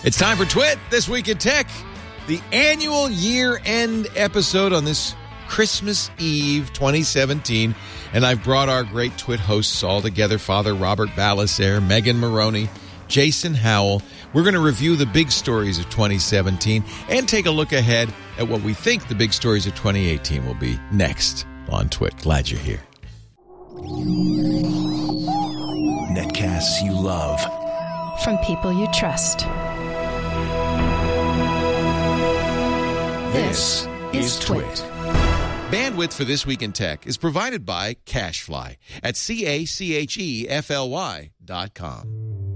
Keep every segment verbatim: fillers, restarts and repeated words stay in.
It's time for Twit, This Week in Tech, the annual year-end episode on this Christmas Eve twenty seventeen. And I've brought our great Twit hosts all together, Father Robert Balasair, Megan Maroney, Jason Howell. We're going to review the big stories of twenty seventeen and take a look ahead at what we think the big stories of twenty eighteen will be next on Twit. Glad you're here. Netcasts you love. From people you trust. This is Twit. Bandwidth for This Week in Tech is provided by CacheFly at C A C H E F L Y dot com.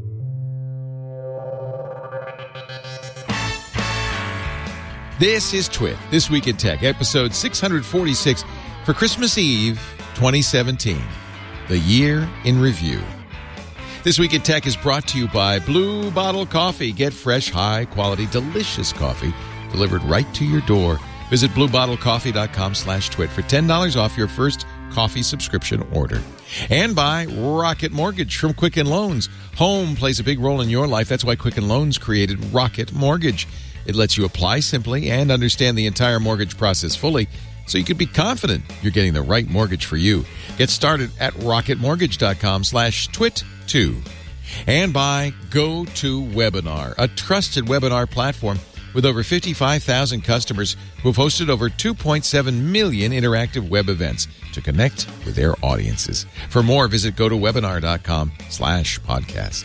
This is Twit, This Week in Tech, episode six forty-six for Christmas Eve twenty seventeen, the year in review. This Week in Tech is brought to you by Blue Bottle Coffee. Get fresh, high-quality, delicious coffee delivered right to your door. Visit bluebottlecoffee.com slash twit for ten dollars off your first coffee subscription order. And by Rocket Mortgage from Quicken Loans. Home plays a big role in your life. That's why Quicken Loans created Rocket Mortgage. It lets you apply simply and understand the entire mortgage process fully, so you can be confident you're getting the right mortgage for you. Get started at rocketmortgage.com slash twit2. And by GoToWebinar, a trusted webinar platform with over fifty-five thousand customers who have hosted over two point seven million interactive web events to connect with their audiences. For more, visit gotowebinar.com slash podcast.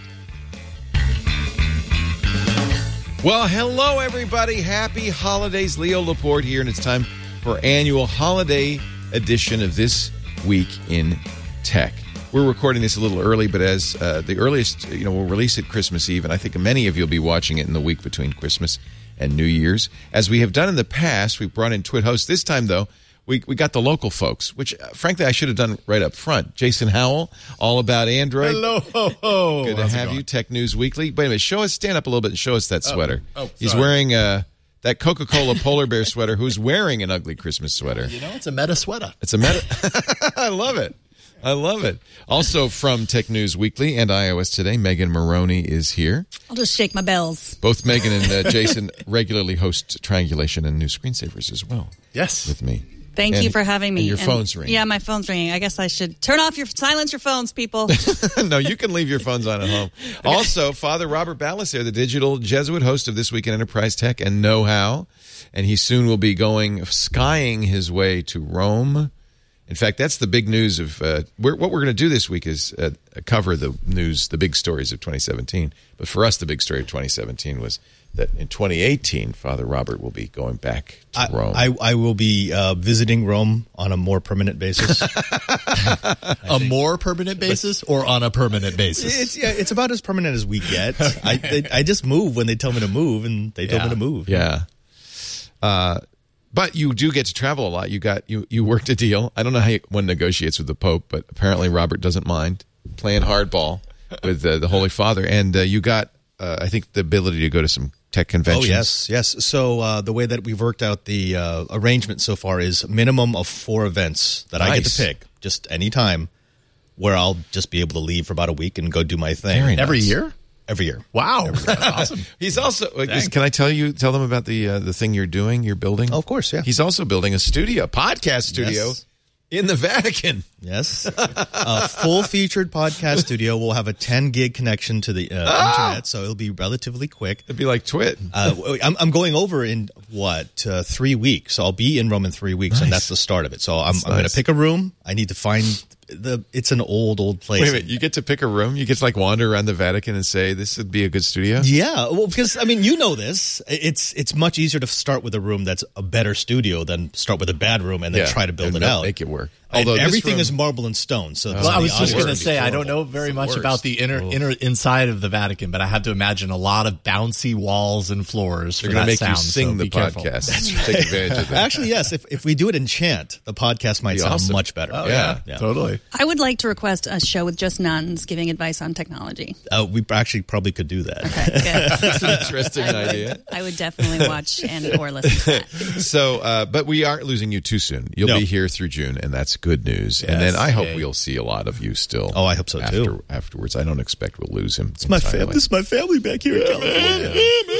Well, hello, everybody. Happy holidays. Leo Laporte here, and it's time for our annual holiday edition of This Week in Tech. We're recording this a little early, but as uh, the earliest, you know, we'll release it Christmas Eve, and I think many of you will be watching it in the week between Christmas and New Year's. As we have done in the past, we've brought in Twit hosts. This time, though, we we got the local folks, which, uh, frankly, I should have done right up front. Jason Howell, all about Android. Hello. Ho, ho. Good to How's have you, Tech News Weekly. Wait a minute, show us, stand up a little bit and show us that sweater. Oh, oh, He's sorry. wearing uh, that Coca-Cola polar bear sweater. Who's wearing an ugly Christmas sweater? You know, it's a meta sweater. It's a meta. I love it. I love it. Also from Tech News Weekly and iOS Today, Megan Maroney is here. I'll just shake my bells. Both Megan and uh, Jason regularly host Triangulation and New Screensavers as well. Yes. With me. Thank And- you for having me. and your And- phone's ringing. Yeah, my phone's ringing. I guess I should turn off your, silence your phones, people. No, you can leave your phones on at home. Also, Father Robert Balasair, the digital Jesuit host of This Week in Enterprise Tech and Know-How, and he soon will be going skying his way to Rome. In fact, that's the big news of uh, we're, what we're going to do this week is uh, cover the news, the big stories of twenty seventeen. But for us, the big story of twenty seventeen was that in twenty eighteen, Father Robert will be going back to I, Rome. I, I will be uh, visiting Rome on a more permanent basis. A more permanent basis or on a permanent basis? It's yeah, it's about as permanent as we get. I they, I just move when they tell me to move, and they tell Yeah. me to move. Yeah. Uh, but you do get to travel a lot. You got you you worked a deal. I don't know how you, one negotiates with the Pope, but apparently Robert doesn't mind playing hardball with uh, the Holy Father. And uh, you got, uh, I think, the ability to go to some tech Oh conventions. yes, yes. So uh, the way that we've worked out the uh, arrangement so far is minimum of four events that I get Nice. to pick, just any time, where I'll just be able to leave for about a week and go do my thing. Very nice. Every year? Every year. Wow. That's awesome. He's also. uh, is- Can I tell you? Tell them about the uh, the thing you're doing. You're building. Oh, of course, yeah. He's also building a studio, a podcast studio Yes. in the Vatican. Yes. A full-featured podcast studio will have a ten gig connection to the uh, internet, so it'll be relatively quick. It'd be like Twit. Uh, I'm, I'm going over in, what, uh, three weeks. So I'll be in Rome in three weeks, and Nice. that's the start of it. So I'm, That's I'm going nice. to pick a room. I need to find the. It's an old, old place. Wait a minute. You get to pick a room. You get to like wander around the Vatican and say, "This would be a good studio." Yeah, well, because I mean, you know this. It's it's much easier to start with a room that's a better studio than start with a bad room and then Yeah. try to build And it they'll out. Make it work. And Although this everything room- is marble and stone. So Well, I was just going going to say, I don't know very It's the much worst. about the inner inner inside of the Vatican, but I have to imagine a lot of bouncy walls and floors They're for going that to make you sound. sing so the be careful. podcast. Take advantage of that. Actually, yes. If if we do it in chant, the podcast might Be sound awesome. much better. Oh, Yeah. yeah, totally. I would like to request a show with just nuns giving advice on technology. Uh, we actually probably could do that. Okay, good. That's an interesting I would, idea. I would definitely watch and or listen to that. So, uh, but we aren't losing you too soon. You'll No. be here through June, and that's good news. and Yes. then I hope Yay. we'll see a lot of you still. Oh, I hope so, after, too. Afterwards, I don't expect we'll lose him. It's my family. This is my family back here in California.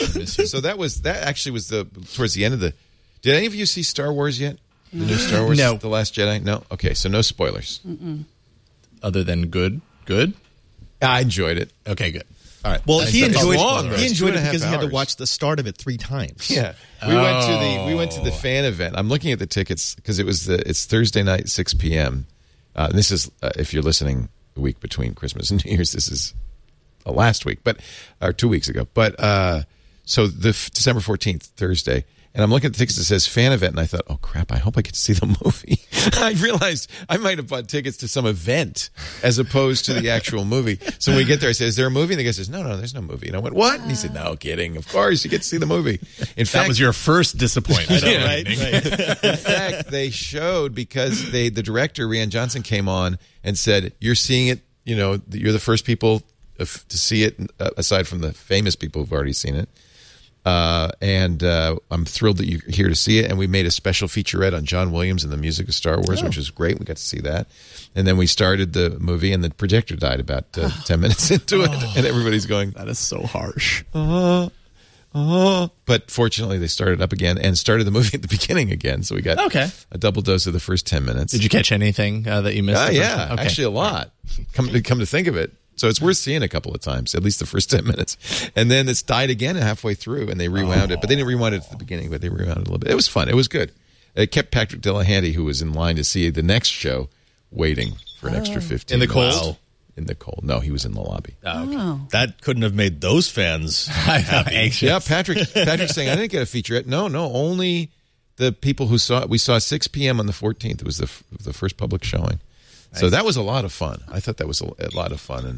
So that was that actually was the towards the end of the. Did any of you see Star Wars yet? The new Star Wars, No. The Last Jedi. No. Okay, so no spoilers. Mm-mm. Other than good, good. I enjoyed it. Okay, good. All right. Well, I he said it's enjoyed, long, though. he It's enjoyed two and it a half because he had to hours. watch the start of it three times. Yeah, we Oh. went to the we went to the fan event. I'm looking at the tickets because it was the it's Thursday night six p.m. Uh, and this is uh, if you're listening the week between Christmas and New Year's. This is uh, last week, but or two weeks ago. But uh, so the f- December fourteenth, Thursday. And I'm looking at the tickets that says fan event, and I thought, oh, crap, I hope I get to see the movie. I realized I might have bought tickets to some event as opposed to the actual movie. So when we get there, I say, is there a movie? And the guy says, no, no, there's no movie. And I went, what? And he said, no, kidding. Of course, you get to see the movie. In fact, That was your first disappointment. Yeah, right, right. in fact, they showed because they the director, Rian Johnson, came on and said, you're seeing it, you know, you're the first people to see it, uh, aside from the famous people who've already seen it. Uh, and uh, I'm thrilled that you're here to see it. And we made a special featurette on John Williams and the music of Star Wars, Oh. which was great. We got to see that. And then we started the movie, and the projector died about uh, ten minutes into it. And everybody's going, That is so harsh. uh, uh. But fortunately, they started up again and started the movie at the beginning again. So we got Okay. a double dose of the first ten minutes. Did you catch anything uh, that you missed? Uh, the first yeah, time? Okay. actually a lot. Come to, come to think of it. So it's worth seeing a couple of times, at least the first ten minutes. And then it's died again halfway through, and they rewound it. But they didn't rewind it at the beginning, but they rewound it a little bit. It was fun. It was good. It kept Patrick Delahanty, who was in line to see the next show, waiting for an extra fifteen In the cold? minutes. In the cold. No, he was in the lobby. Oh. That couldn't have made those fans happy. Yeah, Patrick. Patrick's saying, I didn't get a featurette. No, no, only the people who saw it. We saw six p.m. on the fourteenth. It was the, f- the first public showing. So that was a lot of fun. I thought that was a, a lot of fun. And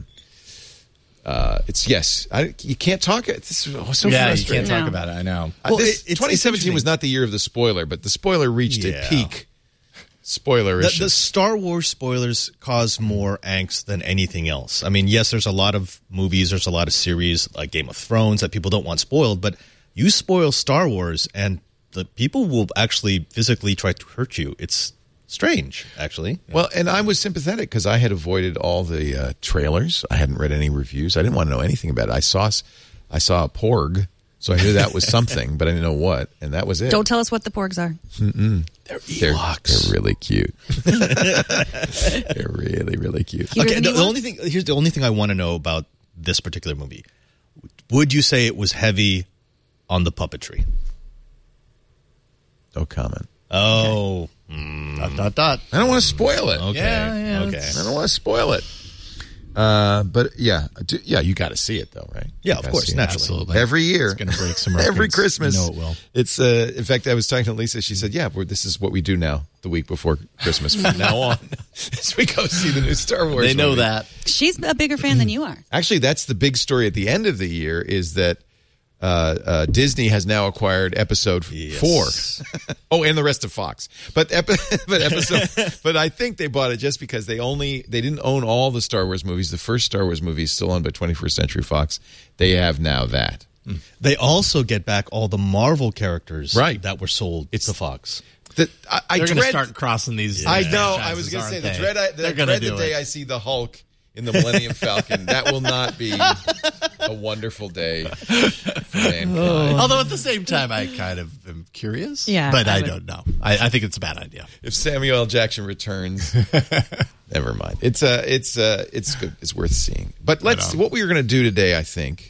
uh, it's, yes, I, you can't talk. It's so Yeah, you frustrating. can't talk No. about it. I know. Uh, Well, this, it- it's- twenty seventeen it's was not the year of the spoiler, but the spoiler reached Yeah. a peak. Spoiler The, issue. the Star Wars spoilers cause more angst than anything else. I mean, yes, there's a lot of movies, there's a lot of series like Game of Thrones that people don't want spoiled, but you spoil Star Wars and the people will actually physically try to hurt you. It's strange, actually. Well, and I was sympathetic because I had avoided all the uh, trailers. I hadn't read any reviews. I didn't want to know anything about it. I saw, I saw a porg, so I knew that was something, but I didn't know what, and that was it. Don't tell us what the porgs are. They're They're, Ewoks. they're really cute. They're really, really cute. Cuter Okay, than the, the Ewoks? only thing here's the only thing I want to know about this particular movie. Would you say it was heavy on the puppetry? No comment. Oh, Dot, dot, dot. I don't want to spoil it. okay, Yeah, yeah, okay. I don't want to spoil it. Uh, but yeah, do, yeah, you got to see it though, right? Yeah, You of gotta course, see it. naturally. Absolutely. Every year, It's going to break some every records. Christmas. You know it will. It's uh, in fact, I was talking to Lisa. She said, "Yeah, we're, this is what we do now. The week before Christmas, from now on, as we go see the new Star Wars. They know movie. that. She's a bigger fan than you are. Actually, that's the big story at the end of the year is that uh, uh, Disney has now acquired Episode Yes. Four. Oh, and the rest of Fox, but epi- but episode. But I think they bought it just because they only they didn't own all the Star Wars movies. The first Star Wars movie is still owned by twenty-first Century Fox. They have now that. They also get back all the Marvel characters Right. that were sold It's- to Fox. The, I, I They're going to dread. start crossing these. I uh, know. I was franchises, going to say aren't the they? dread. I, the They're gonna dread the do day it. I see the Hulk in the Millennium Falcon. That will not be a wonderful day for mankind. Although at the same time, I kind of am curious. Yeah, but I I, would- don't know. I, I think it's a bad idea. If Samuel L. Jackson returns, never mind. It's uh, it's uh, it's good. It's worth seeing. But let's. know. What we are going to do today, I think,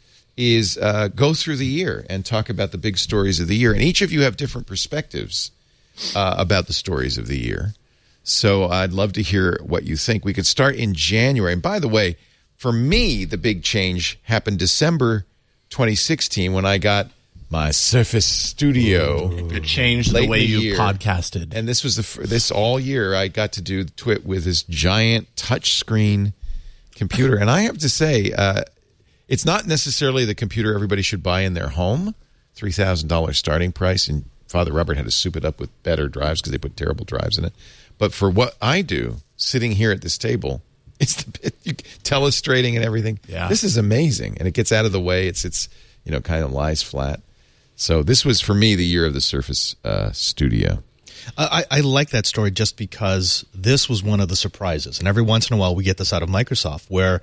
is uh, go through the year and talk about the big stories of the year. And each of you have different perspectives uh, about the stories of the year. So I'd love to hear what you think. We could start in January. And by the way, for me, the big change happened December twenty sixteen when I got my Surface Studio. It changed Late the in way the you year. podcasted. And this was the fir- this all year I got to do Twit with this giant touchscreen computer. And I have to say, uh, it's not necessarily the computer everybody should buy in their home. three thousand dollars starting price. And Father Robert had to soup it up with better drives because they put terrible drives in it. But for what I do, sitting here at this table, it's the bit, you, telestrating and everything. Yeah. This is amazing. And it gets out of the way. It's, it's you know, kind of lies flat. So this was, for me, the year of the Surface uh, Studio. I, I like that story just because this was one of the surprises. And every once in a while, we get this out of Microsoft where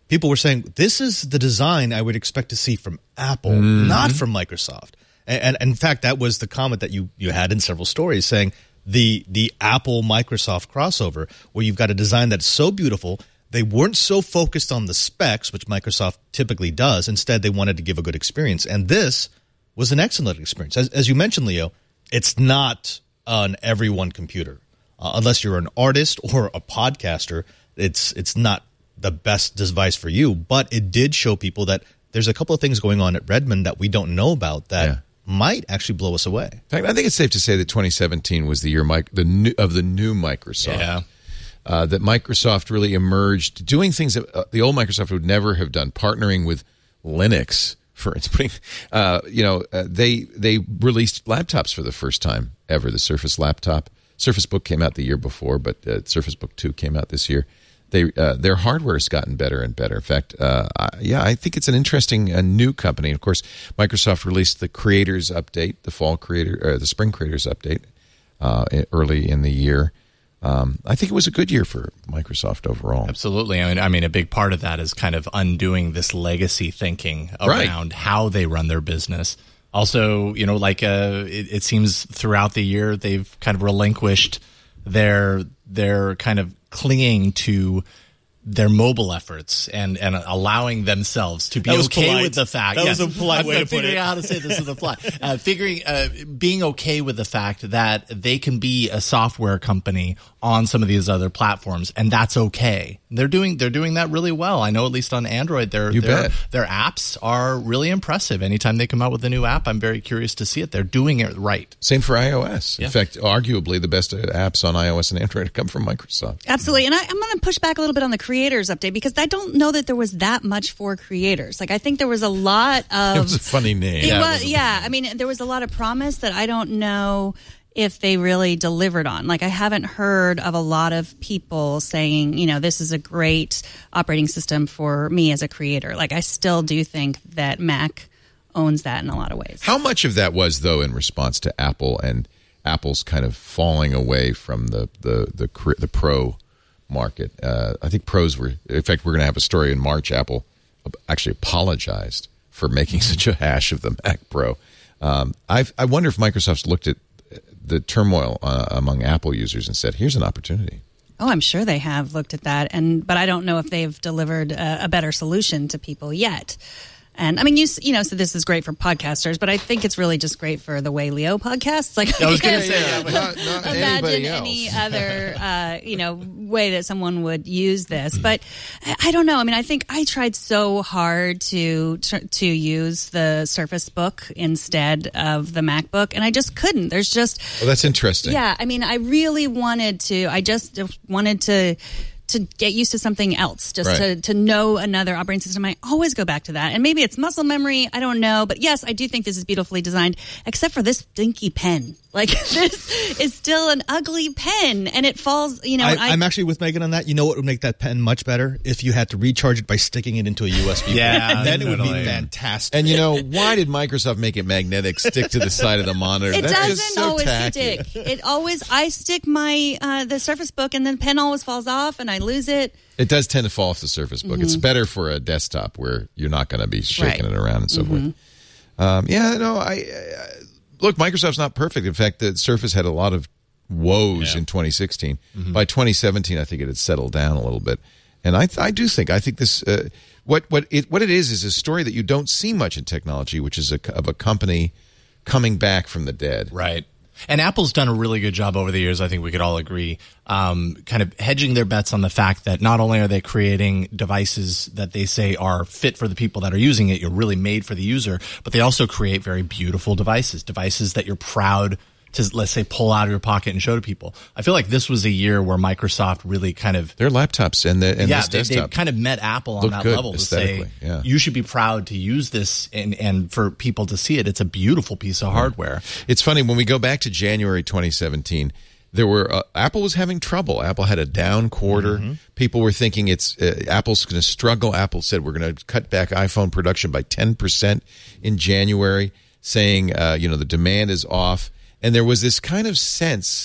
people were saying, this is the design I would expect to see from Apple, mm-hmm. not from Microsoft. And, and, and in fact, that was the comment that you, you had in several stories saying the the Apple-Microsoft crossover, where you've got a design that's so beautiful. They weren't so focused on the specs, which Microsoft typically does. Instead, they wanted to give a good experience. And this was an excellent experience. As, as you mentioned, Leo, it's not an everyone computer. Uh, unless you're an artist or a podcaster, it's it's not the best device for you. But it did show people that there's a couple of things going on at Redmond that we don't know about that yeah. might actually blow us away. In fact, I think it's safe to say that twenty seventeen was the year Mike, the new, of the new Microsoft. Yeah. Uh, that Microsoft really emerged doing things that uh, the old Microsoft would never have done, partnering with Linux, for instance. Uh, you know, uh, they they released laptops for the first time ever. The Surface laptop, Surface Book came out the year before, but uh, Surface Book two came out this year. They uh, their hardware has gotten better and better. In fact, uh, I, yeah, I think it's an interesting uh, new company. Of course, Microsoft released the Creators Update, the fall creator, or the spring Creators Update, uh, early in the year. Um, I think it was a good year for Microsoft overall. Absolutely. I mean, I mean, a big part of that is kind of undoing this legacy thinking around right. how they run their business. Also, you know, like uh, it, it seems throughout the year they've kind of relinquished their their kind of clinging to their mobile efforts and, and allowing themselves to be okay polite. with the fact. That yes, was a polite I'm, way I'm to put it. Figuring out how to say this is a polite. Uh, figuring, uh, being okay with the fact that they can be a software company on some of these other platforms, and that's okay. They're doing they're doing that really well. I know at least on Android, their you their, bet. their apps are really impressive. Anytime they come out with a new app, I'm very curious to see it. They're doing it right. Same for iOS. Yeah. In fact, arguably the best apps on iOS and Android come from Microsoft. Absolutely. And I, I'm going to push back a little bit on the Creators Update because I don't know that there was that much for creators. Like, I think there was a lot of... It was a funny name. It yeah, was, yeah. I mean, there was a lot of promise that I don't know if they really delivered on. Like, I haven't heard of a lot of people saying, you know, this is a great operating system for me as a creator. Like, I still do think that Mac owns that in a lot of ways. How much of that was, though, in response to Apple and Apple's kind of falling away from the, the, the, the Pro market? Uh, I think pros were, in fact, we're going to have a story in March. Apple actually apologized for making such a hash of the Mac Pro. Um, I've, I wonder if Microsoft's looked at the turmoil uh, among Apple users and said, here's an opportunity. Oh, I'm sure they have looked at that, and but I don't know if they've delivered a, a better solution to people yet. And I mean, you you know, so this is great for podcasters, but I think it's really just great for the way Leo podcasts. Like, I was going to say, yeah, but not, not imagine anybody else. any other, uh, you know, way that someone would use this. But I, I don't know. I mean, I think I tried so hard to to use the Surface Book instead of the MacBook, and I just couldn't. There's just Oh, that's interesting. yeah. I mean, I really wanted to. I just wanted to. to get used to something else, just right. to, to know another operating system. I always go back to that. And maybe it's muscle memory. I don't know. But yes, I do think this is beautifully designed, except for this stinky pen. Like, this is still an ugly pen, and it falls, you know. I, I, I'm actually with Megan on that. You know what would make that pen much better? If you had to recharge it by sticking it into a U S B. Yeah, then it would totally. be fantastic. And, you know, why did Microsoft make it magnetic, stick to the side of the monitor? It That's doesn't just so always tacky. stick. It always, I stick my, uh, the Surface Book, and then the pen always falls off, and I lose it. It does tend to fall off the Surface Book. Mm-hmm. It's better for a desktop where you're not going to be shaking right. it around and so mm-hmm. forth. Um, yeah, no, I, I look, Microsoft's not perfect. In fact, the Surface had a lot of woes yeah. in twenty sixteen. Mm-hmm. By twenty seventeen, I think it had settled down a little bit. And I, I do think, I think this, uh, what what it what it is is a story that you don't see much in technology, which is a, of a company coming back from the dead. Right. And Apple's done a really good job over the years, I think we could all agree, um, kind of hedging their bets on the fact that not only are they creating devices that they say are fit for the people that are using it, you're really made for the user, but they also create very beautiful devices, devices that you're proud to, let's say, pull out of your pocket and show to people. I feel like this was a year where Microsoft really kind of... Their laptops and, the, and yeah, this they, desktop. they've kind of met Apple on Look that good level to say, aesthetically, yeah. you should be proud to use this and, and for people to see it. It's a beautiful piece of hardware. It's funny, when we go back to January twenty seventeen, there were uh, Apple was having trouble. Apple had a down quarter. Mm-hmm. People were thinking it's uh, Apple's going to struggle. Apple said we're going to cut back iPhone production by ten percent in January, saying uh, you know the demand is off. And there was this kind of sense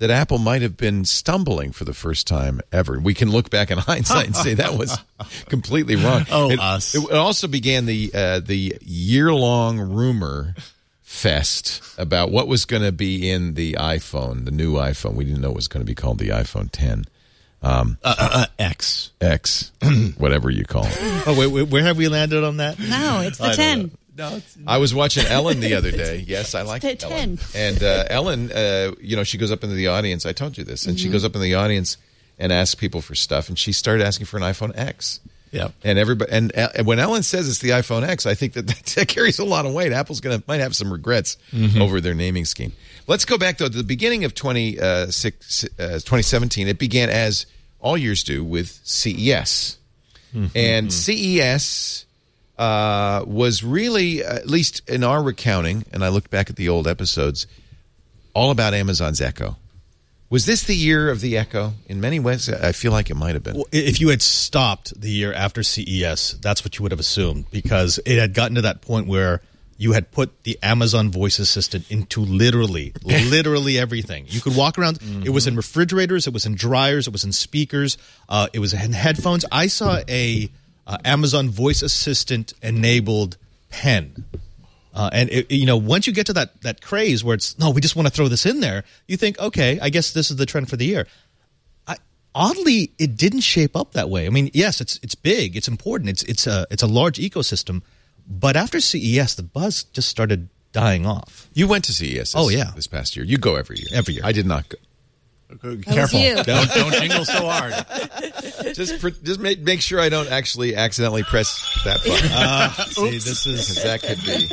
that Apple might have been stumbling for the first time ever. We can look back in hindsight and say that was completely wrong. Oh, it, us. It also began the uh, the year-long rumor fest about what was going to be in the iPhone, the new iPhone. We didn't know it was going to be called the iPhone ten. Um, uh, uh, uh, X. X, whatever you call it. Oh, wait, wait, where have we landed on that? No, it's the ten. No, it's, I was watching Ellen the other day. Yes, I like the Ellen. ten. And uh, Ellen, uh, you know, she goes up into the audience. I told you this. And mm-hmm. she goes up in the audience and asks people for stuff. And she started asking for an iPhone X. Yeah. And everybody, and uh, when Ellen says it's the iPhone X, I think that that carries a lot of weight. Apple's gonna might have some regrets mm-hmm. over their naming scheme. Let's go back though to the beginning of twenty seventeen. It began, as all years do, with C E S, mm-hmm. and C E S uh, was really, at least in our recounting, and I looked back at the old episodes, all about Amazon's Echo. Was this the year of the Echo? In many ways, I feel like it might have been. Well, if you had stopped the year after C E S, that's what you would have assumed, because it had gotten to that point where you had put the Amazon voice assistant into literally, literally everything. You could walk around. Mm-hmm. It was in refrigerators. It was in dryers. It was in speakers. Uh, it was in headphones. I saw a uh, Amazon voice assistant enabled pen. Uh, and, it, you know, once you get to that that craze where it's, no, we just want to throw this in there, you think, okay, I guess this is the trend for the year. I, oddly, it didn't shape up that way. I mean, yes, it's it's big, it's important, it's it's a it's a large ecosystem, but after C E S, the buzz just started dying off. You went to C E S this, oh, yeah. this past year. You go every year. Every year. I did not go. Careful. you. Don't, don't jingle so hard. Just for, just make, make sure I don't actually accidentally press that button. Uh, see, this is 'Cause that could be.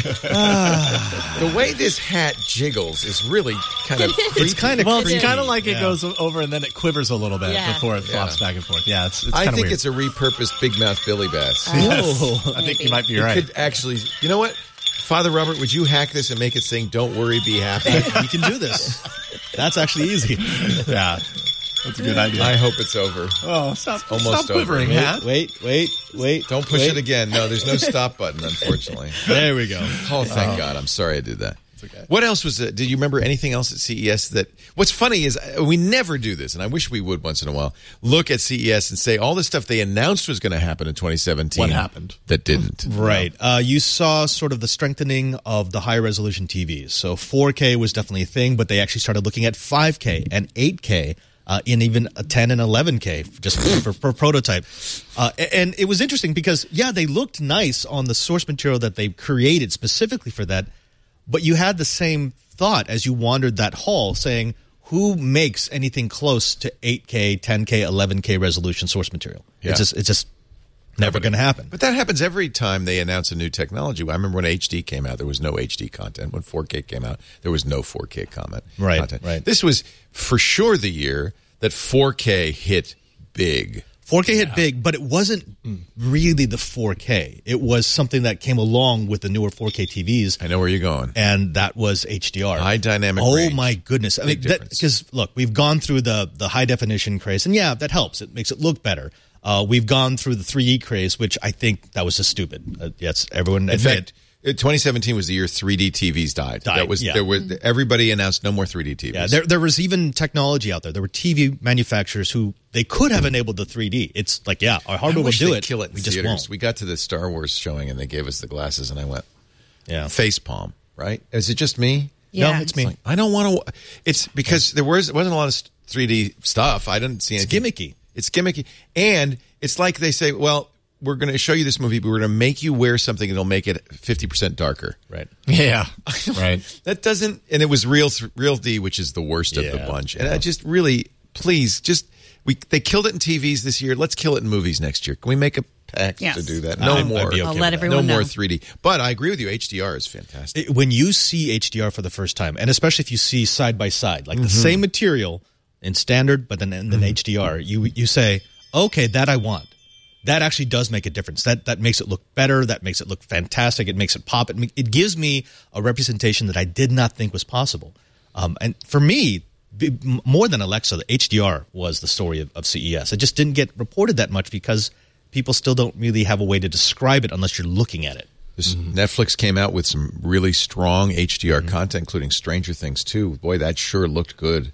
The way this hat jiggles is really kind of creepy. It's kind of Well, creepy. it's kind of like it Yeah. goes over and then it quivers a little bit Yeah. before it flops Yeah. back and forth. Yeah, it's, it's I kind of think weird. it's a repurposed Big Mouth Billy Bass. Oh. I think you might be It right. could actually, you know what? Father Robert, would you hack this and make it sing "Don't Worry, Be Happy"? We can do this. That's actually easy. Yeah, that's a good idea. I hope it's over. oh, stop, Almost stop over. quivering, Wait, hat. wait, wait, wait. Don't push wait. it again. No, there's no stop button, unfortunately. There we go. Oh, thank God. I'm sorry I did that. okay. What else was it? Did you remember anything else at C E S that... What's funny is uh, we never do this, and I wish we would once in a while, look at C E S and say all the stuff they announced was going to happen in twenty seventeen. What happened? That didn't. Right. Uh, you saw sort of the strengthening of the high resolution T Vs. So four K was definitely a thing, but they actually started looking at five K and eight K. Uh, in even a ten and eleven K, just for, for prototype. Uh, and it was interesting because, yeah, they looked nice on the source material that they created specifically for that, but you had the same thought as you wandered that hall saying, who makes anything close to eight K, ten K, eleven K resolution source material? Yeah. It's just, it's just never going to happen. But that happens every time they announce a new technology. I remember when H D came out, there was no H D content. When four K came out, there was no four K comment Right, content. right. This was for sure the year that four K hit big. four K hit big, but it wasn't really the four K. It was something that came along with the newer four K T Vs. I know where you're going. And that was H D R. High dynamic Oh, range. my goodness. I Big mean, difference. because, look, we've gone through the, the high definition craze, and yeah, that helps. It makes it look better. Uh, we've gone through the three D craze, which I think that was just stupid. Uh, yes, everyone In admit. fact, uh, twenty seventeen was the year three D T Vs died. Died, That was yeah. there were everybody announced no more three D T Vs. Yeah, there, there was even technology out there. There were T V manufacturers who they could have enabled the three D. It's like, yeah, our I hardware will wish do they'd it. kill it in we just theaters. won't. We got to the Star Wars showing and they gave us the glasses and I went Yeah. face palm. Right? Is it just me? Yeah. No, it's me. Like, I don't want to. It's because there was wasn't a lot of three D stuff. I didn't see It's anything. gimmicky. It's gimmicky, and it's like they say, "Well, we're going to show you this movie, but we're going to make you wear something that'll make it fifty percent darker." Right. Yeah, right. That doesn't, and it was real, real D, which is the worst of the Yeah. bunch. And I just really, please, just we they killed it in T Vs this year. Let's kill it in movies next year. Can we make a pact Yes. to do that? No I'd- I'd more. be okay I'll with let that. everyone no more know. three D. But I agree with you. H D R is fantastic. It- when you see H D R for the first time, and especially if you see side by side, like the same material in standard, but then in then H D R, you you say, okay, that I want. That actually does make a difference. That that makes it look better. That makes it look fantastic. It makes it pop. It, ma- it gives me a representation that I did not think was possible. Um, and for me, b- m- more than Alexa, the H D R was the story of, of C E S. It just didn't get reported that much because people still don't really have a way to describe it unless you're looking at it. This Netflix came out with some really strong H D R content, including Stranger Things too. Boy, that sure looked good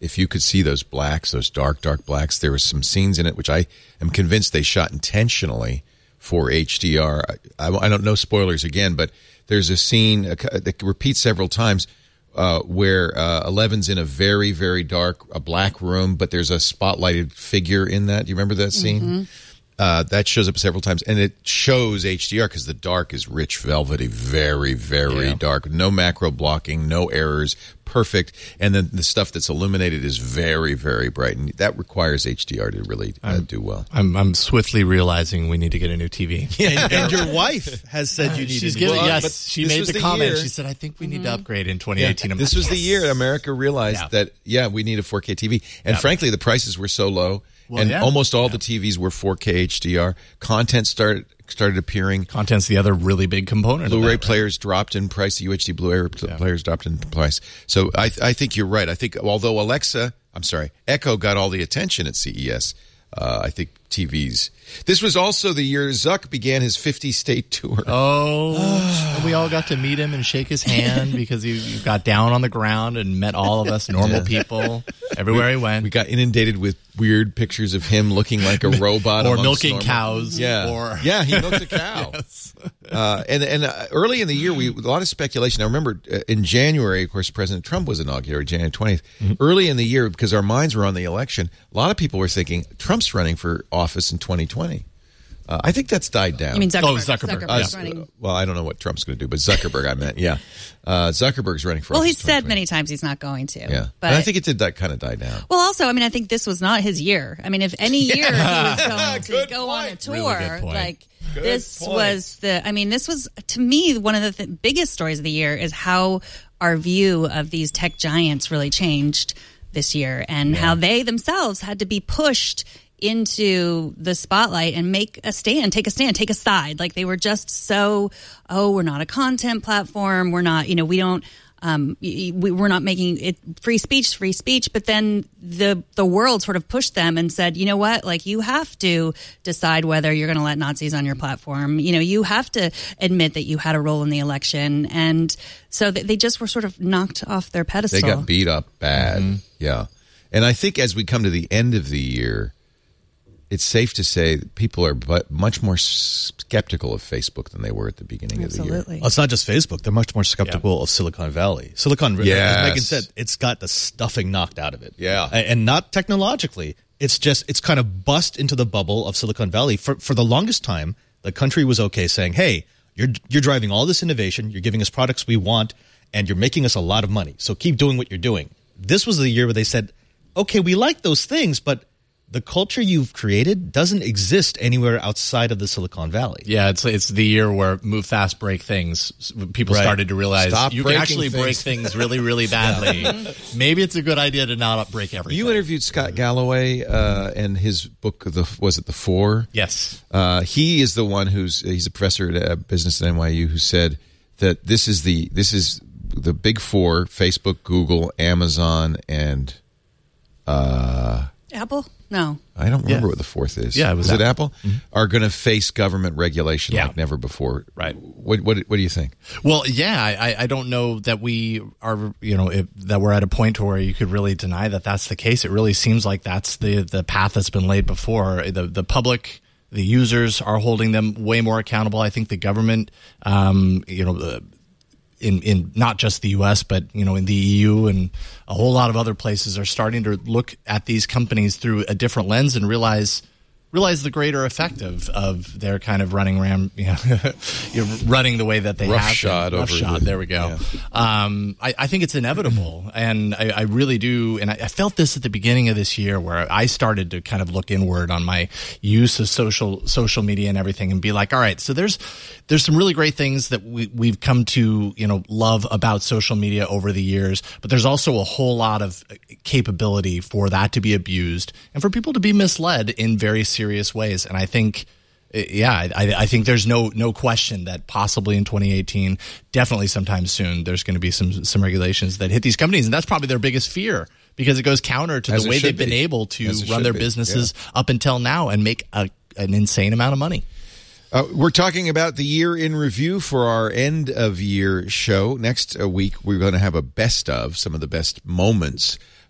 if you could see those blacks, those dark, dark blacks, there were some scenes in it which I am convinced they shot intentionally for H D R. I, I don't know spoilers again, but there's a scene uh, that repeats several times uh, where uh, Eleven's in a very, very dark, a black room, but there's a spotlighted figure in that. Do you remember that scene? Mm-hmm. Uh, that shows up several times, and it shows H D R because the dark is rich, velvety, very, very yeah. dark. No macro blocking, no errors, perfect. And then the stuff that's illuminated is very, very bright, and that requires H D R to really uh, do well. I'm, I'm swiftly realizing we need to get a new T V. Yeah, and, and your wife has said you need She's a new given, well, Yes, she made the, the comment. Year. She said, I think we need mm-hmm. to upgrade in twenty eighteen. Yeah. This was the year America realized yeah. that, yeah, we need a four K T V. And yeah. frankly, the prices were so low. Well, and yeah. almost all yeah. the T Vs were four K H D R. Content started started appearing. Content's the other really big component. Blu-ray of that, right? players dropped in price. U H D Blu-ray yeah. players dropped in price. So I, I think you're right. I think although Alexa, I'm sorry, Echo got all the attention at C E S, uh, I think T Vs. This was also the year Zuck began his fifty-state tour. Oh, and we all got to meet him and shake his hand because he, he got down on the ground and met all of us normal yeah. people everywhere we, he went. We got inundated with weird pictures of him looking like a robot. Or milking normal. cows. Yeah, or... yeah, he milked a cow. yes. uh, and and uh, early in the year, we a lot of speculation. I remember uh, in January, of course, President Trump was inaugurated, January twentieth. Mm-hmm. Early in the year, because our minds were on the election, a lot of people were thinking Trump's running for office in twenty twenty. Uh, I think that's died down. You mean Zuckerberg? Oh, Zuckerberg. Zuckerberg's uh, running. Well, I don't know what Trump's going to do, but Zuckerberg, I meant, yeah. Uh, Zuckerberg's running for well, office. Well, he's said many times he's not going to. Yeah. But and I think it did that kind of die down. Well, also, I mean, I think this was not his year. I mean, if any year yeah. he was going to go point. on a tour, really like good this point. was the, I mean, this was, to me, one of the th- biggest stories of the year is how our view of these tech giants really changed this year and yeah. how they themselves had to be pushed into the spotlight and make a stand, take a stand, take a side. Like they were just so, oh, we're not a content platform. We're not, you know, we don't, um, we, we're not making it free speech, free speech. But then the the world sort of pushed them and said, you know what, like you have to decide whether you're going to let Nazis on your platform. You know, you have to admit that you had a role in the election. And so they just were sort of knocked off their pedestal. They got beat up bad. Mm-hmm. Yeah. And I think as we come to the end of the year, it's safe to say that people are but much more skeptical of Facebook than they were at the beginning Absolutely. of the year. Well, it's not just Facebook. They're much more skeptical yeah. of Silicon Valley. Silicon Valley, yes. as Megan said, it's got the stuffing knocked out of it. Yeah. And not technologically. It's just, it's kind of bust into the bubble of Silicon Valley. For for the longest time, the country was okay saying, hey, you're you're driving all this innovation, you're giving us products we want, and you're making us a lot of money. So keep doing what you're doing. This was the year where they said, okay, we like those things, but the culture you've created doesn't exist anywhere outside of the Silicon Valley. Yeah, it's it's the year where move fast, break things. People right. started to realize Stop you can actually things. break things really, really badly. yeah. Maybe it's a good idea to not break everything. You interviewed Scott Galloway uh, and his book, the was it The Four? Yes. Uh, he is the one who's he's a professor at uh, business at N Y U who said that this is the this is the big four: Facebook, Google, Amazon, and uh, Apple. No. I don't remember yeah. what the fourth is. Yeah, it was is Apple. it Apple? Mm-hmm. Are going to face government regulation yeah. like never before. Right. What, what What do you think? Well, yeah, I, I don't know that we are, you know, if, that we're at a point where you could really deny that that's the case. It really seems like that's the the path that's been laid before. The the public, the users are holding them way more accountable. I think the government, um, you know, the. In, in not just the U S, but you know, in the E U and a whole lot of other places are starting to look at these companies through a different lens and realize realize the greater effect of, of their kind of running ram, you know, you're running the way that they Rough have. Shod Rough over shot. the, There we go. Yeah. Um, I, I think it's inevitable, and I, I really do. And I, I felt this at the beginning of this year, where I started to kind of look inward on my use of social social media and everything, and be like, all right, so there's there's some really great things that we we've come to you know love about social media over the years, but there's also a whole lot of capability for that to be abused and for people to be misled in very serious ways. And I think, yeah, I, I think there's no no question that possibly in twenty eighteen, definitely sometime soon, there's going to be some some regulations that hit these companies, and that's probably their biggest fear, because it goes counter to As the way they've be. been able to As run their be. businesses yeah. up until now and make a, an insane amount of money. Uh, we're talking about the year in review for our end of year show. Next uh, week, we're going to have a best of some of the best moments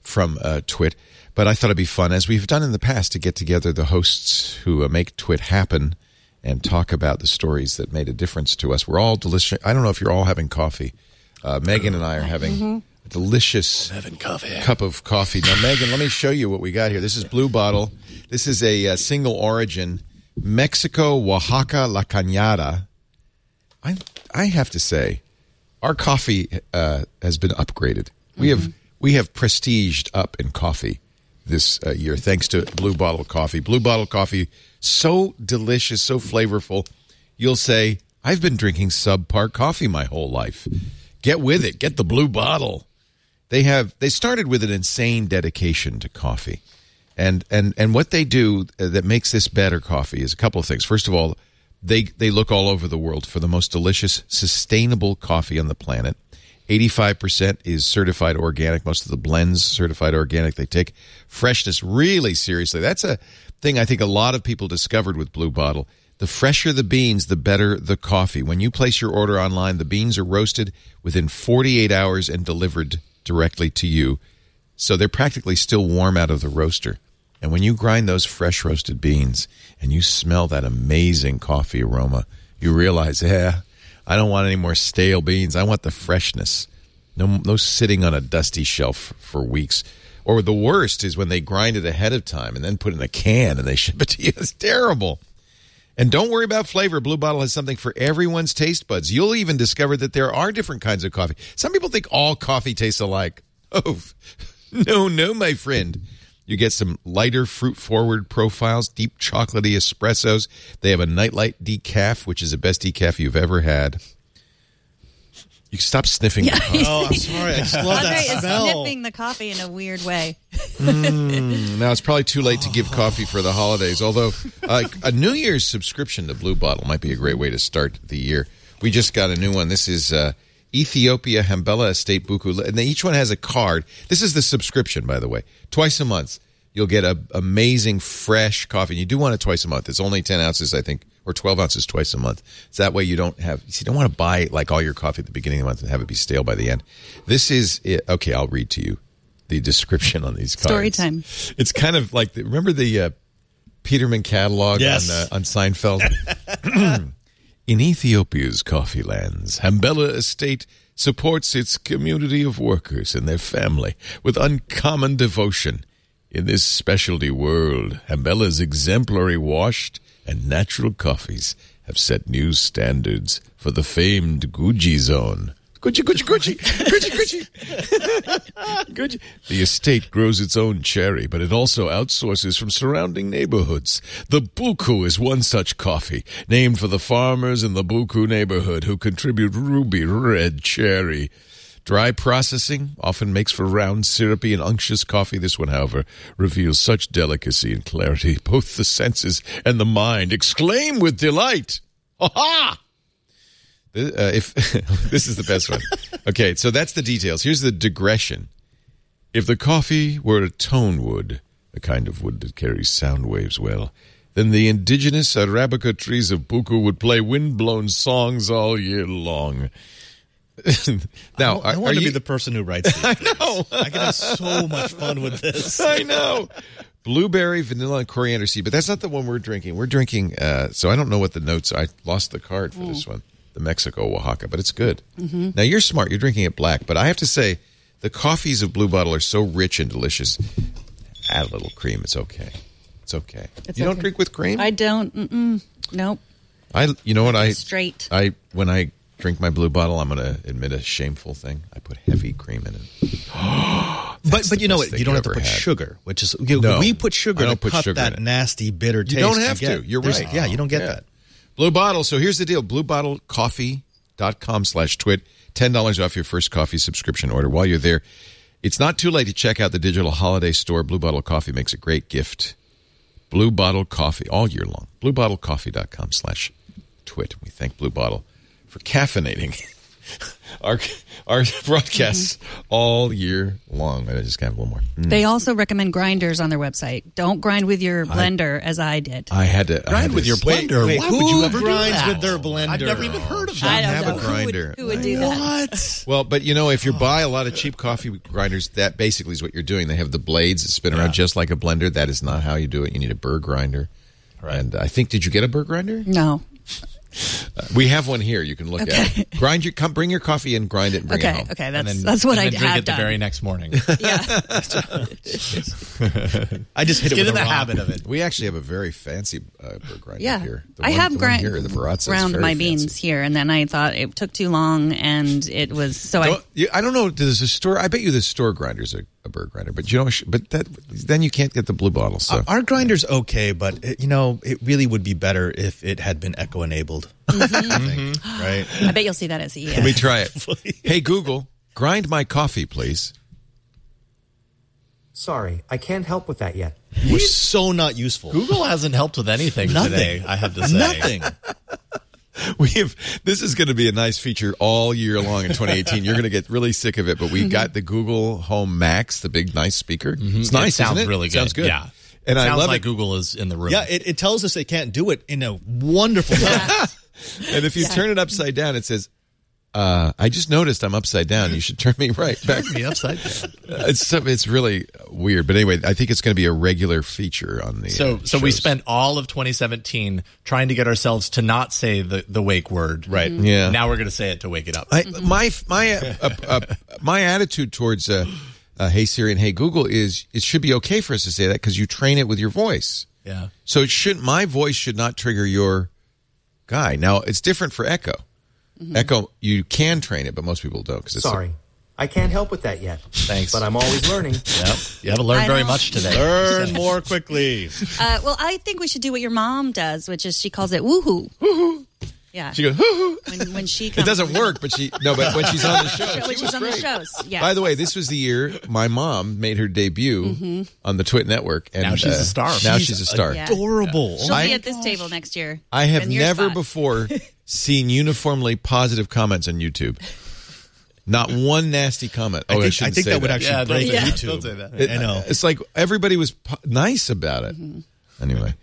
from uh, Twit. But I thought it'd be fun, as we've done in the past, to get together the hosts who uh, make Twit happen and talk about the stories that made a difference to us. We're all delicious. I don't know if you're all having coffee. Uh, Megan and I are having mm-hmm. a delicious having coffee. cup of coffee. Now, Megan, let me show you what we got here. This is Blue Bottle. This is a, a single origin, Mexico, Oaxaca, La Cañada. I I have to say, our coffee uh, has been upgraded. We mm-hmm. have we have prestiged up in coffee this uh, year, thanks to Blue Bottle Coffee. Blue Bottle Coffee, so delicious, so flavorful. You'll say, I've been drinking subpar coffee my whole life. Get with it. Get the Blue Bottle. They have they started with an insane dedication to coffee. And and and what they do that makes this better coffee is a couple of things. First of all, they they look all over the world for the most delicious, sustainable coffee on the planet. eighty-five percent is certified organic. Most of the blends certified organic. They take freshness really seriously. That's a thing I think a lot of people discovered with Blue Bottle. The fresher the beans, the better the coffee. When you place your order online, the beans are roasted within forty-eight hours and delivered directly to you. So they're practically still warm out of the roaster. And when you grind those fresh roasted beans and you smell that amazing coffee aroma, you realize, yeah, I don't want any more stale beans. I want the freshness. No, no sitting on a dusty shelf for weeks. Or the worst is when they grind it ahead of time and then put it in a can and they ship it to you. It's terrible. And don't worry about flavor. Blue Bottle has something for everyone's taste buds. You'll even discover that there are different kinds of coffee. Some people think all coffee tastes alike. Oh, no, no, my friend. You get some lighter fruit-forward profiles, deep chocolatey espressos. They have a Nightlight decaf, which is the best decaf you've ever had. You can stop sniffing Yeah. the coffee. Oh, I'm sorry. I just love Andre that is smell. sniffing the coffee in a weird way. Mm, now, it's probably too late to give coffee for the holidays, although uh, a New Year's subscription to Blue Bottle might be a great way to start the year. We just got a new one. This is uh, Ethiopia Hambella Estate Buku. And each one has a card. This is the subscription, by the way. Twice a month, you'll get a amazing, fresh coffee. And you do want it twice a month. It's only ten ounces, I think, or twelve ounces twice a month. So that way you don't have, you don't want to buy like all your coffee at the beginning of the month and have it be stale by the end. This is, it. Okay, I'll read to you the description on these cards. Story time. It's kind of like, the, remember the uh, Peterman catalog Yes. on, uh, on Seinfeld? In Ethiopia's coffee lands, Hambella Estate supports its community of workers and their family with uncommon devotion. In this specialty world, Hambella's exemplary washed and natural coffees have set new standards for the famed Gucci zone. Gucci, Gucci, Gucci, Gucci, Gucci. Gucci. The estate grows its own cherry, but it also outsources from surrounding neighborhoods. The Buku is one such coffee, named for the farmers in the Buku neighborhood who contribute ruby red cherry. Dry processing often makes for round, syrupy, and unctuous coffee. This one, however, reveals such delicacy and clarity. Both the senses and the mind exclaim with delight. Ha-ha! Uh, if this is the best one. Okay, so that's the details. Here's the digression. If the coffee were a tone wood, a kind of wood that carries sound waves well, then the indigenous Arabica trees of Buku would play wind-blown songs all year long. Now, I, I are, want are to you, be the person who writes these. I know. I can have so much fun with this. I know. Blueberry, vanilla, and coriander seed. But that's not the one we're drinking. We're drinking, uh, so I don't know what the notes are. I lost the card for mm. this one. The Mexico Oaxaca, but it's good. Mm-hmm. Now, you're smart. You're drinking it black. But I have to say, the coffees of Blue Bottle are so rich and delicious. Add a little cream. It's okay. It's okay. It's you okay. don't drink with cream? I don't. Mm-mm. Nope. I. You know what? I Straight. I when I drink my Blue Bottle, I'm going to admit a shameful thing. I put heavy cream in it. but but you know what? You don't have to ever put had. sugar, which is you, No, we put sugar I don't to put cut sugar in that it. nasty bitter taste. You don't have get. to. You're There's- right. Yeah, you don't get Yeah. that. Blue Bottle. So here's the deal. Blue Bottle Coffee. Dot com slash twit. ten dollars off your first coffee subscription order. While you're there, it's not too late to check out the digital holiday store. Blue Bottle Coffee makes a great gift. Blue Bottle Coffee all year long. blue bottle coffee dot com slash twit. We thank Blue Bottle for caffeinating our our broadcasts mm-hmm. all year long. I just got a little more. Mm. They also recommend grinders on their website. Don't grind with your blender, I, as I did. I had to grind I had with to, your blender. Wait, wait, Why who would you ever grinds do that? with their blender? I've never even heard of that. I don't have know a grinder. Who would, who would do that? What? Well, but you know, if you buy a lot of cheap coffee grinders, that basically is what you're doing. They have the blades that spin around yeah. just like a blender. That is not how you do it. You need a burr grinder. Right. And I think, did you get a burr grinder? No. Uh, we have one here. You can look okay. at it. Grind your, come, bring your coffee in, grind it, and bring okay, it home. Okay, that's then, that's what I and then drink have it done. the very next morning. Yeah. I just hit Get it with in the a rock. habit of it. We actually have a very fancy uh, burr grinder Yeah. here. The I one, have the grind one here, the Baratza, ground my fancy. beans here, and then I thought it took too long, and it was so Don't, I. you, I don't know. Does a store? I bet you the store grinder's a, a burr grinder, but you know, but that then you can't get the blue bottle. So Our, our grinder's okay, but it, you know, it really would be better if it had been echo enabled. Mm-hmm. Right? I bet you'll see that at C E S. let me try it. Hey Google, grind my coffee, please. Sorry, I can't help with that yet. We're so not useful. Google hasn't helped with anything Nothing. today, I have to say. Nothing. We have. This is going to be a nice feature all year long in twenty eighteen. You're going to get really sick of it, but we got the Google Home Max, the big nice speaker. Mm-hmm. It's nice, it sounds isn't it? really good. Sounds good. Yeah. And it I sounds love like it. Google is in the room. Yeah, it, it tells us they can't do it in a wonderful way. And if you Yeah. turn it upside down, it says, uh, I just noticed I'm upside down. You should turn me right back. Me upside down. It's so- it's really weird. But anyway, I think it's going to be a regular feature on the So, uh, so we shows. spent all of twenty seventeen trying to get ourselves to not say the, the wake word. Right. Mm-hmm. Yeah. Now we're going to say it to wake it up. I, my my uh, uh, uh, my attitude towards uh, uh, Hey Siri and Hey Google is it should be okay for us to say that because you train it with your voice. Yeah. So it should my voice should not trigger your guy. Now it's different for Echo. Mm-hmm. Echo, you can train it, but most people don't. Cause it's Sorry, I can't help with that yet. Thanks. But I'm always learning. Yep. You haven't learned I very know. much today. Learn more quickly. Uh, well, I think we should do what your mom does, which is she calls it woohoo. Woohoo. Yeah. She goes, hoo-hoo. When, when she It comes, does's work, but she no, but when she's on the show, when she she's was on great. the shows. Yeah. By the way, this was the year my mom made her debut Mm-hmm. on the Twit Network, and Now she's uh, a star. Now She's she's a star. Yeah. Adorable. She'll I- be at this table next year. I have in your never spot. before seen uniformly positive comments on YouTube. Not one nasty comment. I Oh, I, think, I shouldn't think say that would actually Yeah, don't break say that. YouTube. Don't say that. It- I know. It's like everybody was po- nice about it. Mm-hmm. Anyway,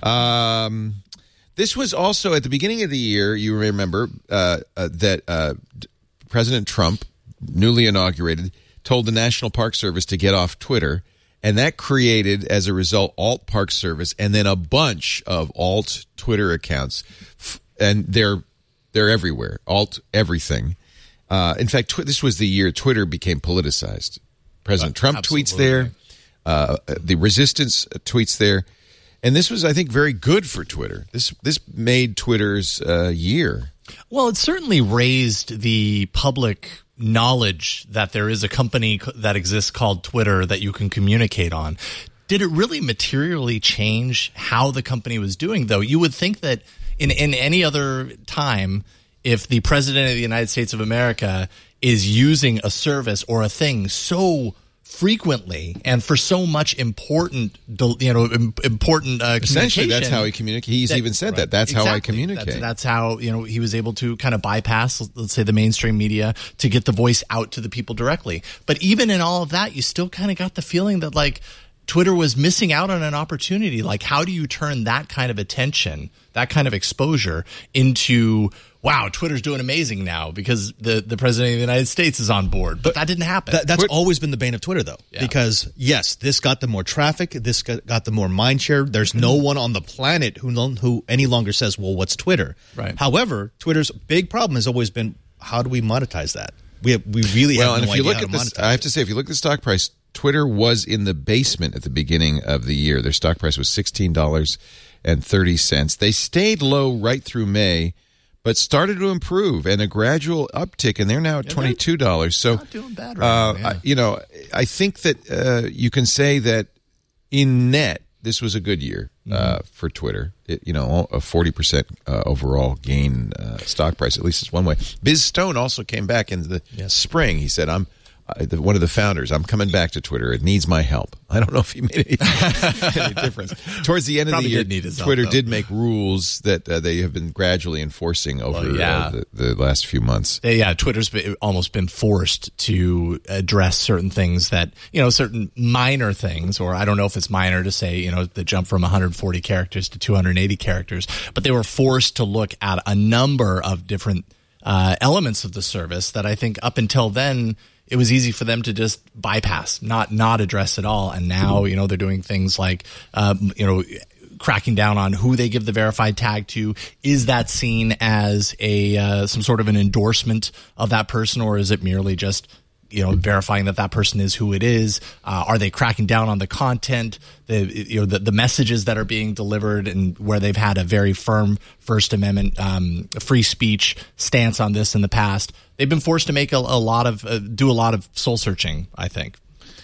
um, this was also at the beginning of the year. You remember uh, uh, that uh, D- President Trump, newly inaugurated, told the National Park Service to get off Twitter, and that created, as a result, Alt Park Service, and then a bunch of alt Twitter accounts, F- and they're they're everywhere. Alt everything. Uh, in fact, tw- this was the year Twitter became politicized. President Uh, Trump absolutely. tweets there. Uh, the resistance tweets there. And this was, I think, very good for Twitter. This this made Twitter's uh, year. Well, it certainly raised the public knowledge that there is a company c- that exists called Twitter that you can communicate on. Did it really materially change how the company was doing, though? You would think that in, in any other time, if the president of the United States of America is using a service or a thing so frequently and for so much important, you know, im- important uh, Essentially, that's communication, how he communicates. He's that- even said right. that. That's how I Exactly. communicate. That's, that's how, you know, he was able to kind of bypass, let's say, the mainstream media to get the voice out to the people directly. But even in all of that, you still kind of got the feeling that, like, Twitter was missing out on an opportunity. Like, how do you turn that kind of attention, that kind of exposure into, wow, Twitter's doing amazing now because the, the president of the United States is on board. But that didn't happen. That, that's Twit- always been the bane of Twitter, though, Yeah. because yes, this got the more traffic, this got, got the more mind share. There's no one on the planet who lo- who any longer says, "Well, what's Twitter?" Right. However, Twitter's big problem has always been, how do we monetize that? We have, we really well, have and no if you idea look how at to this, monetize I have it. to say, if you look at the stock price, Twitter was in the basement at the beginning of the year. Their stock price was sixteen dollars and thirty cents. They stayed low right through May, but started to improve and a gradual uptick, and they're now at twenty-two dollars. So, not doing bad right uh, now, yeah. I, you know, I think that uh, you can say that in net, this was a good year uh, Mm-hmm. for Twitter. It, you know, a forty percent uh, overall gain uh, stock price, at least it's one way. Biz Stone also came back in the Yes. spring. He said, I'm uh, the, one of the founders, I'm coming back to Twitter. It needs my help. I don't know if he made any, any difference. Towards the end of Probably the year, did need his help, Twitter though. did make rules that uh, they have been gradually enforcing over Well, yeah. uh, the, the last few months. They- yeah, Twitter's been, almost been forced to address certain things that, you know, certain minor things, or I don't know if it's minor to say, you know, the jump from one hundred forty characters to two hundred eighty characters, but they were forced to look at a number of different uh, elements of the service that I think up until then, it was easy for them to just bypass, not not address at all. And now, you know, they're doing things like, um, you know, cracking down on who they give the verified tag to. Is that seen as a uh, some sort of an endorsement of that person, or is it merely just, you know, verifying that that person is who it is? Uh, are they cracking down on the content, the you know the, the messages that are being delivered, and where they've had a very firm First Amendment um, free speech stance on this in the past? They've been forced to make a, a lot of uh, do a lot of soul searching, I think.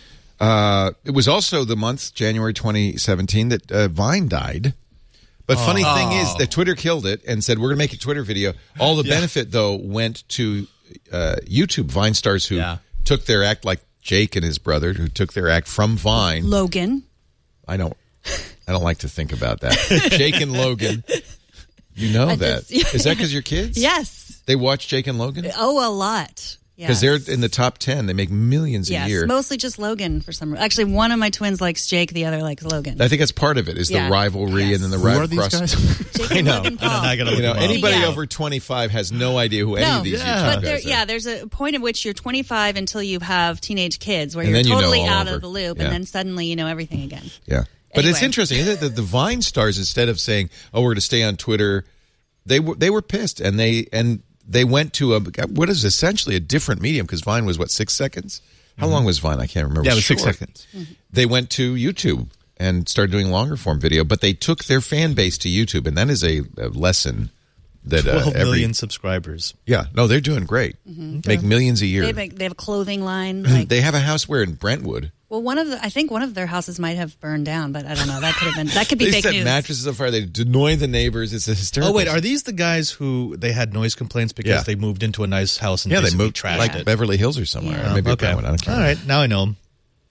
Uh, it was also the month, January twenty seventeen, that uh, Vine died. But funny thing is that Twitter killed it and said, we're going to make a Twitter video. All the benefit, though, went to uh, YouTube Vine stars who Yeah. took their act, like Jake and his brother, who took their act from Vine. Logan. I don't I don't like to think about that. Jake and Logan. You know I that. just- Is that because you're kids? Yes. They watch Jake and Logan? Oh, a lot. Because Yes. they're in the top ten. They make millions Yes, a year. mostly just Logan for some reason. Actually, one of my twins likes Jake, the other likes Logan. I think that's part of it, is Yeah. the rivalry Yes. and then the Who rival are these cross. guys? Jake I and know. Logan Paul. I gotta You look know, them up. anybody Yeah. over twenty-five has no idea who any No, of these Yeah. YouTube but there, guys are. yeah, there's a point at which you're twenty-five until you have teenage kids, where And you're then you know totally all out over. of the loop, Yeah. and then suddenly you know everything again. Yeah. But it's Anyway. interesting, isn't it, that the Vine stars, instead of saying, "Oh, we're going to stay on Twitter," they were they were pissed, and they and they went to a what is essentially a different medium, because Vine was what, six seconds? How long was Vine? I can't remember. Yeah, it was six Short. seconds. They went to YouTube and started doing longer form video, but they took their fan base to YouTube, and that is a, a lesson that uh, twelve every million subscribers. yeah, no, they're doing great, make millions a year. They have a, they have a clothing line. Like, They have a house where in Brentwood. well, one of the I think one of their houses might have burned down, but I don't know. That could have been that could be They fake set news. mattresses on fire. They annoy the neighbors. It's a hysterical. Oh wait, are these the guys who they had noise complaints because Yeah. they moved into a nice house and yeah, they basically moved trashed like it? Beverly Hills or somewhere. Yeah. Or maybe okay, Brentwood. I don't care. all right, now I know 'em.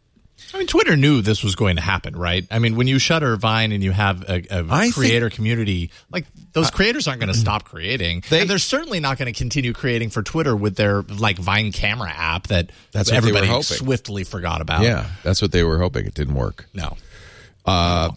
I mean, Twitter knew this was going to happen, right? I mean, when you shutter Vine and you have a, a I creator community, like those creators aren't going to stop creating. They- and they're certainly not going to continue creating for Twitter with their like Vine camera app that That's what they were everybody hoping. swiftly forgot about. Yeah, that's what they were hoping. It didn't work. No. All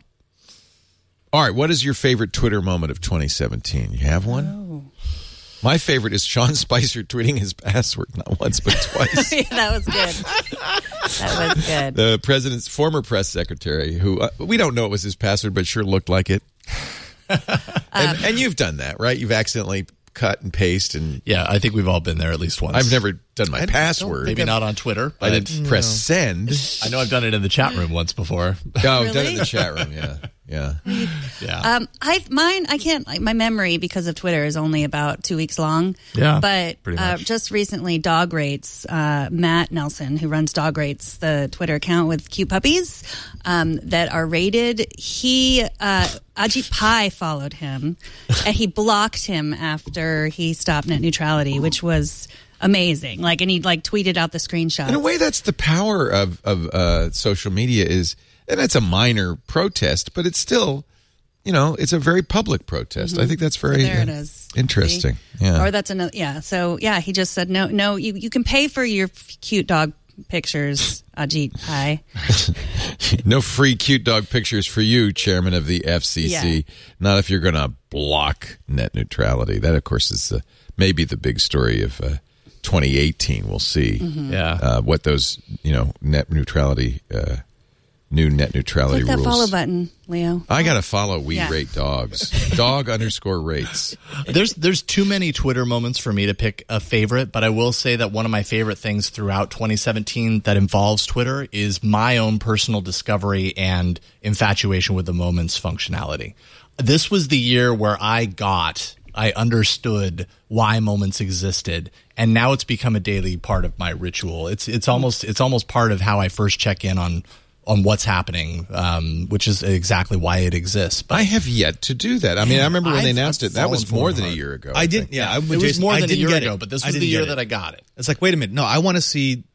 right, what is your favorite Twitter moment of twenty seventeen? You have one? Oh. My favorite is Sean Spicer tweeting his password not once but twice. Yeah, that was good. That was good. The president's former press secretary, who uh, we don't know it was his password, but sure looked like it. and, and you've done that, right? You've accidentally cut and paste, and Yeah, I think we've all been there at least once. I've never done my password. Maybe not on Twitter. I But didn't press send. I know I've done it in the chat room once before. Oh, I've done it in Really? the chat room. Yeah, yeah. Yeah. Um, I mine I can't like, my memory because of Twitter is only about two weeks long. Yeah, but pretty uh, much. just recently, Dog Rates, uh, Matt Nelson, who runs Dog Rates, the Twitter account with cute puppies um, that are rated, he uh, Ajit Pai followed him, and he blocked him after he stopped net neutrality, which was amazing. Like, and he like tweeted out the screenshots. In a way, that's the power of of uh, social media. Is and it's a minor protest, but it's still, you know, it's a very public protest. I think that's very There it uh, is. interesting. See? Yeah. Or that's another. Yeah. So yeah, he just said no, no. You you can pay for your f- cute dog pictures, Ajit Pai. No free cute dog pictures for you, Chairman of the F C C. Yeah. Not if you're going to block net neutrality. That, of course, is uh, maybe the big story of uh, twenty eighteen. We'll see Yeah. uh, what those, you know, net neutrality, uh, new net neutrality Click that rules. follow button, Leo. I got to follow We Yeah. Rate Dogs. Dog underscore rates. There's there's too many Twitter moments for me to pick a favorite, but I will say that one of my favorite things throughout twenty seventeen that involves Twitter is my own personal discovery and infatuation with the moments functionality. This was the year where I got, I understood why moments existed, and now it's become a daily part of my ritual. It's it's almost it's almost part of how I first check in on on what's happening, um, which is exactly why it exists. But I have yet to do that. I mean, I remember when they I've- annought it. I've That was fallen more for than a it. year ago. I think. didn't. Yeah, I'm it with was Jason. more I than a didn't year get ago, it. but this I was the didn't year get that it. I got it. It's like, wait a minute. No, I want to see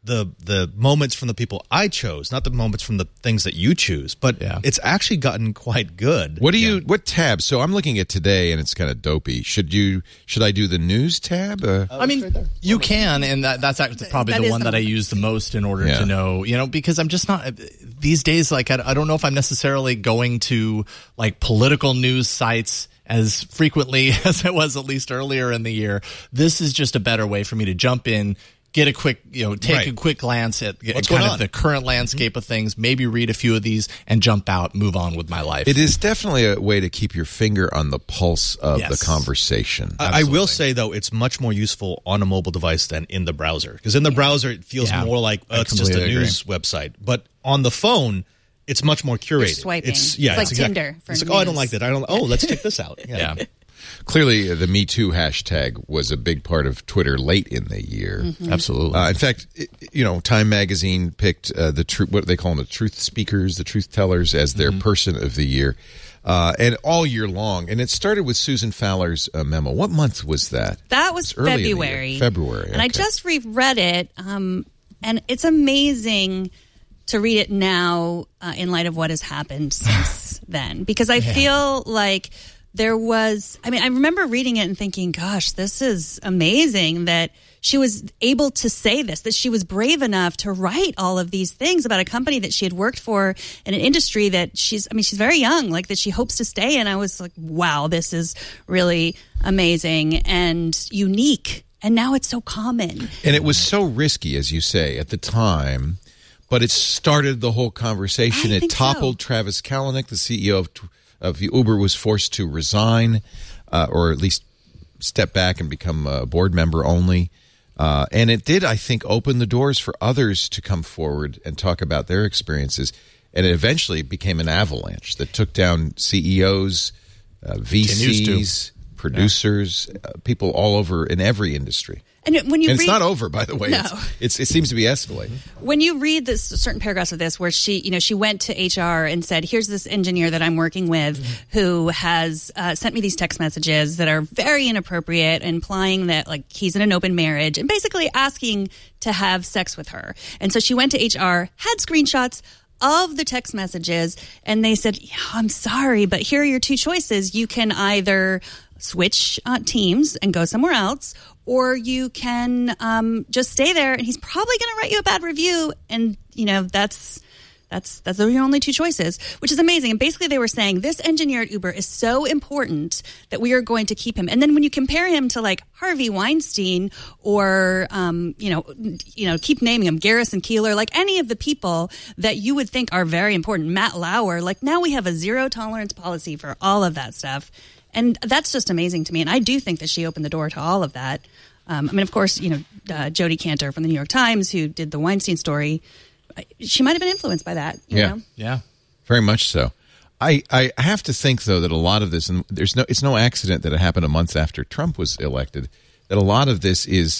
the the moments from the people I chose, not the moments from the things that you choose. But Yeah. it's actually gotten quite good. What do you? What tab? So I'm looking at today, and it's kind of dopey. Should you? Should I do the news tab? Uh, I mean, you can, and that, that's actually probably That the is one the- that I use the most in order Yeah. to know, you know, because I'm just not these days. Like, I, I don't know if I'm necessarily going to like political news sites as frequently as I was at least earlier in the year. This is just a better way for me to jump in, get a quick, you know, take Right. a quick glance at What's kind going of on? the current landscape mm-hmm. of things, maybe read a few of these and jump out, move on with my life. it is definitely a way to keep your finger on the pulse of Yes. the conversation. I, I will say, though, it's much more useful on a mobile device than in the browser. Because in the browser, it feels Yeah, more like oh, I it's just a completely agree. news website. But on the phone, it's much more curated. You're swiping. It's, yeah, It's like exact- Tinder for It's like, oh, I don't news. like that. I don't. Oh, let's check this out. yeah. Clearly, uh, the Me Too hashtag was a big part of Twitter late in the year. Mm-hmm. Absolutely. Uh, in fact, it, you know, Time Magazine picked uh, the tr- what they call them, the truth speakers, the truth tellers, as their person of the year, uh, and all year long. And it started with Susan Fowler's uh, memo. What month was that? That was It's early in the year. February. February, And I okay. just reread it, um, and it's amazing to read it now uh, in light of what has happened since then. Because I feel like there was, I mean, I remember reading it and thinking, gosh, this is amazing that she was able to say this, that she was brave enough to write all of these things about a company that she had worked for in an industry that she's, I mean, she's very young, like that she hopes to stay in. I was like, wow, this is really amazing and unique. And now it's so common. And it was so risky, as you say, at the time, but it started the whole conversation. I It think so. toppled Travis Kalanick, the C E O of, of Uber, was forced to resign, uh, or at least step back and become a board member only. Uh, and it did, I think, open the doors for others to come forward and talk about their experiences. And it eventually became an avalanche that took down C E Os, uh, V Continues Cs, producers, uh, people all over in every industry. And when you And it's read, not over, by the way. No. It's, it's, it seems to be escalating. when you read this certain paragraphs of this where she, you know, she went to H R and said, here's this engineer that I'm working with who has uh, sent me these text messages that are very inappropriate, implying that like he's in an open marriage and basically asking to have sex with her. And so she went to H R, had screenshots of the text messages, and they said, yeah, I'm sorry, but here are your two choices. You can either switch uh, teams and go somewhere else, or you can um, just stay there, and he's probably going to write you a bad review. And, you know, that's that's that's your only two choices, which is amazing. And basically they were saying this engineer at Uber is so important that we are going to keep him. And then when you compare him to like Harvey Weinstein or, um, you know, you know, keep naming him, Garrison Keillor, like any of the people that you would think are very important, Matt Lauer, like now we have a zero tolerance policy for all of that stuff. And that's just amazing to me. And I do think that she opened the door to all of that. Um, I mean, of course, you know, uh, Jodi Kantor from the New York Times, who did the Weinstein story, she might have been influenced by that. You Yeah. know? yeah. Very much so. I, I have to think, though, that a lot of this, and there's no, it's no accident that it happened a month after Trump was elected, that a lot of this is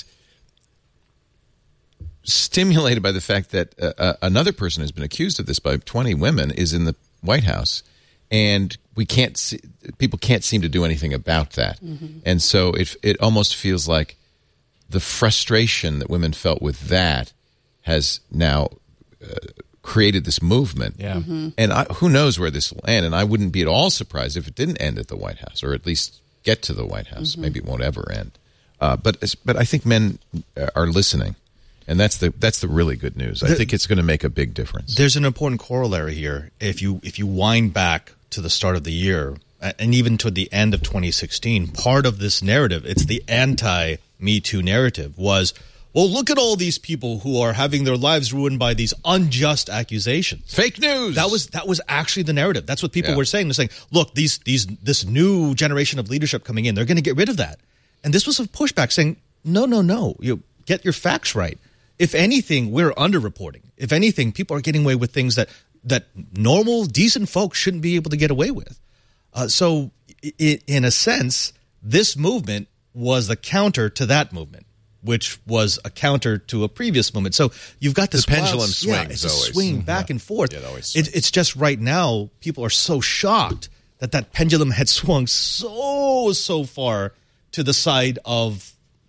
stimulated by the fact that uh, uh, another person has been accused of this by twenty women is in the White House. And we can't see, people can't seem to do anything about that. Mm-hmm. And so it, it almost feels like the frustration that women felt with that has now uh, created this movement. Yeah. Mm-hmm. And I, who knows where this will end. And I wouldn't be at all surprised if it didn't end at the White House, or at least get to the White House. Mm-hmm. Maybe it won't ever end. Uh, but but I think men are listening. And that's the that's the really good news. I The- think it's going to make a big difference. There's an important corollary here. If you if you wind back to the start of the year a- and even to the end of twenty sixteen, part of this narrative, it's the anti-Me Too narrative, was, well, look at all these people who are having their lives ruined by these unjust accusations. Fake news. That was that was actually the narrative. That's what people Yeah. were saying. They're saying, look, these these this new generation of leadership coming in, they're going to get rid of that. And this was a pushback saying, no, no, no, you get your facts right. If anything, we're underreporting. If anything, people are getting away with things that that normal, decent folks shouldn't be able to get away with. Uh, so, I- in a sense, this movement was the counter to that movement, which was a counter to a previous movement. So you've got this The pendulum wild- swings Yeah, it's a always. swing back and forth. Yeah, it always It, swings. it's just right now, people are so shocked that that pendulum had swung so, so far to the side of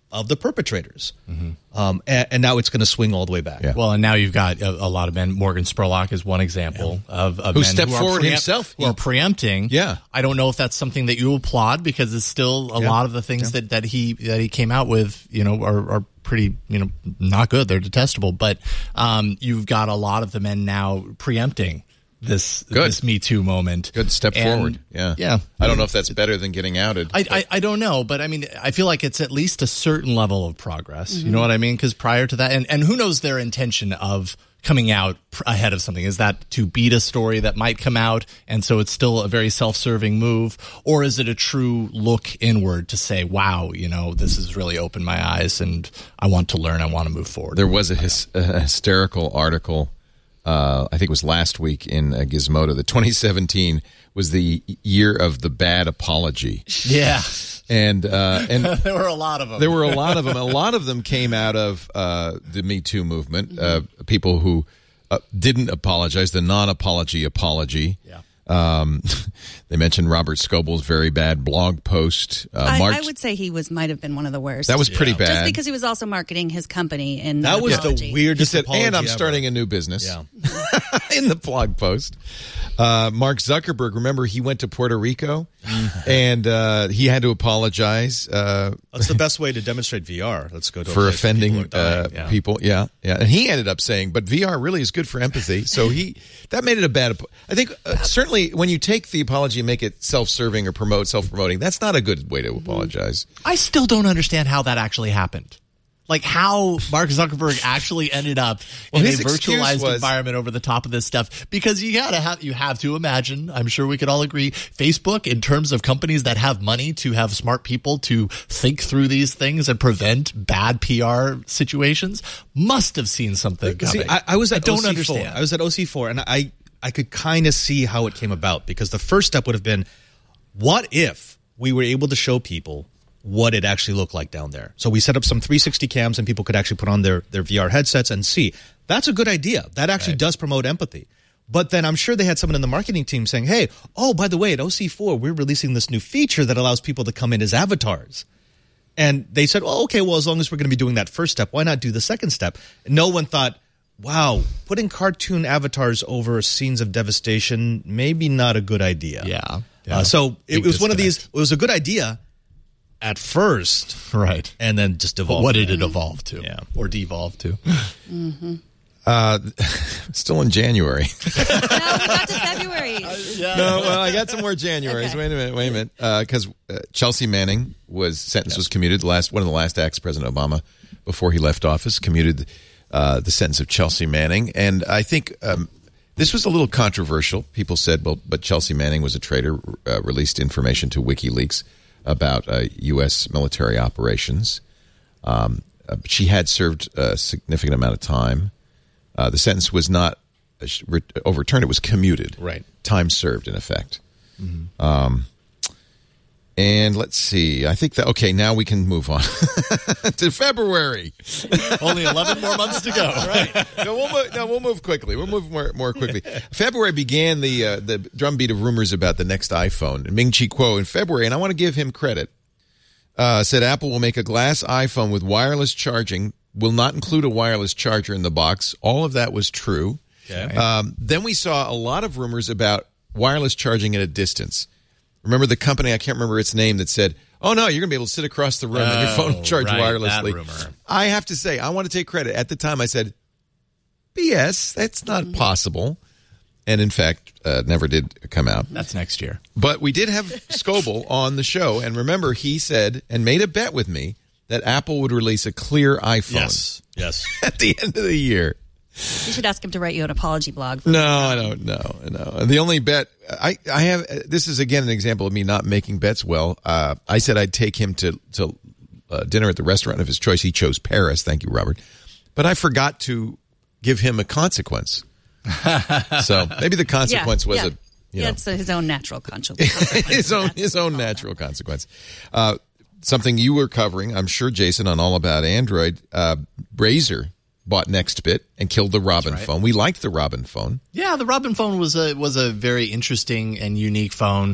of the perpetrators. Mm-hmm. Um, and, and now it's going to swing all the way back. Yeah. Well, and now you've got a, a lot of men. Morgan Spurlock is one example yeah. of, of who men stepped who forward preempt, himself. Who are preempting. Yeah. I don't know if that's something that you applaud because it's still a yeah. lot of the things yeah. that, that he that he came out with, you know, are, are pretty, you know, not good. They're detestable. But um, you've got a lot of the men now preempting this Good. this Me Too moment. Good step and, forward. Yeah. Yeah. I don't know if that's better than getting outed. I, I, I don't know, but I mean, I feel like it's at least a certain level of progress. Mm-hmm. You know what I mean? Because prior to that, and, and who knows their intention of coming out pr- ahead of something? Is that to beat a story that might come out, and so it's still a very self-serving move? Or is it a true look inward to say, wow, you know, this has really opened my eyes, and I want to learn, I want to move forward? There was a, his, a hysterical article Uh, I think it was last week in uh, Gizmodo, that twenty seventeen was the year of the bad apology. Yeah. And uh, and there were a lot of them. There were a lot of them. A lot of them came out of uh, the Me Too movement, uh, people who uh, didn't apologize, the non-apology apology. Yeah. Um, they mentioned Robert Scoble's very bad blog post. Uh, I, March, I would say he was might have been one of the worst. That was pretty Yeah. bad. Just because he was also marketing his company in That was apology. the weirdest He said, apology and I'm ever. starting a new business. Yeah. In the blog post. Uh, Mark Zuckerberg, remember, he went to Puerto Rico and uh, he had to apologize. Uh, That's the best way to demonstrate V R. Let's go to a for place where offending people are dying. uh, Yeah. people. Yeah, yeah. And he ended up saying, but V R really is good for empathy. So he that made it a bad. I think uh, certainly when you take the apology and make it self-serving or promote self-promoting, that's not a good way to apologize. I still don't understand how that actually happened. Like how Mark Zuckerberg actually ended up Well, in a his excuse virtualized was- environment over the top of this stuff, because you gotta have you have to imagine. I'm sure we could all agree. Facebook, in terms of companies that have money to have smart people to think through these things and prevent bad P R situations, must have seen something See, coming. I, I was at I don't O C four. understand. I was at O C four, and I I could kind of see how it came about, because the first step would have been, what if we were able to show people what it actually looked like down there? So we set up some three sixty cams, and people could actually put on their, their V R headsets and see. That's a good idea. That actually Right. does promote empathy. But then I'm sure they had someone in the marketing team saying, hey, oh, by the way, at O C four, we're releasing this new feature that allows people to come in as avatars. And they said, well, okay, well, as long as we're going to be doing that first step, why not do the second step? And no one thought, wow, putting cartoon avatars over scenes of devastation, maybe not a good idea. yeah. yeah. Uh, so it Big was one of these, disconnect. it was a good idea at first, right. and then just But evolved. what did it evolve to? Yeah. Or devolve to? Uh, still in January. No, we got to February. No, well, I got some more Januaries. Okay. Wait a minute, wait a minute. Because uh, Chelsea Manning was sentence Yes. was commuted. The last one of the last acts, President Obama, before he left office, commuted uh, the sentence of Chelsea Manning, and I think um, this was a little controversial. People said, "Well, but Chelsea Manning was a traitor." Uh, released information to WikiLeaks about uh, U S military operations. Um, uh, she had served a significant amount of time. Uh, the sentence was not uh, re- overturned; it was commuted. Right. Time served, in effect. Mm-hmm. Um, and let's see. I think that okay. Now we can move on to February. Only eleven more months to go. Right. No, we'll move, no, we'll move quickly. We'll move more, more quickly. February began the uh, the drumbeat of rumors about the next iPhone. Ming Chi Kuo in February, and I want to give him credit, uh, said Apple will make a glass iPhone with wireless charging, will not include a wireless charger in the box. All of that was true. Okay. Um, then we saw a lot of rumors about wireless charging at a distance. Remember the company, I can't remember its name, that said, oh, no, you're going to be able to sit across the room and your phone Oh, charge right, wirelessly. that rumor. I have to say, I want to take credit. At the time, I said, B S, that's not possible. And in fact, uh, never did come out. That's next year. But we did have Scoble on the show. And remember, he said and made a bet with me that Apple would release a clear iPhone Yes. Yes. at the end of the year. You should ask him to write you an apology blog. No, I don't know. No. The only bet I, I have, this is again an example of me not making bets well. Uh, I said I'd take him to, to uh, dinner at the restaurant of his choice. He chose Paris. Thank you, Robert. But I forgot to give him a consequence. So maybe the consequence yeah, was yeah. a, you yeah, know, it's his own natural consequence. his own, his own natural consequence. Uh, something you were covering, I'm sure, Jason, on All About Android. Uh, Razer bought NextBit and killed the Robin right. phone. We liked the Robin phone. Yeah, the Robin phone was a was a very interesting and unique phone.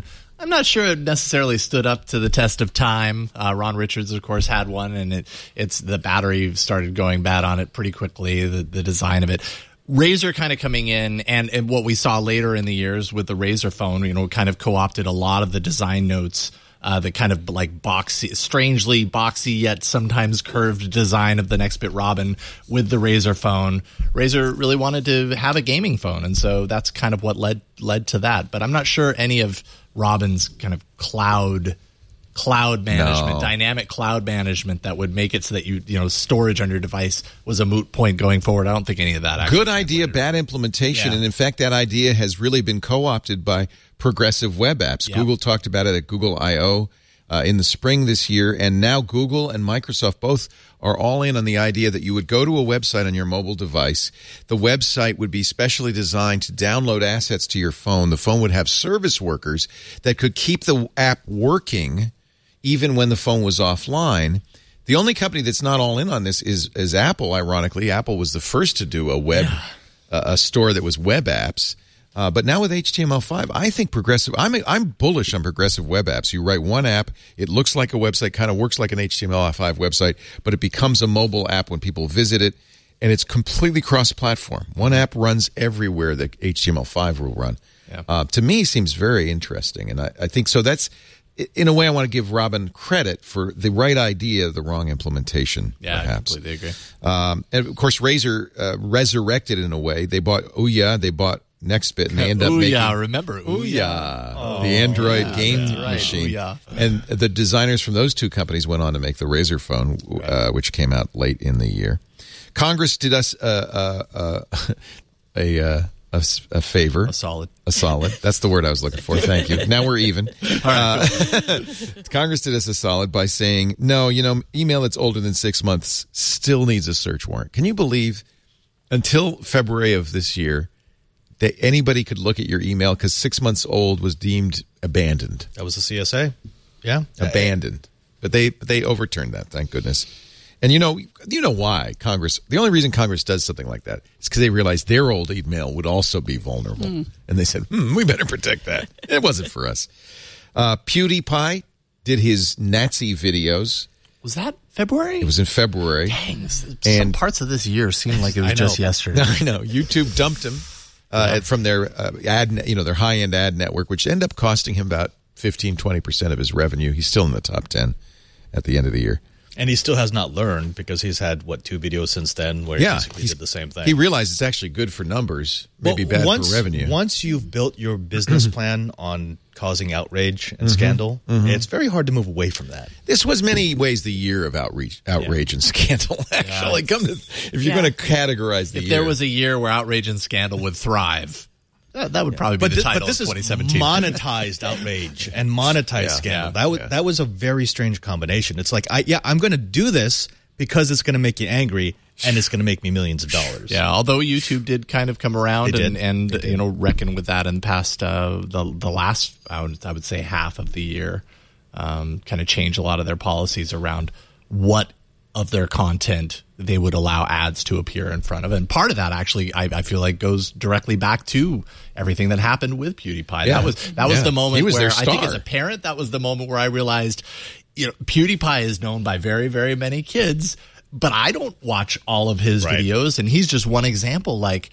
I'm not sure it necessarily stood up to the test of time. Uh, Ron Richards, of course, had one, and it, it's the battery started going bad on it pretty quickly, the, the design of it. Razer kind of coming in, and, and what we saw later in the years with the Razer phone, you know, kind of co-opted a lot of the design notes, uh, the kind of like boxy, strangely boxy yet sometimes curved design of the Nextbit Robin with the Razer phone. Razer really wanted to have a gaming phone, and so that's kind of what led led to that. But I'm not sure any of Robin's kind of cloud cloud management, No. dynamic cloud management that would make it so that you you know storage on your device was a moot point going forward. I don't think any of that. Actually Good idea, bad implementation. Yeah. And in fact, that idea has really been co-opted by progressive web apps. Yeah. Google talked about it at Google I O uh, in the spring this year. And now Google and Microsoft both are all in on the idea that you would go to a website on your mobile device. The website would be specially designed to download assets to your phone. The phone would have service workers that could keep the app working even when the phone was offline. The only company that's not all in on this is, is Apple, ironically. Apple was the first to do a web yeah. uh, a store that was web apps. Uh, but now with H T M L five, I think progressive, I'm, I'm bullish on progressive web apps. You write one app, it looks like a website, kind of works like an H T M L five website, but it becomes a mobile app when people visit it, and it's completely cross-platform. One app runs everywhere that H T M L five will run. Yeah. Uh, to me, seems very interesting, and I, I think so that's, in a way, I want to give Robin credit for the right idea, the wrong implementation, yeah, perhaps. I completely agree. Um, and, of course, Razer uh, resurrected in a way. They bought Ouya, they bought Nextbit, and they ended up making Ouya, remember Ouya. Oh, the Android yeah, game that's right, machine. Ouya. And the designers from those two companies went on to make the Razer phone, uh, which came out late in the year. Congress did us uh, uh, uh, a, uh, a a favor. A solid. A solid. That's the word I was looking for. Thank you. Now we're even. Uh, Congress did us a solid by saying, no, you know, email that's older than six months still needs a search warrant. Can you believe until February of this year that anybody could look at your email because six months old was deemed abandoned? That was the C S A. Yeah. Abandoned. But they but they overturned that, thank goodness. And you know, you know why Congress, the only reason Congress does something like that is because they realized their old email would also be vulnerable. Mm. And they said, hmm, we better protect that. It wasn't for us. Uh, PewDiePie did his Nazi videos. Was that February? It was in February. Dang, some and parts of this year seem like it was just yesterday. I know. YouTube dumped him uh, yeah. from their uh, ad, you know, their high-end ad network, which ended up costing him about fifteen, twenty percent of his revenue. He's still in the top ten at the end of the year. And he still has not learned because he's had, what, two videos since then where yeah, he did the same thing. He realized it's actually good for numbers, maybe well, bad once, for revenue. Once you've built your business plan on causing outrage and mm-hmm. scandal, mm-hmm. it's very hard to move away from that. This was many ways the year of outreach, outrage yeah. and scandal, actually. Yeah. Come to, if you're yeah. going to categorize the if year. If there was a year where outrage and scandal would thrive, That, that would probably be but the this, title but this of is twenty seventeen. Monetized outrage and monetized yeah, scandal. Yeah, that was yeah. that was a very strange combination. It's like, I, yeah, I'm going to do this because it's going to make you angry and it's going to make me millions of dollars. Yeah, although YouTube did kind of come around They and, did. and They did. you know reckon with that in the past uh, the the last I would, I would say half of the year, um, kind of change a lot of their policies around what of their content they would allow ads to appear in front of. And part of that actually, I, I feel like, goes directly back to everything that happened with PewDiePie. Yeah. That was that was Yeah. the moment He was where their I think star. as a parent, that was the moment where I realized, you know, PewDiePie is known by very, very many kids, but I don't watch all of his Right. videos. And he's just one example. Like,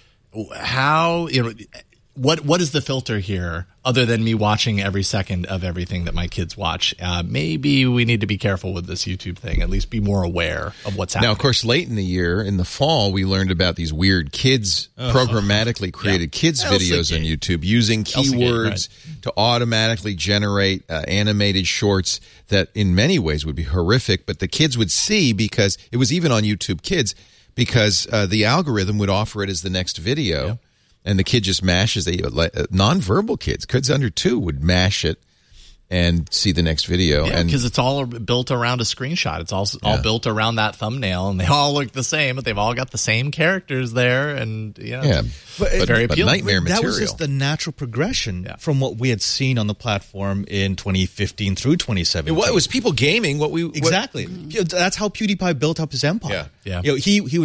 how, you know, what what is the filter here other than me watching every second of everything that my kids watch? Uh, maybe we need to be careful with this YouTube thing, at least be more aware of what's happening. Now, of course, late in the year, in the fall, we learned about these weird kids, Oh. programmatically created Yeah. kids Elsa videos on Gate. YouTube using Elsa Gate, keywords to automatically generate uh, animated shorts that in many ways would be horrific, but the kids would see because it was even on YouTube Kids because uh, the algorithm would offer it as the next video. Yeah. And the kid just mashes it. Like, uh, nonverbal kids, kids under two, would mash it and see the next video. Yeah, and because it's all built around a screenshot. It's all all Yeah. built around that thumbnail, and they all look the same, but they've all got the same characters there, and you know, yeah, But- but, very but appealing. nightmare That material. was just the natural progression Yeah. from what we had seen on the platform in twenty fifteen through twenty seventeen. It was people gaming. What we what- Exactly. Yeah, That's how PewDiePie built up his empire. Yeah. Yeah. You know, he he would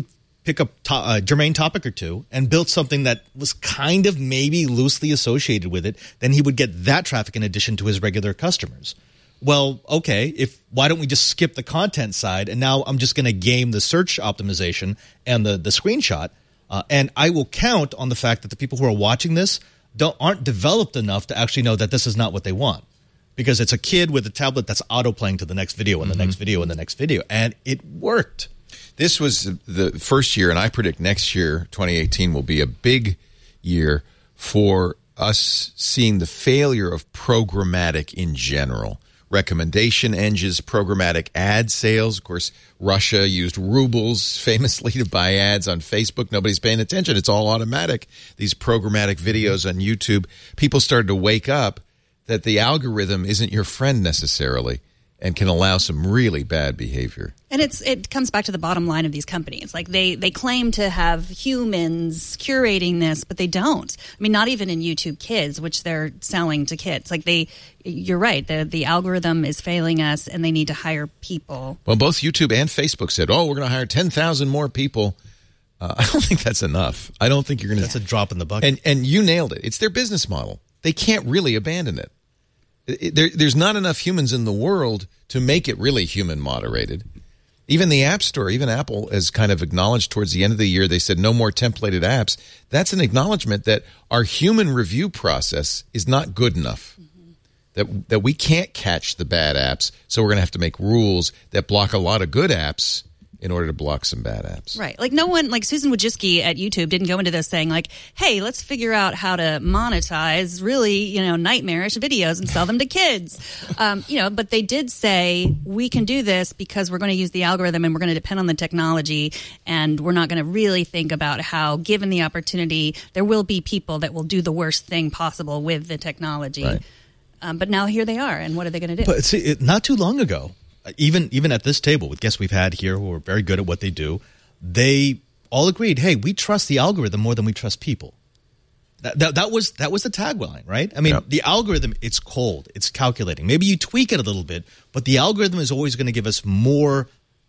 pick a, to- a germane topic or two and built something that was kind of maybe loosely associated with it, then he would get that traffic in addition to his regular customers. Well, okay, if why don't we just skip the content side and now I'm just going to game the search optimization and the, the screenshot, uh, and I will count on the fact that the people who are watching this don't aren't developed enough to actually know that this is not what they want. Because it's a kid with a tablet that's auto-playing to the next video and the mm-hmm. next video and the next video. And it worked. This was the first year, and I predict next year, twenty eighteen, will be a big year for us seeing the failure of programmatic in general. Recommendation engines, programmatic ad sales. Of course, Russia used rubles famously to buy ads on Facebook. Nobody's paying attention. It's all automatic. These programmatic videos on YouTube. People started to wake up that the algorithm isn't your friend necessarily and can allow some really bad behavior. And it's it comes back to the bottom line of these companies. Like they, they claim to have humans curating this, but they don't. I mean, not even in YouTube Kids, which they're selling to kids. Like they, you're right, the, the algorithm is failing us and they need to hire people. Well, both YouTube and Facebook said, oh, we're going to hire ten thousand more people. Uh, I don't think that's enough. I don't think you're going to. That's a drop in the bucket. And, and you nailed it. It's their business model. They can't really abandon it. It, there, there's not enough humans in the world to make it really human moderated. Even the App Store, even Apple has kind of acknowledged towards the end of the year, they said no more templated apps. That's an acknowledgement that our human review process is not good enough. Mm-hmm. That that we can't catch the bad apps, so we're going to have to make rules that block a lot of good apps in order to block some bad apps. Right. Like no one, like Susan Wojcicki at YouTube didn't go into this saying like, hey, let's figure out how to monetize really, you know, nightmarish videos and sell them to kids. Um, you know, but they did say we can do this because we're going to use the algorithm and we're going to depend on the technology and we're not going to really think about how, given the opportunity, there will be people that will do the worst thing possible with the technology. Right. Um, but now here they are, and what are they going to do? But see, it, not too long ago, Even even at this table with guests we've had here who are very good at what they do, they all agreed, hey, we trust the algorithm more than we trust people. That that, that was that was the tagline, right? I mean, yep. The algorithm, it's cold, it's calculating. Maybe you tweak it a little bit, but the algorithm is always going to give us more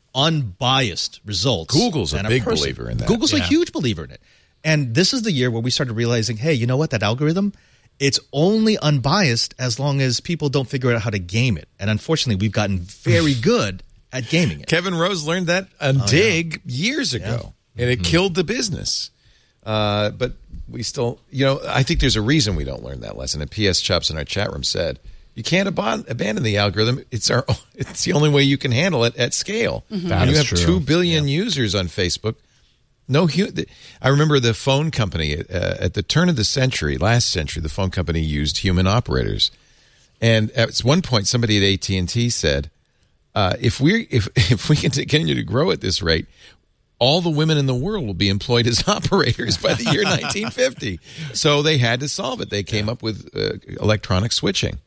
unbiased results. Google's a big a believer in that. Google's yeah. a huge believer in it. And this is the year where we started realizing, hey, you know what, that algorithm, it's only unbiased as long as people don't figure out how to game it. And unfortunately, we've gotten very good at gaming it. Kevin Rose learned that on oh, Dig yeah. years ago, yeah. and it mm-hmm. killed the business. Uh, but we still, you know, I think there's a reason we don't learn that lesson. And P S Chops in our chat room said, you can't ab- abandon the algorithm. It's our, it's the only way you can handle it at scale. Mm-hmm. When you have true. two billion yeah. users on Facebook. No, I remember the phone company uh, at the turn of the century, last century, the phone company used human operators. And at one point, somebody at A T and T said, uh, if we if if we can continue to grow at this rate, all the women in the world will be employed as operators by the year nineteen fifty. So they had to solve it. They came up with uh, electronic switching.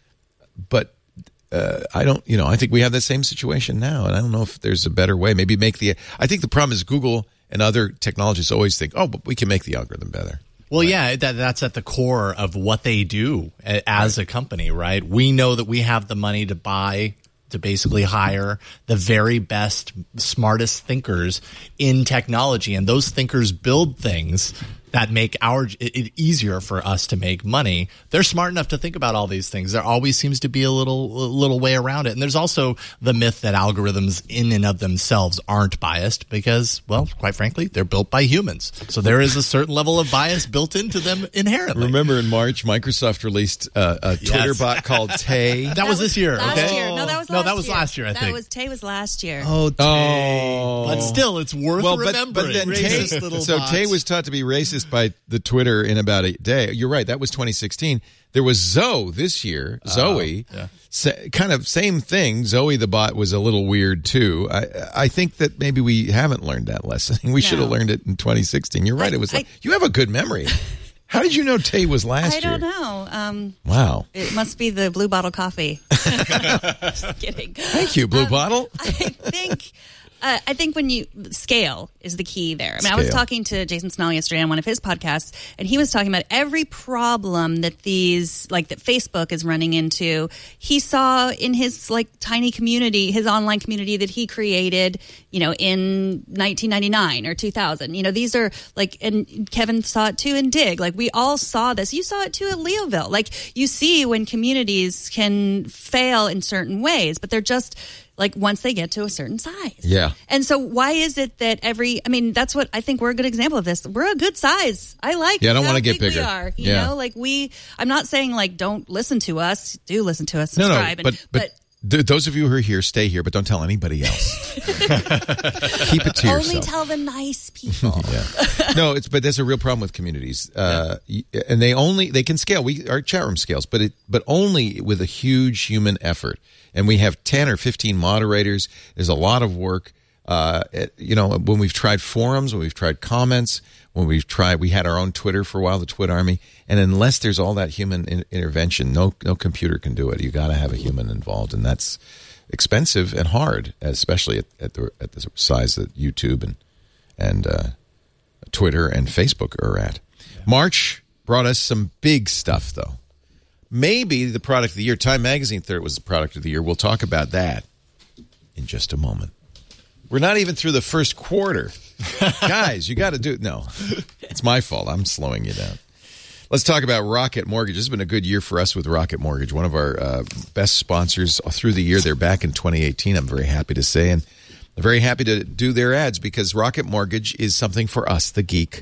But uh, I don't, you know, I think we have that same situation now, and I don't know if there's a better way. Maybe make the. I think the problem is Google and other technologists always think, oh, but we can make the algorithm better. Well, right. yeah, that, that's at the core of what they do as right. a company, right? We know that we have the money to buy, to basically hire the very best, smartest thinkers in technology. And those thinkers build things that make our it easier for us to make money. They're smart enough to think about all these things. There always seems to be a little a little way around it. And there's also the myth that algorithms in and of themselves aren't biased because, well, quite frankly, they're built by humans. So there is a certain level of bias built into them inherently. Remember in March, Microsoft released uh, a Twitter yes. bot called Tay. That, that was this year. Last okay? year. No, that was last No, that was year. last year, I that think. Was, Tay was last year. Oh, Tay. Oh. But still, it's worth well, but, remembering. But then Racist Tay, little so bots. Tay was taught to be racist by the Twitter in about a day. You're right. That was twenty sixteen. There was Zoe this year. Uh, Zoe, yeah. sa- kind of same thing. Zoe the bot was a little weird too. I I think that maybe we haven't learned that lesson. We no. should have learned it in twenty sixteen. You're right. I, it was. I, like, you have a good memory. How did you know Tay was last I year? don't know. Um, wow. It must be the Blue Bottle coffee. Just kidding. Thank you, Blue um, Bottle. I think Uh, I think when you scale is the key there. I mean, I was Scale. talking to Jason Snell yesterday on one of his podcasts, and he was talking about every problem that these, like that Facebook is running into. He saw in his like tiny community, his online community that he created, you know, in nineteen ninety-nine or two thousand. You know, these are like, and Kevin saw it too in Dig. Like we all saw this. You saw it too at Leoville. Like you see when communities can fail in certain ways, but they're just like once they get to a certain size. Yeah. And so why is it that every, I mean, that's what I think we're a good example of this. We're a good size. I like Yeah, I don't how wanna get big bigger. we are. You Yeah. know, like we, I'm not saying like don't listen to us. Do listen to us, No, no, subscribe. but, and, but, th- those of you who are here, stay here, but don't tell anybody else. Keep it to only yourself. tell the nice people. Yeah. No, it's but there's a real problem with communities, uh, y- and they only they can scale. We our chat room scales, but it but only with a huge human effort. And we have ten or fifteen moderators. There's a lot of work. Uh, it- you know, when we've tried forums, when we've tried comments, when we've tried, we had our own Twitter for a while, the Twit Army. And unless there's all that human in- intervention, no no computer can do it. You got to have a human involved, and that's expensive and hard, especially at, at the at the size that YouTube and and uh, Twitter and Facebook are at. March brought us some big stuff, though. Maybe the product of the year. Time Magazine thought it was the product of the year. We'll talk about that in just a moment. We're not even through the first quarter. Guys, you got to do it. No, it's my fault. I'm slowing you down. Let's talk about Rocket Mortgage. This has been a good year for us with Rocket Mortgage, one of our uh, best sponsors through the year. They're back in twenty eighteen, I'm very happy to say, and I'm very happy to do their ads because Rocket Mortgage is something for us, the geek.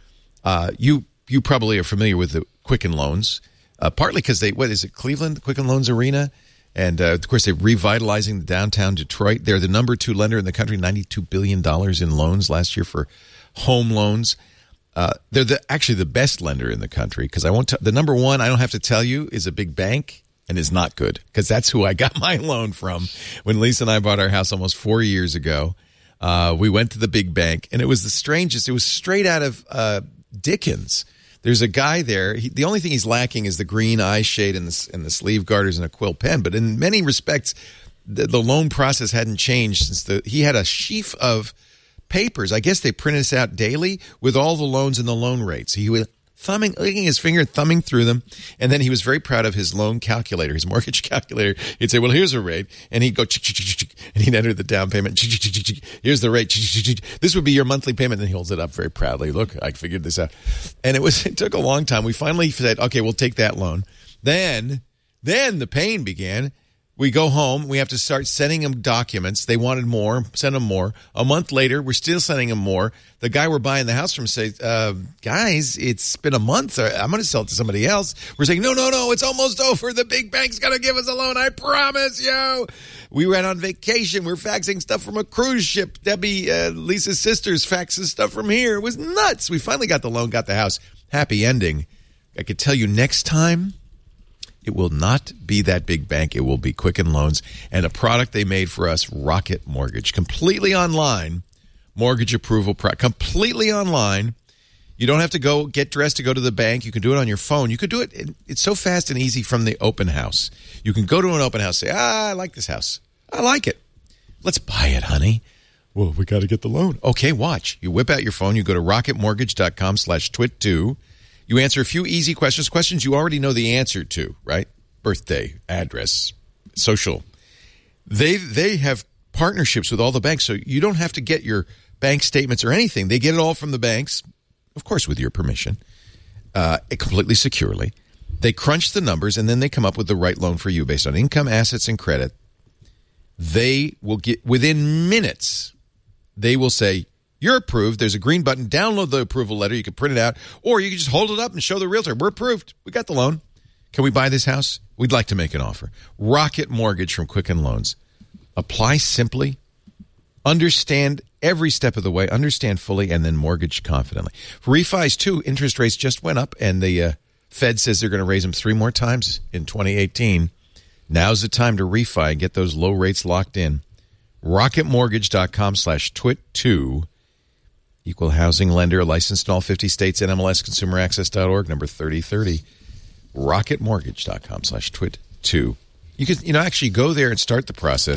Uh, you you probably are familiar with the Quicken Loans, uh, partly because they, what is it, Cleveland, Quicken Loans Arena? And, uh, of course, they're revitalizing the downtown Detroit. They're the number two lender in the country, ninety-two billion dollars in loans last year for home loans. Uh, they're the, actually the best lender in the country because I won't. T- the number one, I don't have to tell you, is a big bank and is not good because that's who I got my loan from when Lisa and I bought our house almost four years ago. Uh, we went to the big bank and it was the strangest. It was straight out of uh, Dickens. There's a guy there. He, the only thing he's lacking is the green eye shade and the, and the sleeve garters and a quill pen. But in many respects, the, the loan process hadn't changed since the. He had a sheaf of papers. I guess they printed us out daily with all the loans and the loan rates. He was thumbing, licking his finger, thumbing through them, and then he was very proud of his loan calculator, his mortgage calculator. He'd say, "Well, here's a rate," and he'd go, and he'd enter the down payment. Here's the rate. This would be your monthly payment. And he holds it up very proudly. Look, I figured this out, and it was. It took a long time. We finally said, "Okay, we'll take that loan." Then, then the pain began. We go home. We have to start sending them documents. They wanted more. Send them more. A month later, we're still sending them more. The guy we're buying the house from says, uh, guys, it's been a month. I'm going to sell it to somebody else. We're saying, no, no, no, it's almost over. The big bank's going to give us a loan. I promise you. We went on vacation. We're faxing stuff from a cruise ship. Debbie, uh, Lisa's sister's faxes stuff from here. It was nuts. We finally got the loan, got the house. Happy ending. I could tell you next time, it will not be that big bank. It will be Quicken Loans and a product they made for us, Rocket Mortgage. Completely online, mortgage approval, pro- completely online. You don't have to go get dressed to go to the bank. You can do it on your phone. You could do it. It's so fast and easy from the open house. You can go to an open house, say, ah, I like this house. I like it. Let's buy it, honey. Well, we got to get the loan. Okay, watch. You whip out your phone. You go to rocketmortgage.com slash twit two. You answer a few easy questions, questions you already know the answer to, right? Birthday, address, social. They they have partnerships with all the banks, so you don't have to get your bank statements or anything. They get it all from the banks, of course, with your permission, uh, completely securely. They crunch the numbers, and then they come up with the right loan for you based on income, assets, and credit. They will get, within minutes, they will say, you're approved. There's a green button. Download the approval letter. You can print it out, or you can just hold it up and show the realtor. We're approved. We got the loan. Can we buy this house? We'd like to make an offer. Rocket Mortgage from Quicken Loans. Apply simply. Understand every step of the way. Understand fully, and then mortgage confidently. For refis, too, interest rates just went up, and the uh, Fed says they're going to raise them three more times in twenty eighteen. Now's the time to refi and get those low rates locked in. rocketmortgage.com slash twit two. Equal housing lender, licensed in all fifty states, N M L S consumer access dot org, number thirty thirty. rocketmortgage.com slash twit two. You could, you know, actually go there and start the process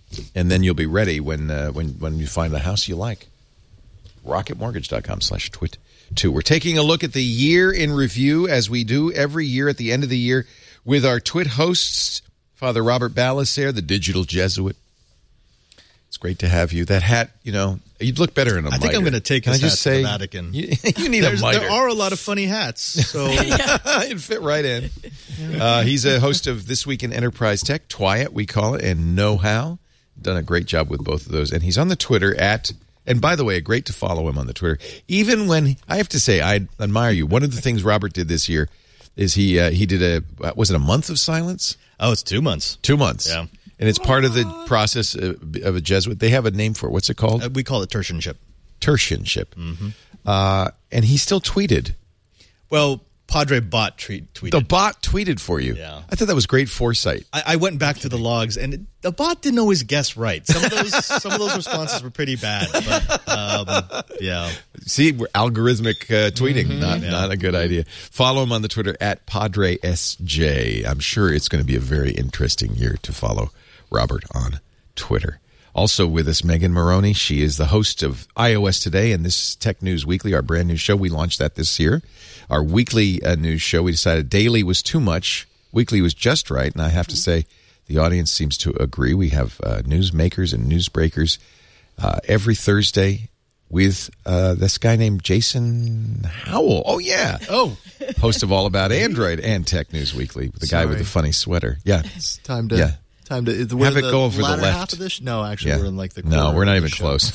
and then you'll be ready when uh, when when you find the house you like. rocketmortgage.com slash twit two. We're taking a look at the year in review, as we do every year at the end of the year, with our Twit hosts, Father Robert Balasaire, the digital Jesuit. It's great to have you. That hat, you know, you'd look better in a I think miter. I'm going to take Can this I hat just to say, the Vatican. You, you need There's- a miter. There are a lot of funny hats. So It'd fit right in. Uh, he's a host of This Week in Enterprise Tech, Twyat, we call it, and Know How. Done a great job with both of those. And he's on the Twitter at, and by the way, great to follow him on the Twitter. Even when, I have to say, I admire you. One of the things Robert did this year is he uh, he did a, was it a month of silence? oh, it's two months. Two months. Yeah. And it's part of the process of, of a Jesuit. They have a name for it. What's it called? Uh, we call it tertianship. Tertianship. Uh, and he still tweeted. Well, Padre Bot tweet, tweeted. The bot tweeted for you. Yeah. I thought that was great foresight. I, I went back to the logs, and it, the bot didn't always guess right. Some of those some of those responses were pretty bad. But, um, yeah. See, we're algorithmic uh, tweeting. Mm-hmm. Not not a good idea. Follow him on the Twitter at Padre S J. I'm sure it's going to be a very interesting year to follow Robert on Twitter. Also with us, Megan Maroney. She is the host of iOS Today and this Tech News Weekly, our brand new show. We launched that this year. Our weekly uh, news show, we decided daily was too much. Weekly was just right. And I have to say, the audience seems to agree. We have uh, newsmakers and newsbreakers uh, every Thursday with uh, this guy named Jason Howell. Oh, yeah. Oh, Host of All About Android and Tech News Weekly, the guy with the funny sweater. Yeah. it's time to Yeah. time to is, Have it go over the latter left. half of this? No, actually, Yeah. we're in like the No, quarter we're not of the even show. close.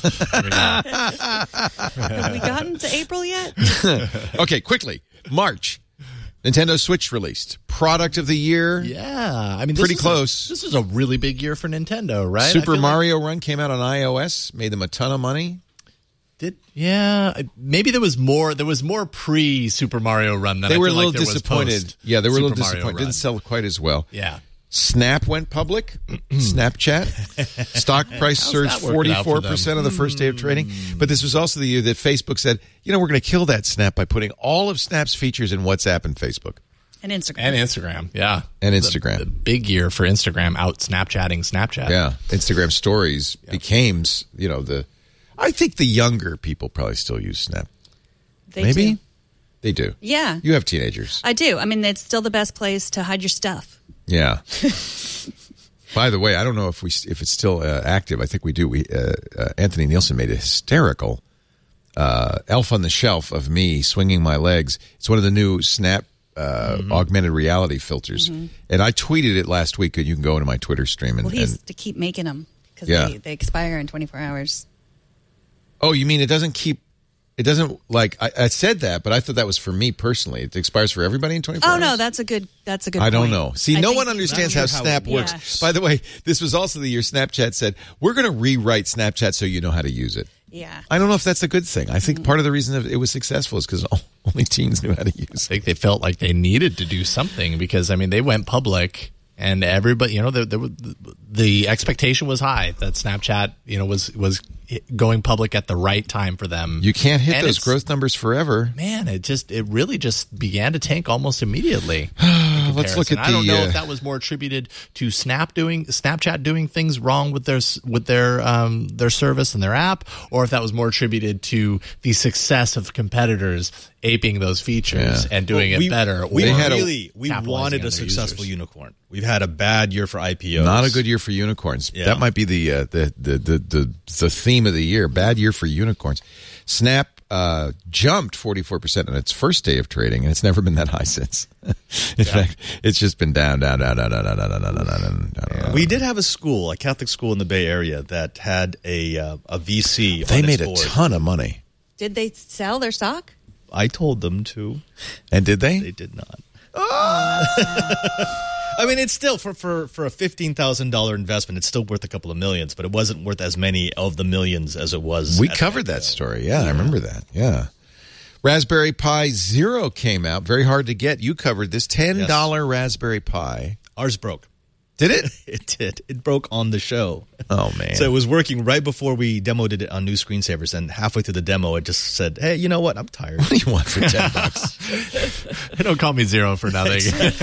Have we gotten to April yet? Okay, quickly. March. Nintendo Switch released. Product of the year. Yeah, I mean, this Pretty is a- close. this is a really big year for Nintendo, right? I Super feel like- Mario Run came out on iOS, made them a ton of money. Did yeah? I- Maybe there was more. There was more pre Super Mario Run than They I were a feel little like there was disappointed. post Yeah, they were a little Super Mario disappointed. Run. Didn't sell quite as well. Yeah. Snap went public. Snapchat. Stock price surged that working out for forty-four percent on the first day of trading. But this was also the year that Facebook said, you know, we're going to kill that Snap by putting all of Snap's features in WhatsApp and Facebook. And Instagram. And Instagram, yeah, And The- Instagram. the big year for Instagram, out Snapchatting Snapchat. Yeah. Instagram stories became, you know, the, I think the younger people probably still use Snap. They Maybe? do. They do. Yeah. You have teenagers. I do. I mean, it's still the best place to hide your stuff. Yeah. By the way, I don't know if we if it's still uh, active. I think we do. We uh, uh, Anthony Nielsen made a hysterical uh, elf on the shelf of me swinging my legs. It's one of the new Snap uh, augmented reality filters, and I tweeted it last week. And you can go into my Twitter stream and, Well, he has and to keep making them because Yeah. they, they expire in twenty-four hours. oh, you mean it doesn't keep? It doesn't like I, I said that, but I thought that was for me personally. It expires for everybody in twenty-four Oh hours. no, that's a good. That's a good. I don't point. know. See, I no think- one understands how Not sure how Snap it works. works. By the way, this was also the year Snapchat said, we're going to rewrite Snapchat so you know how to use it. Yeah. I don't know if that's a good thing. I think part of the reason that it was successful is because only teens knew how to use I it. think they felt like they needed to do something because I mean they went public and everybody, you know, the the, the expectation was high that Snapchat, you know, was was going public at the right time for them. You can't hit And those it's- growth numbers forever. Man, it just it really just began to tank almost immediately. Let's look at comparison. I don't the, know uh, if that was more attributed to Snap doing Snapchat doing things wrong with their with their um, their service and their app, or if that was more attributed to the success of competitors aping those features Yeah. and doing Well, we, it better. We They or had a- really we capitalizing wanted on a their successful users. unicorn. We've had a bad year for I P Os. Not a good year for unicorns. Yeah. That might be the, uh, the, the the the the theme of the year. Bad year for unicorns. Snap uh, jumped forty-four percent on its first day of trading, and it's never been that high since. In fact, it's just been down, down, down, down, down, down, down, down, down, down, down. We did have a school, a Catholic school in the Bay Area that had a uh, a V C. They on made its a board. ton of money. Did they sell their stock? I told them to. And did they? They did not. I mean, it's still for for for a fifteen thousand dollar investment. It's still worth a couple of millions, but it wasn't worth as many of the millions as it was. We at covered the I P O. that story. Yeah, I remember that. Yeah. Raspberry Pi Zero came out. Very hard to get. You covered this ten dollars Raspberry Pi. Ours broke. Did it? It did. It broke on the show. Oh, man. So it was working right before we demoed it on New Screensavers, and halfway through the demo, it just said, hey, you know what? I'm tired. What do you want for ten bucks? Don't call me zero for nothing.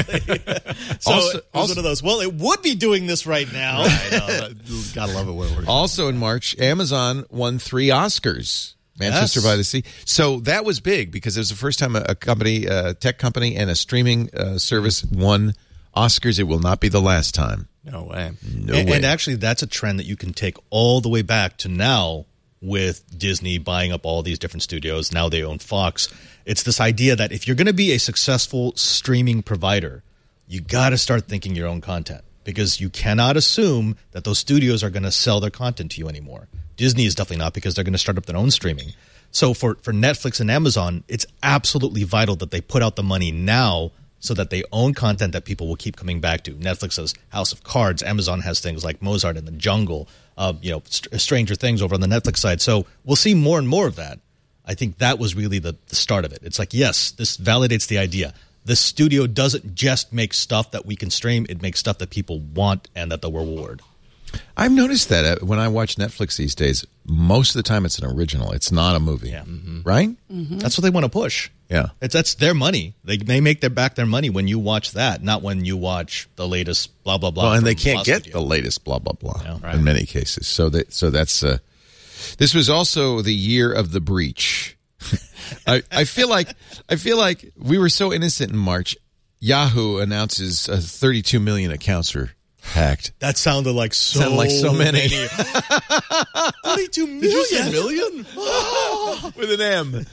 So Also- it was also- one of those, well, it would be doing this right now. I know. Gotta love it when it works. Also in March, Amazon won three Oscars. Manchester Yes. by the Sea. So that was big because it was the first time a, a company, a tech company, and a streaming uh, service won Oscars. It will not be the last time. No way. No and, way. and actually, that's a trend that you can take all the way back to now with Disney buying up all these different studios. Now they own Fox. It's this idea that if you're going to be a successful streaming provider, you got to start thinking your own content because you cannot assume that those studios are going to sell their content to you anymore. Disney is definitely not because they're going to start up their own streaming. So for, for Netflix and Amazon, it's absolutely vital that they put out the money now so that they own content that people will keep coming back to. Netflix has House of Cards. Amazon has things like Mozart and the Jungle, uh, you know, St- Stranger Things over on the Netflix side. So we'll see more and more of that. I think that was really the, the start of it. It's like, yes, this validates the idea. The studio doesn't just make stuff that we can stream. It makes stuff that people want and that they'll reward. I've noticed that uh, when I watch Netflix these days, most of the time it's an original. It's not a movie. Yeah. Mm-hmm. Right? Mm-hmm. That's what they want to push. Yeah. It's, that's their money. They they make their back their money when you watch that, not when you watch the latest blah, blah, blah. Well, and from they can't Blah get Studio. the latest blah, blah, blah Yeah, right. in many cases. So that, so that's, uh, this was also the year of the breach. I, I feel like, I feel like we were so innocent in March. Yahoo announces uh, thirty-two million accounts were hacked. That sounded like so, Sounded like so many. thirty-two million? million? With an M.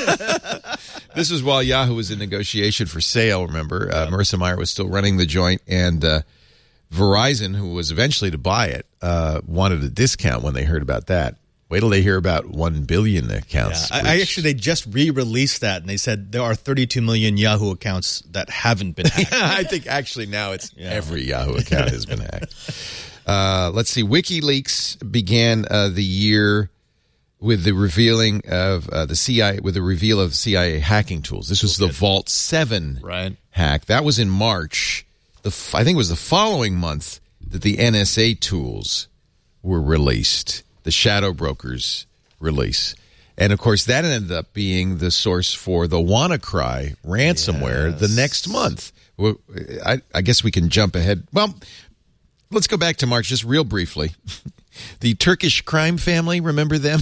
This is while Yahoo was in negotiation for sale, remember? Uh, Marissa Mayer was still running the joint, and uh, Verizon, who was eventually to buy it, uh, wanted a discount when they heard about that. Wait till they hear about one billion accounts. Yeah, I, I actually, they just re-released that, and they said there are thirty-two million Yahoo accounts that haven't been hacked. I think actually now it's every Yahoo account has been hacked. Uh, let's see. WikiLeaks began uh, the year with the revealing of uh, the C I A, with the reveal of C I A hacking tools. This was the Vault seven Right. hack. That was in March. The f- I think it was the following month that the N S A tools were released. The Shadow Brokers release. And, of course, that ended up being the source for the WannaCry ransomware Yes. the next month. Well, I, I guess we can jump ahead. Well, let's go back to March just real briefly. The Turkish crime family, remember them?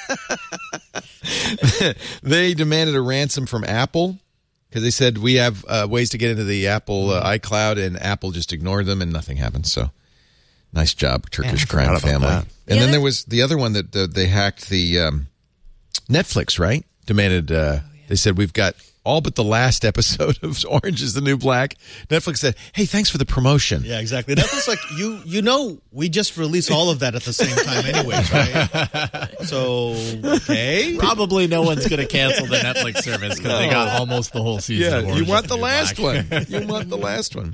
They demanded a ransom from Apple because they said we have uh, ways to get into the Apple uh, iCloud, and Apple just ignored them and nothing happened. So nice job, Turkish I crime forgot about family. that. And Yeah, then that- there was the other one that uh, they hacked the um, Netflix, right? Demanded, uh, they said, we've got all but the last episode of Orange is the New Black. Netflix said, hey, thanks for the promotion. Yeah, exactly. Netflix, like, you you know, we just release all of that at the same time anyways, right? So, okay. Probably no one's going to cancel the Netflix service because they got almost the whole season. Yeah, of you Orange want is the New last Black. one. You want the last one.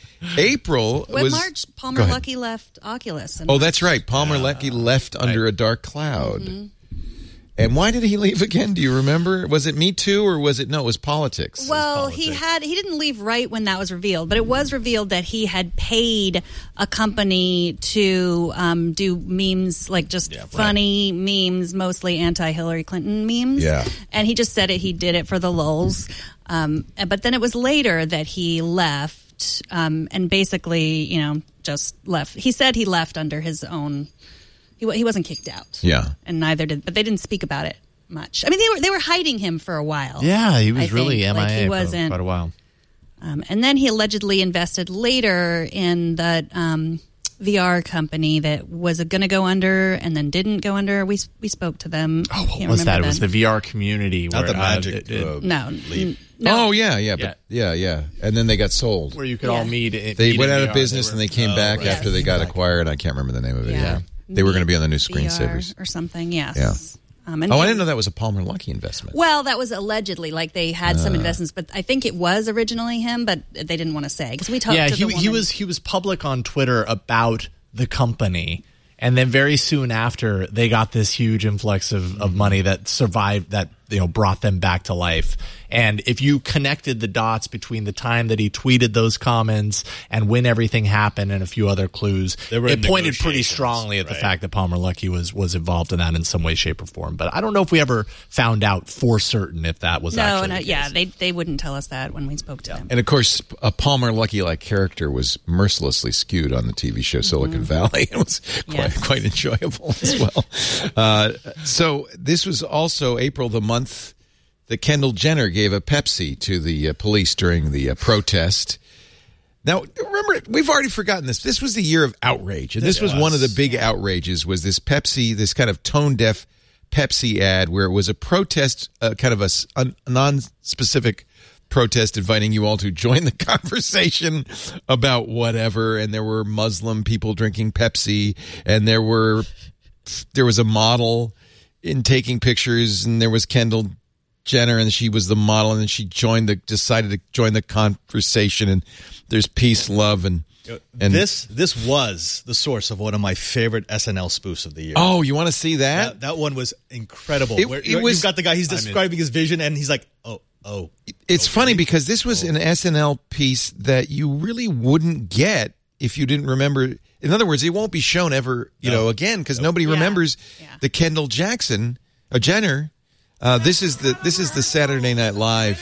April When was... March, Go Palmer ahead. Luckey left Oculus. in Oh, March. that's right. Palmer Luckey left under a dark cloud. Mm-hmm. And why did he leave again? Do you remember? Was it Me Too or was it, no, it was politics. Well, he had he didn't leave right when that was revealed, but it was revealed that he had paid a company to um, do memes, like just Yeah, right. funny memes, mostly anti-Hillary Clinton memes. Yeah. And he just said it. He did it for the lulz. Um, but then it was later that he left, um, and basically, you know, just left. He said he left under his own. He wa- he wasn't kicked out. Yeah. And neither did, but they didn't speak about it much. I mean, they were they were hiding him for a while. Yeah, he was I really think. M I A Like, he for wasn't- quite a while. Um, and then he allegedly invested later in the um, V R company that was going to go under and then didn't go under. We we spoke to them. Oh, what was that? It was the V R community. Not where, the uh, magic. it- it- uh, no, leap. n- no. Oh, yeah, yeah. But, yeah, yeah. And then they got sold. where you could Yeah. all meet. It, They meet went in out V of R. business They and were- they came Oh, back right. after they got acquired. I can't remember the name of it. Yeah. Yeah. They were going to be on the new V R screensavers. or something. Yes. Yeah. Um, and Oh, I then- didn't know that was a Palmer Luckey investment. Well, that was allegedly like they had Uh. some investments, but I think it was originally him, but they didn't want to say because we talked. Yeah, to he the he woman. was he was public on Twitter about the company, and then very soon after they got this huge influx of, of money that survived that you know, brought them back to life. And if you connected the dots between the time that he tweeted those comments and when everything happened and a few other clues, it pointed pretty strongly at the right. fact that Palmer Luckey was was involved in that in some way, shape, or form. But I don't know if we ever found out for certain if that was no, actually no, the case. yeah, they they wouldn't tell us that when we spoke to them. And of course, a Palmer Luckey-like character was mercilessly skewed on the T V show Silicon mm-hmm. Valley. It was quite, yes. quite enjoyable as well. Uh, so this was also April, the month that Kendall Jenner gave a Pepsi to the uh, police during the uh, protest. Now, remember, we've already forgotten this. This was the year of outrage, and this was one of the big outrages, was this Pepsi, this kind of tone-deaf Pepsi ad where it was a protest, uh, kind of a, a non-specific protest inviting you all to join the conversation about whatever, and there were Muslim people drinking Pepsi, and there were there was a model in taking pictures, and there was Kendall Jenner, and she was the model, and then she joined the decided to join the conversation, and there's peace, love, and and this this was the source of one of my favorite S N L spoofs of the year. Oh, you want to see that? That, that one was incredible. It, Where, it was, you've got the guy, he's describing I mean, his vision, and he's like, oh, oh. It's okay. funny because this was oh. an S N L piece that you really wouldn't get if you didn't remember. In other words, it won't be shown ever, you no. know, again, because no. nobody yeah. remembers yeah. the Kendall Jackson, uh, Jenner. Uh, this is the this is the Saturday Night Live.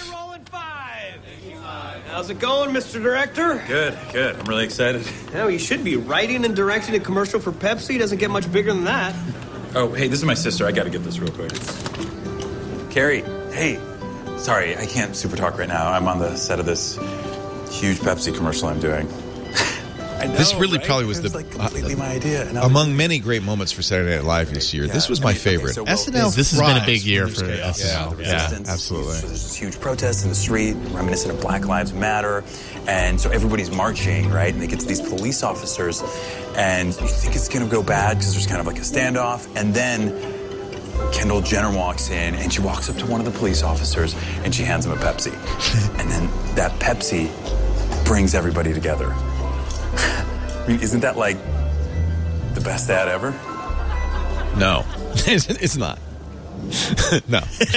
How's it going, Mister Director? Good, good. I'm really excited. Oh, you should be writing and directing a commercial for Pepsi. Doesn't get much bigger than that. Oh, hey, this is my sister. I got to get this real quick. Carrie, hey. Sorry, I can't super talk right now. I'm on the set of this huge Pepsi commercial I'm doing. I know, this really right? probably was, was the like completely uh, my idea. And among was, many great moments for Saturday Night Live this year. Yeah, this was I my mean, favorite. Okay, so, well, S N L. This has been a big year for chaos. S N L. Yeah, yeah, yeah absolutely. So there's this huge protest in the street, reminiscent of Black Lives Matter, and so everybody's marching, right? And they get to these police officers, and you think it's going to go bad because there's kind of like a standoff, and then Kendall Jenner walks in, and she walks up to one of the police officers, and she hands him a Pepsi, and then that Pepsi brings everybody together. I mean, isn't that like the best ad ever? No, it's not. no.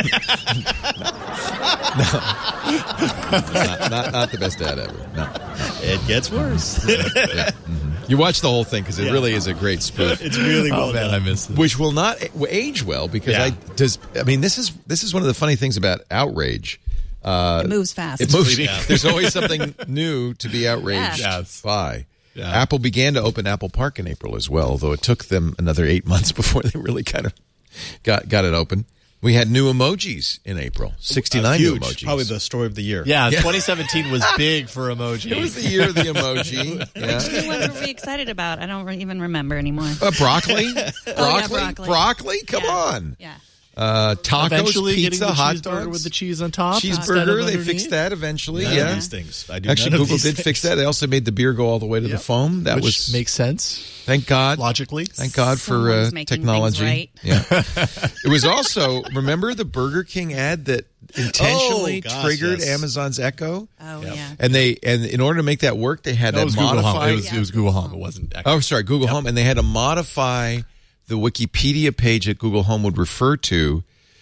no. no. Not, not, not the best ad ever. No. It gets worse. yeah. Mm-hmm. You watch the whole thing because it yeah. really is a great spoof. It's really well oh, man, done. I missed it. Which will not age well because yeah. I does. I mean, this is this is one of the funny things about outrage. Uh, it moves fast. It moves. There's always something new to be outraged yeah. by. Yeah. Apple began to open Apple Park in April as well, though it took them another eight months before they really kind of got got it open. We had new emojis in April, sixty-nine uh, huge, new emojis. Probably the story of the year. Yeah, yeah. twenty seventeen was big for emoji. It was the year of the emoji. Yeah. Which new ones were we excited about? I don't re- even remember anymore. Uh, broccoli? broccoli? Oh, yeah, broccoli. Broccoli? Come yeah. on. Yeah. Uh, tacos, eventually pizza, hot dogs dogs with the cheese on top. Cheeseburger, they fixed that eventually. None yeah, of these things. I do Actually, none of Google these did things. fix that. They also made the beer go all the way to Yep. the foam. That Which was makes sense. Thank God, logically. Thank God for uh, Someone's making technology. things right. Yeah, it was also remember the Burger King ad that intentionally Oh, gosh, triggered yes. Amazon's Echo. Oh Yep. yeah. And they and in order to make that work, they had No, it to was Google Home. modify. It was, it was Google Home. It wasn't. Echo. Oh, sorry, Google Yep. Home, and they had to modify the Wikipedia page that Google Home would refer to,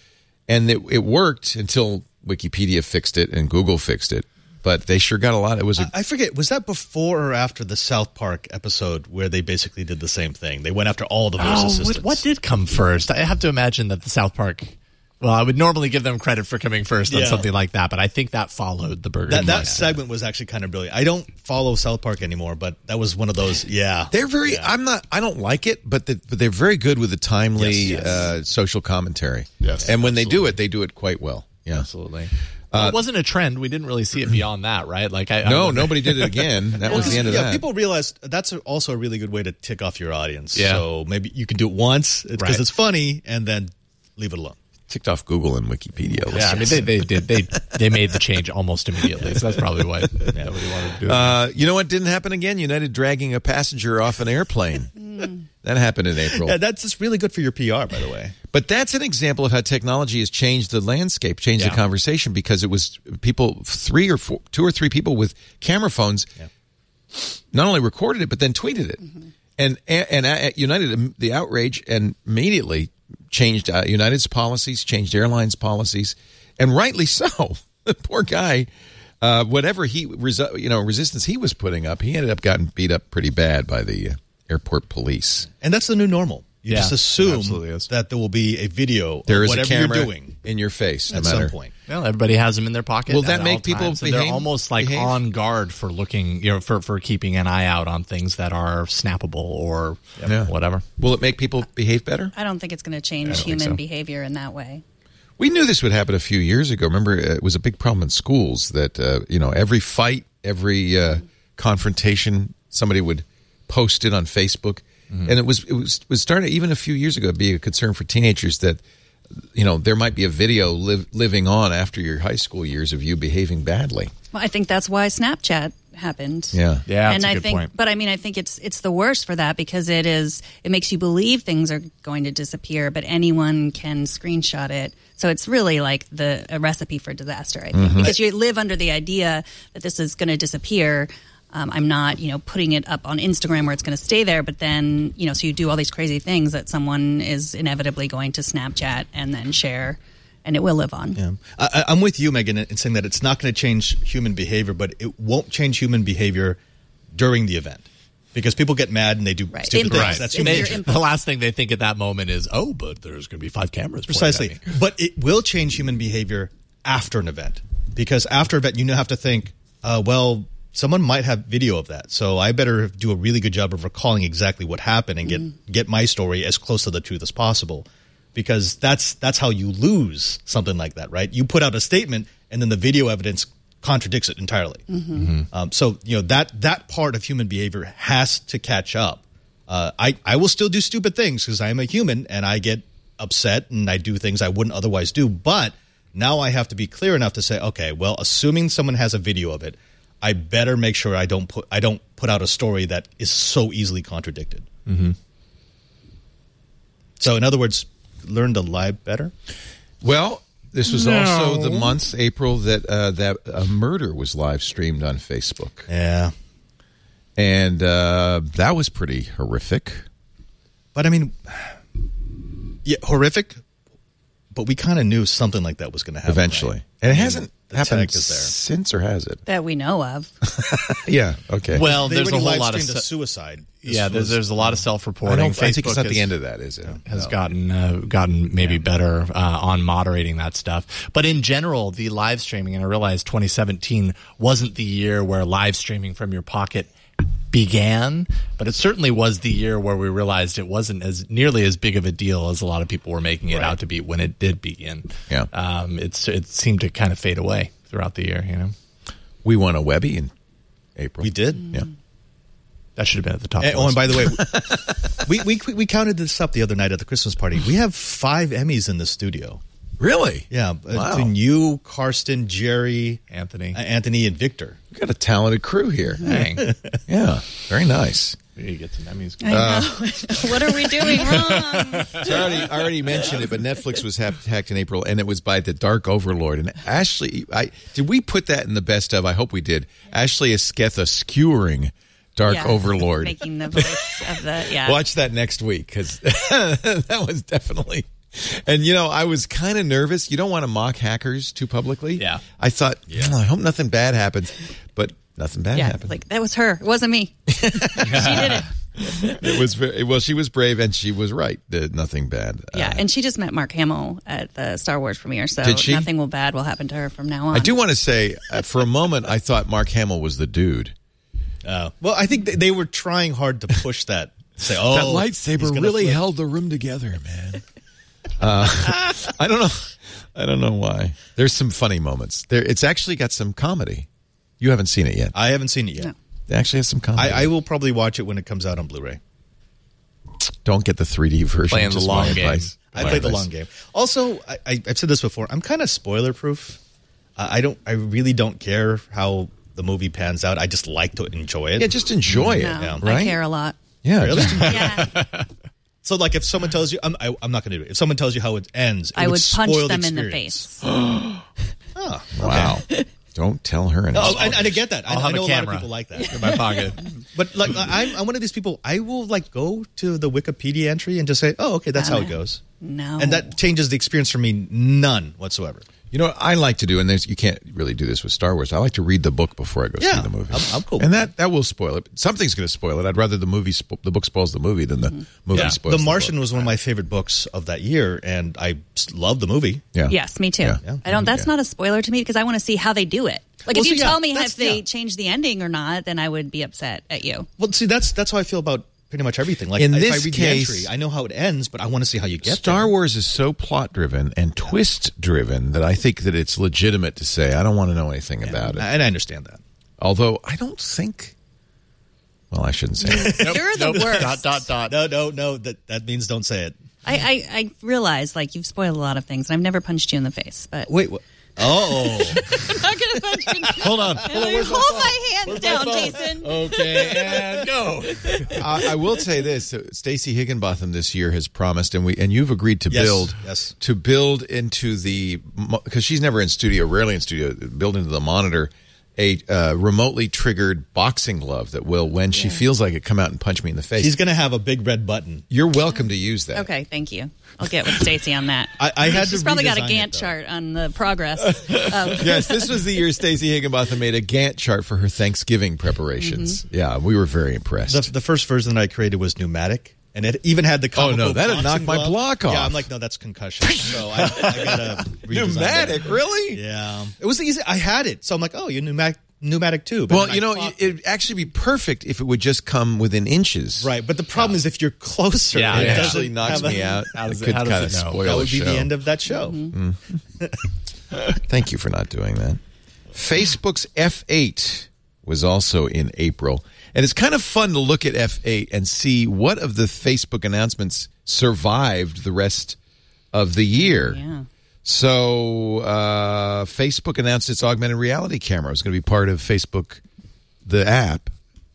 and it, it worked until Wikipedia fixed it and Google fixed it. But they sure got a lot. It was. A, I forget. Was that before or after the South Park episode where they basically did the same thing? They went after all the voice Oh, assistants. what, what did come first? I have to imagine that the South Park. Well, I would normally give them credit for coming first on Yeah. something like that, but I think that followed the Burger That, King. that segment was actually kind of brilliant. I don't follow South Park anymore, but that was one of those. Yeah, they're very. Yeah. I'm not. I don't like it, but, the, but they're very good with the timely Yes, yes. Uh, social commentary. Yes, and when they do absolutely. it, they do it quite well. Yeah, Absolutely. Well, it wasn't a trend. We didn't really see it beyond that, right? Like, I, no, I nobody did it again. That was the end of yeah, that. people realized that's also a really good way to tick off your audience. Yeah. So maybe you can do it once because Right. it's funny, and then leave it alone. Ticked off Google and Wikipedia. Yeah, I mean, they, they did. They they made the change almost immediately. So that's probably why nobody wanted to do it. Uh, you know what didn't happen again? United dragging a passenger off an airplane. That happened in April. Yeah, that's just really good for your P R, by the way. But that's an example of how technology has changed the landscape, changed Yeah. the conversation, because it was people, three or four, two or three people with camera phones, Yeah. not only recorded it but then tweeted it, Mm-hmm. and and at United the outrage and immediately changed uh, United's policies, changed airlines' policies, and rightly so. The poor guy, uh, whatever he, resi- you know, resistance he was putting up, he ended up getting beat up pretty bad by the uh, airport police. And that's the new normal. You Yeah, just it assume absolutely is. that there will be a video There of is a whatever camera you're doing in your face, no at matter. some point. Well, everybody has them in their pocket. Will that at make all people times, so behave- They're almost like behave? on guard for looking, you know, for, for keeping an eye out on things that are snappable or Yeah. whatever. Will it make people behave better? I don't think it's going to I change don't think human so. behavior in that way. We knew this would happen a few years ago. Remember, uh, it was a big problem in schools that, uh, you know, every fight, every uh, confrontation, somebody would post it on Facebook. Mm-hmm. And it was it was it was started even a few years ago to be a concern for teenagers that, you know, there might be a video live, living on after your high school years of you behaving badly. Well, I think that's why Snapchat happened. Yeah. Yeah, that's and a I good think, point. but I mean, I think it's it's the worst for that because it is it makes you believe things are going to disappear, but anyone can screenshot it. So it's really like the a recipe for disaster, I think, Mm-hmm. because you live under the idea that this is going to disappear. Um, I'm not, you know, putting it up on Instagram where it's going to stay there, but then, you know, so you do all these crazy things that someone is inevitably going to Snapchat and then share, and it will live on. Yeah. I, I'm with you, Megan, in saying that it's not going to change human behavior, but it won't change human behavior during the event. Because people get mad and they do Right. stupid Impulse. things. That's It's human your nature. impulse. The last thing they think at that moment is, oh, but there's going to be five cameras pointed at Precisely. me. But it will change human behavior after an event. Because after an event, you have to think, uh, well, someone might have video of that. So I better do a really good job of recalling exactly what happened and get, Mm-hmm. get my story as close to the truth as possible. Because that's that's how you lose something like that, right? You put out a statement and then the video evidence contradicts it entirely. Mm-hmm. Um, so, you know, that that part of human behavior has to catch up. Uh, I, I will still do stupid things because I am a human and I get upset and I do things I wouldn't otherwise do. But now I have to be clear enough to say, okay, well, assuming someone has a video of it, I better make sure I don't put I don't put out a story that is so easily contradicted. Mm-hmm. So, in other words, learn to lie better. Well, this was No. also the month, April, that uh, that a murder was live streamed on Facebook. Yeah. And uh, that was pretty horrific. But I mean, yeah, horrific. But we kind of knew something like that was going to happen Eventually. right? And it I mean, hasn't the happened tech is there. since, or has it? That we know of. Yeah, okay. Well, They there's a already whole lot of live-streamed a se- suicide. This yeah. There's was- there's a lot of I, self-reporting. don't, I think it's Facebook not has- the end of that, is it? has No. gotten uh, gotten maybe better uh, on moderating that stuff. But in general, the live streaming, and I realized twenty seventeen wasn't the year where live streaming from your pocket began, but it certainly was the year where we realized it wasn't as nearly as big of a deal as a lot of people were making it Right. out to be when it did begin. Yeah. Um, it's it seemed to kind of fade away throughout the year. You know, We won a Webby in April. We did. Yeah. that should have been at the top. And, of oh, the and list. by the way, we, we we counted this up the other night at the Christmas party. We have five Emmys in the studio. Really? Yeah, Wow. between you, Karsten, Jerry, Anthony, uh, Anthony, and Victor. We've got a talented crew here. dang, Yeah, very nice. you get some Emmys. I know. What are we doing wrong? So I already, I already mentioned it, but Netflix was ha- hacked in April, and it was by the Dark Overlord. And Ashley, I did we put that in the best of? I hope we did. Ashley Esquetha skewering Dark Yeah, Overlord. making the voice of the yeah. Watch that next week because that was definitely. And you know, I was kind of nervous. You don't want to mock hackers too publicly. Yeah. I thought, "Oh, I hope nothing bad happens, but nothing bad Yeah, happened. like that was her. It wasn't me. She did it. It was very, well. She was brave, and she was right. That nothing bad. Yeah, Uh, and she just met Mark Hamill at the Star Wars premiere, so Did she? nothing will bad will happen to her from now on. I do want to say, uh, for a moment, I thought Mark Hamill was the dude. Uh, well, I think they, they were trying hard to push that. Say, oh, that he's lightsaber gonna really flip. held the room together, man. uh, I don't know. I don't know why. There's some funny moments. There, it's actually got some comedy. You haven't seen it yet. I haven't seen it yet. No. It actually has some comedy. I, I will probably watch it when it comes out on Blu-ray. Don't get the three D version. Playing the just long my game. advice. I My played the advice. long game. Also, I, I, I've said this before. I'm kind of spoiler proof. Uh, I don't. I really don't care how the movie pans out. I just like to enjoy it. Yeah, just enjoy it. No, Yeah. Right? I care a lot. Yeah, Really? just- Yeah, So, like, if someone tells you, I'm, I, I'm not going to do it. If someone tells you how it ends, it I would punch spoil them the in the experience. face. Oh, wow. Don't tell her anything. Oh, and, and I get that. I'll I, have I know a a lot camera of people like that. in my pocket. But like, I'm, I'm one of these people. I will like go to the Wikipedia entry and just say, "Oh, okay, that's how it goes." No, and that changes the experience for me none whatsoever. You know what I like to do, and there's, you can't really do this with Star Wars. I like to read the book before I go Yeah, see the movie. I'm, I'm cool. And that, that will spoil it. Something's going to spoil it. I'd rather the movie, spo- the book spoils the movie than the Mm-hmm. movie Yeah. spoils The the Martian book. was one of my favorite books of that year, and I love the movie. Yeah. Yes, me too. Yeah. Yeah. I don't. That's Yeah. not a spoiler to me because I want to see how they do it. Like Well, if you see, yeah, tell me that's- if they yeah. change the ending or not, then I would be upset at you. Well, see, that's that's how I feel about pretty much everything. Like In if this I read case- the entry, I know how it ends, but I want to see how you get Star there. Wars is so plot driven and twist driven that I think that it's legitimate to say I don't want to know anything about it. And I understand that. Although I don't think. Well, I shouldn't say it. You're the Nope. worst. Dot, dot, dot. No, no, no. That that means don't say it. I, I, I realize like you've spoiled a lot of things, and I've never punched you in the face, but Wait, what? Oh, I'm not gonna punch you. hold on. Hold my hands down, Jason. Okay, and go. I, I will say this: uh, Stacey Higginbotham this year has promised, and we and you've agreed to Yes, build yes. to build into the because she's never in studio, rarely in studio, build into the monitor a uh, remotely triggered boxing glove that will, when she feels like it, come out and punch me in the face. He's going to have a big red button. You're welcome to use that. Okay, thank you. I'll get with Stacey on that. I, I had She's to probably got a redesign Gantt it, though. chart on the progress. Of Yes, this was the year Stacey Higginbotham made a Gantt chart for her Thanksgiving preparations. Mm-hmm. Yeah, we were very impressed. The, the first version that I created was pneumatic, and it even had the comical Oh, no, that'd knock boxing my glove. block off. Yeah, I'm like, no, that's concussion. So I, I gotta redesign Pneumatic, that. really? Yeah, it was easy. I had it, so I'm like, oh, you pneumatic, pneumatic tube. And Well, then you I know, plopped- it'd actually be perfect if it would just come within inches. right. But the problem is if you're closer, Yeah, it It yeah. doesn't actually knocks have a- me out. How does it it- could how does kind it of know? spoil That the would be show. the end of that show. Thank you for not doing that. Facebook's F eight was also in April. And it's kind of fun to look at F eight and see what of the Facebook announcements survived the rest of the year. yeah. So uh, Facebook announced its augmented reality camera was going to be part of Facebook, the app.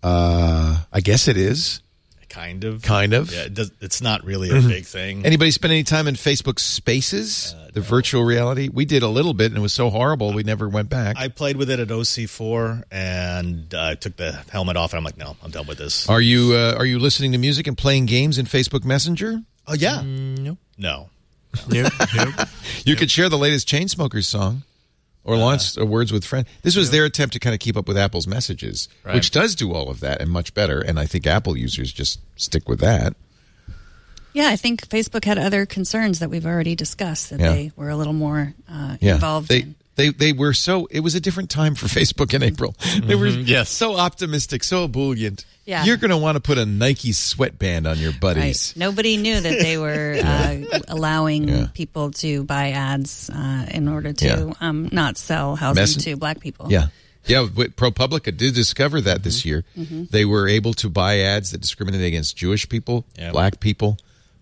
Uh, I guess it is. Kind of. Kind of. Yeah, it does, it's not really a big thing. Anybody spend any time in Facebook Spaces, Uh, the virtual reality? We did a little bit, and it was so horrible we never went back. I played with it at O C four, and I uh, took the helmet off, and I'm like, no, I'm done with this. Are you uh, are you listening to music and playing games in Facebook Messenger? Oh, yeah. No. No. Nope. Nope. You could share the latest Chainsmokers song or launch a Words with Friends. This was their attempt to kind of keep up with Apple's messages, Right. which does do all of that and much better. And I think Apple users just stick with that. Yeah, I think Facebook had other concerns that we've already discussed that Yeah. they were a little more uh, Yeah, involved they in. they they were so. It was a different time for Facebook in April. They were yes. so optimistic, so ebullient. Yeah. You're going to want to put a Nike sweatband on your buddies. Right. Nobody knew that they were uh, allowing Yeah. people to buy ads uh, in order to Yeah. um, not sell housing Messen- to black people. Yeah. Yeah, but ProPublica did discover that Mm-hmm. this year. They were able to buy ads that discriminated against Jewish people, Yeah. black people,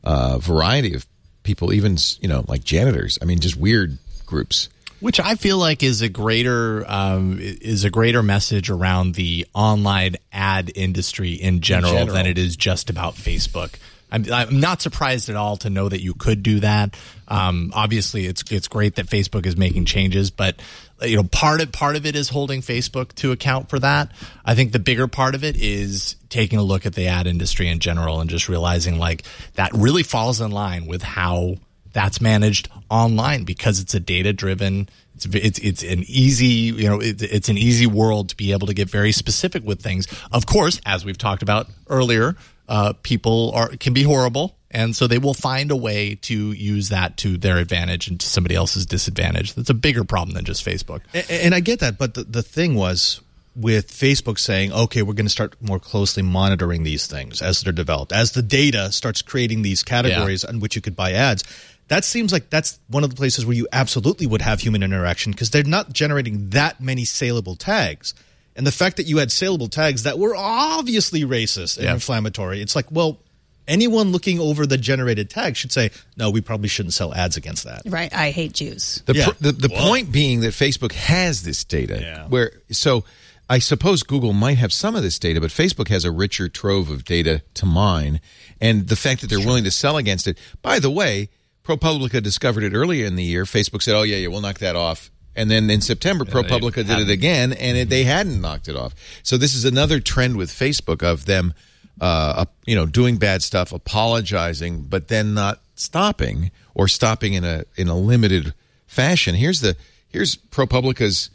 a variety of people, even, you know, like janitors. I mean, just weird groups. Which I feel like is a greater um, is a greater message around the online ad industry in general, general. than it is just about Facebook. I'm, I'm not surprised at all to know that you could do that. Um, obviously, it's it's great that Facebook is making changes, but you know, part of part of it is holding Facebook to account for that. I think the bigger part of it is taking a look at the ad industry in general and just realizing like that really falls in line with how that's managed online because it's a data driven. It's it's it's an easy you know it, it's an easy world to be able to get very specific with things. Of course, as we've talked about earlier, uh, people are can be horrible, and so they will find a way to use that to their advantage and to somebody else's disadvantage. That's a bigger problem than just Facebook. And, and I get that, but the, the thing was with Facebook saying, okay, we're going to start more closely monitoring these things as they're developed, as the data starts creating these categories on which you could buy ads. That seems like that's one of the places where you absolutely would have human interaction because they're not generating that many saleable tags. And the fact that you had saleable tags that were obviously racist and Yeah. inflammatory, it's like, well, anyone looking over the generated tag should say, no, we probably shouldn't sell ads against that. Right. I hate Jews. The Yeah. pr- the, the Whoa. point being that Facebook has this data. Yeah. Where so I suppose Google might have some of this data, but Facebook has a richer trove of data to mine. And the fact that they're willing to sell against it. By the way, ProPublica discovered it earlier in the year. Facebook said, oh, yeah, yeah, we'll knock that off. And then in September, Yeah, ProPublica they did it again, and it, they hadn't knocked it off. So this is another trend with Facebook of them, uh, you know, doing bad stuff, apologizing, but then not stopping or stopping in a in a limited fashion. Here's the here's ProPublica's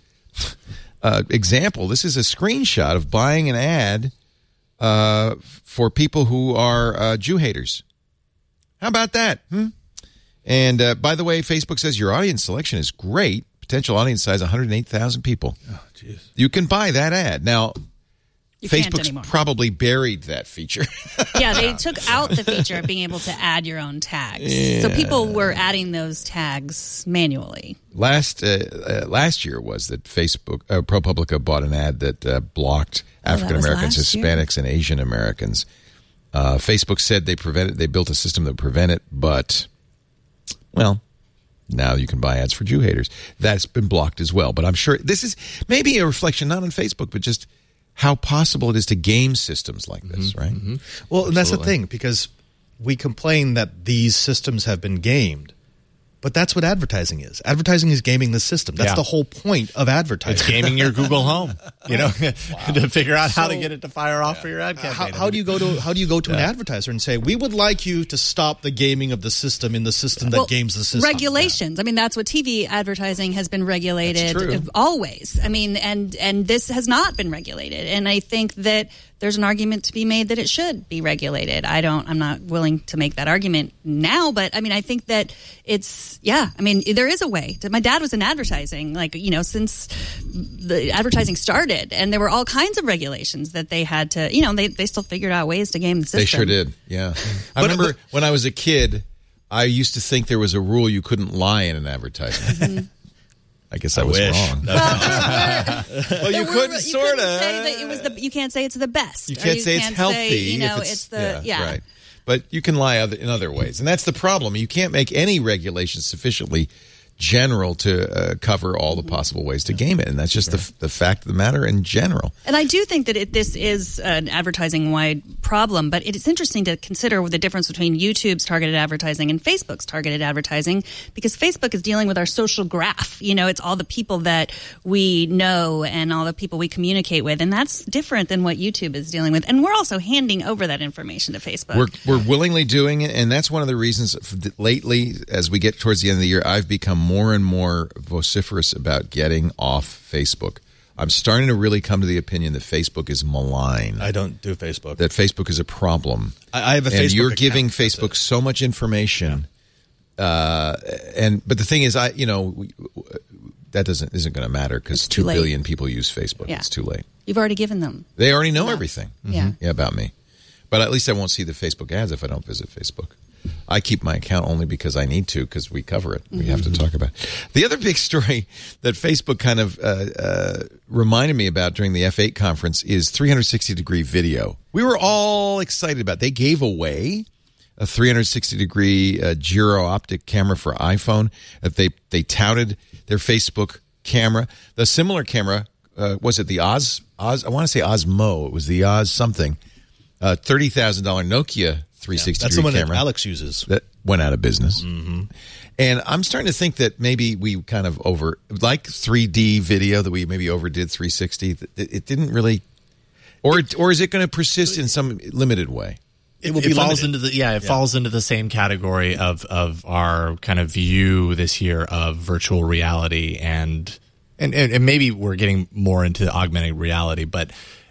uh, example. This is a screenshot of buying an ad uh, for people who are uh, Jew haters. How about that? Hmm? And uh, by the way, Facebook says your audience selection is great. Potential audience size one hundred eight thousand people. Oh, jeez. You can buy that ad. Now, You can't Facebook's anymore. probably buried that feature. Yeah, they took out the feature of being able to add your own tags. So people were adding those tags manually. Last uh, uh, last year was that Facebook, uh, ProPublica bought an ad that uh, blocked African Americans, last year? Hispanics, and Asian Americans. Uh, Facebook said they prevented. They built a system that would prevent it, but well, now you can buy ads for Jew haters. That's been blocked as well. But I'm sure this is maybe a reflection not on Facebook, but just how possible it is to game systems like this, Mm-hmm, right? mm-hmm. Well, and that's the Absolutely. thing, because we complain that these systems have been gamed, but that's what advertising is. Advertising is gaming the system. That's Yeah. the whole point of advertising. It's gaming your Google Home, you know, to figure out how to So- get it to fire off for your ad How, campaign. how do you go to how do you go to an advertiser and say, we would like you to stop the gaming of the system in the system that Well, games the system? Regulations. I mean, that's what T V advertising has been regulated That's true. always. I mean, and and this has not been regulated. And I think that there's an argument to be made that it should be regulated. I don't. I'm not willing to make that argument now, but I mean, I think that it's yeah. I mean, there is a way. My dad was in advertising, like you know, since the advertising started, and there were all kinds of regulations that they had to. You know, they they still figured out ways to game the system. They sure did. Yeah, I But- remember but- when I was a kid, I used to think there was a rule you couldn't lie in an advertisement. I guess I, I was wish. wrong. That's- Well, you There were- couldn't you sort couldn't of. say that it was the. You can't say it's the best. You or can't say it's can't healthy. say, you know, if it's, the yeah. right. But you can lie other, in other ways, and that's the problem. You can't make any regulations sufficiently general to uh, cover all the possible ways to game it, and that's just the the fact of the matter in general. And I do think that it, this is an advertising-wide problem, but it's interesting to consider the difference between YouTube's targeted advertising and Facebook's targeted advertising, because Facebook is dealing with our social graph. You know, it's all the people that we know and all the people we communicate with, and that's different than what YouTube is dealing with. And we're also handing over that information to Facebook. We're we're willingly doing it, and that's one of the reasons f- lately, as we get towards the end of the year, I've become more and more vociferous about getting off Facebook. I'm starting to really come to the opinion that Facebook is malign. I don't do Facebook. That Facebook is a problem. I, I have a and Facebook you're account. giving That's Facebook it. so much information. Uh, and but the thing is, I you know we, that doesn't isn't going to matter because It's too two late. billion people use Facebook. Yeah. It's too late. You've already given them. They already know Enough. everything. Yeah. Yeah, about me. But at least I won't see the Facebook ads if I don't visit Facebook. I keep my account only because I need to, because we cover it. We have to talk about it. The other big story that Facebook kind of uh, uh, reminded me about during the F eight conference is three sixty degree video. We were all excited about it. They gave away a three sixty degree uh, gyro optic camera for iPhone. That they, they touted their Facebook camera. The similar camera, uh, was it the Oz? Oz? I want to say Osmo. It was the Oz something. Uh, thirty thousand dollars Nokia three sixty That's the degree one camera that Alex uses. that went out of business. Mm-hmm. And I'm starting to think that maybe we kind of over, like three D video, that we maybe overdid three sixty. It, it didn't really, or it, or is it going to persist in some limited way? It will it be falls limited. into the yeah it falls into the same category of of our kind of view this year of virtual reality and and and, and maybe we're getting more into augmented reality, but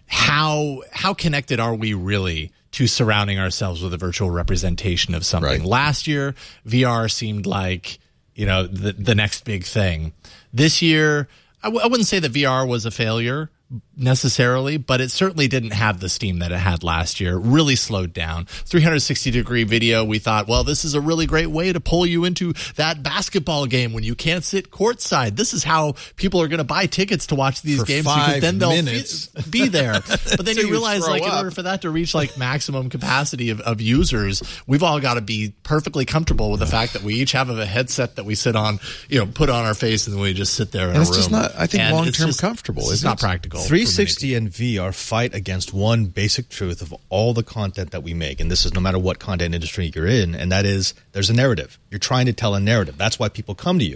how how connected are we really to surrounding ourselves with a virtual representation of something? Right. Last year, V R seemed like, you know, the the next big thing. This year, I, w- I wouldn't say that V R was a failure necessarily, but it certainly didn't have the steam that it had last year. It really slowed down. three sixty degree video, we thought, well, this is a really great way to pull you into that basketball game when you can't sit courtside. This is how people are going to buy tickets to watch these For games five because then they'll minutes. fe- be there. But then Till you you realize, throw like, in up. order for that to reach like maximum capacity of, of users, we've all got to be perfectly comfortable with the fact that we each have a headset that we sit on, you know, put on our face, and then we just sit there in And a it's room. just not, I think, And long it's term just- comfortable. It's Isn't not it? practical. for three many sixty and V R fight against one basic truth of all the content that we make, and this is no matter what content industry you're in, and that is there's a narrative. You're trying to tell a narrative. That's why people come to you.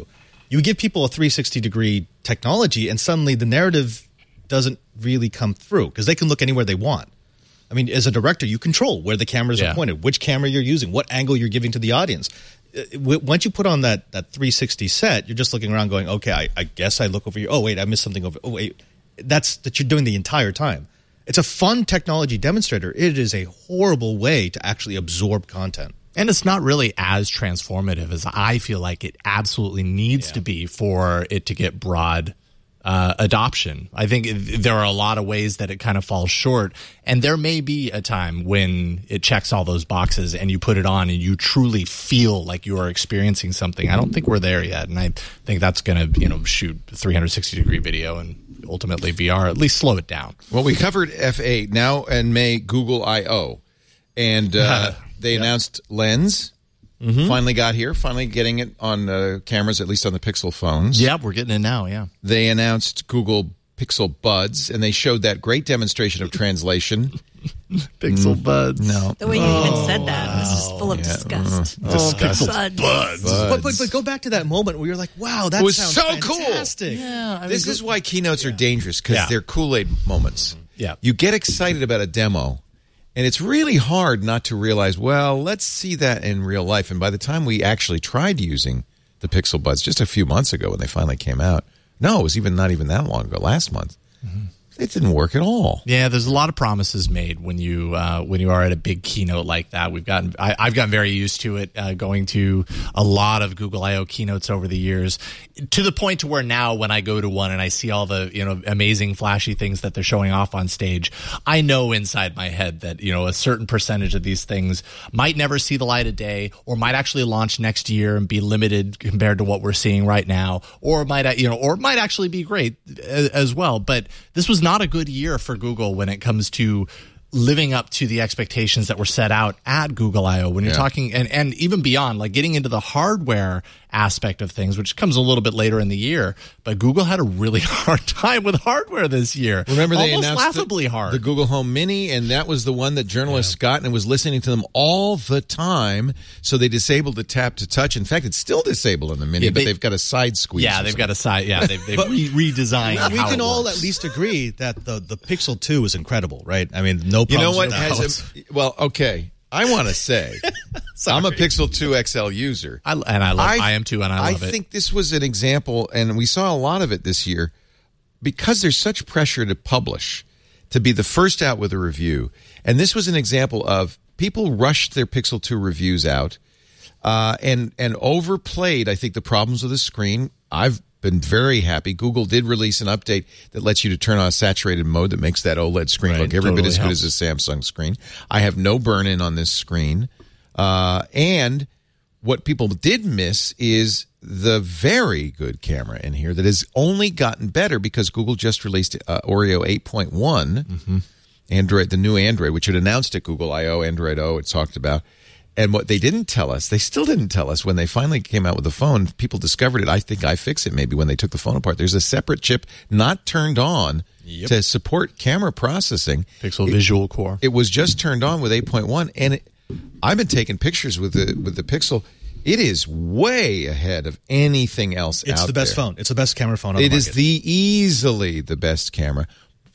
you give people a three sixty degree technology, and suddenly the narrative doesn't really come through because they can look anywhere they want. I mean, as a director, you control where the cameras Yeah. are pointed, which camera you're using, what angle you're giving to the audience. Uh, w- Once you put on that that three sixty set, you're just looking around going, okay, I, I guess I look over here. Oh, wait, I missed something over. Oh, wait. That's that you're doing the entire time. It's a fun technology demonstrator. It is a horrible way to actually absorb content. And it's not really as transformative as I feel like it absolutely needs Yeah. to be for it to get broad uh, adoption. I think it, there are a lot of ways that it kind of falls short. And there may be a time when it checks all those boxes and you put it on and you truly feel like you are experiencing something. I don't think we're there yet. And I think that's going to, you know, shoot three sixty degree video and ultimately V R, at least slow it down. Well, we covered F eight. Now in May, Google I O. And uh, they yep. announced Lens. Mm-hmm. Finally got here. Finally getting it on uh, cameras, at least on the Pixel phones. Yeah, we're getting it now, yeah. They announced Google Pixel Buds, and they showed that great demonstration of translation. Pixel mm, Buds. No. The way you oh, even said that wow. was just full of yeah. disgust. Uh, oh, Pixel Buds. Buds. But, but, but go back to that moment where you're like, wow, that it was sounds so fantastic. Cool. Yeah, I mean, this good. is why keynotes yeah. are dangerous, because yeah. they're Kool-Aid moments. Yeah. You get excited about a demo, and it's really hard not to realize, well, let's see that in real life. And by the time we actually tried using the Pixel Buds just a few months ago when they finally came out, no, it was even not even that long ago, last month. Mm-hmm. It didn't work at all. Yeah, there's a lot of promises made when you uh, when you are at a big keynote like that. We've gotten I, I've gotten very used to it, uh, going to a lot of Google I O keynotes over the years, to the point to where now when I go to one and I see all the you know amazing flashy things that they're showing off on stage, I know inside my head that you know a certain percentage of these things might never see the light of day, or might actually launch next year and be limited compared to what we're seeing right now, or might you know or might actually be great as well. But this was not a good year for Google when it comes to living up to the expectations that were set out at Google I O. When you're yeah. talking, and, and even beyond, like getting into the hardware aspect of things, which comes a little bit later in the year, but Google had a really hard time with hardware this year. Remember they Almost announced laughably the, hard. the Google Home Mini, and that was the one that journalists yeah. got and was listening to them all the time, so they disabled the tap to touch. In fact, it's still disabled on the Mini, yeah, they, but they've got a side squeeze. Yeah, they've got a side, yeah, they've, they've re- redesigned We how can it all works. at least agree that the, the Pixel two is incredible, right? I mean, no problems. You know what? with Has a, well, okay. I want to say, I'm a Pixel two X L user. I, and I love I, I am too, and I love I it. I think this was an example, and we saw a lot of it this year, because there's such pressure to publish, to be the first out with a review. And this was an example of people rushed their Pixel two reviews out uh, and, and overplayed, I think, the problems with the screen. I've been very happy. Google did release an update that lets you to turn on a saturated mode that makes that OLED screen right, look every totally bit as helps. good as a Samsung screen. I have no burn-in on this screen. Uh, and what people did miss is the very good camera in here that has only gotten better because Google just released uh, Oreo eight point one, mm-hmm. Android, the new Android, which it announced at Google I O, Android O, it talked about. And what they didn't tell us, they still didn't tell us when they finally came out with the phone, people discovered it. I think iFixit maybe when they took the phone apart. There's a separate chip not turned on yep. to support camera processing. Pixel it, Visual Core. It was just turned on with eight point one, and it, I've been taking pictures with the with the Pixel. It is way ahead of anything else out there. It's the best there. phone. It's the best camera phone on It the is market. the easily the best camera,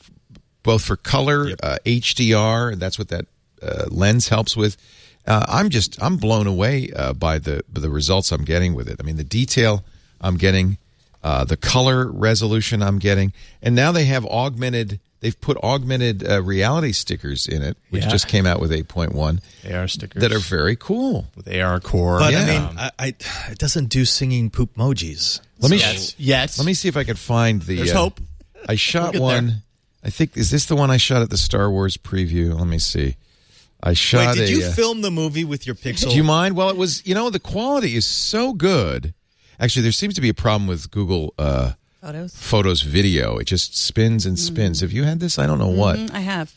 both for color, yep. uh, H D R. That's what that uh, lens helps with. Uh, I'm just I'm blown away uh, by the by the results I'm getting with it. I mean, the detail I'm getting, uh, the color resolution I'm getting, and now they have augmented. They've put augmented uh, reality stickers in it, which yeah. just came out with eight point one. A R stickers that are very cool with A R core. But yeah. I mean, I, I, it doesn't do singing poop emojis. Let me yes. yes. Let me see if I can find the. There's uh, hope. I shot we'll one. There. I think is this the one I shot at the Star Wars preview? Let me see. I shot. Wait, did a, you uh, film the movie with your Pixel? Do you mind? Well, it was. You know, the quality is so good. Actually, there seems to be a problem with Google uh, Photos. Photos video. It just spins and spins. Mm-hmm. Have you had this? I don't know what. Mm-hmm, I have.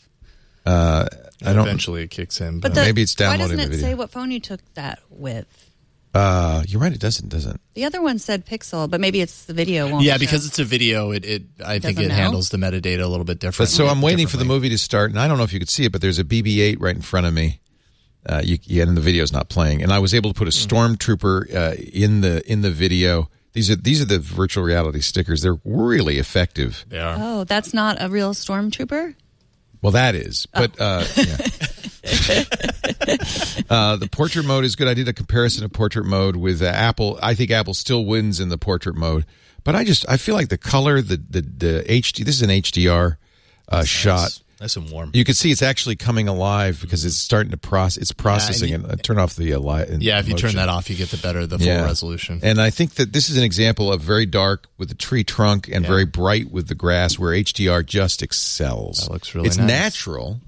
Uh, I don't. Eventually, it kicks in. But But the, maybe it's downloading why doesn't the it video. say what phone you took that with? Uh, you're right. It doesn't. Doesn't. The other one said Pixel, but maybe it's the video. Won't yeah, show. because it's a video, it, it I think Doesn't it know? handles the metadata a little bit But differently. so I'm waiting for the differently. movie to start, and I don't know if you could see it, but there's a B B eight right in front of me. Uh, you, yeah, and the video's not playing, and I was able to put a stormtrooper uh, in the in the video. These are these are the virtual reality stickers. They're really effective. They are. Oh, that's not a real stormtrooper? Well, that is. But uh, yeah. uh, the portrait mode is good. I did a comparison of portrait mode with uh, Apple. I think Apple still wins in the portrait mode. But I just I feel like the color, the the, the H D. This is an H D R uh, shot. Nice. Nice and warm. You can see it's actually coming alive because it's starting to process. It's processing yeah, and, you, and uh, turn off the uh, light. Yeah, if you motion. turn that off, you get the better, the full yeah. resolution. And I think that this is an example of very dark with the tree trunk and yeah. very bright with the grass, where H D R just excels. That looks really it's nice. natural.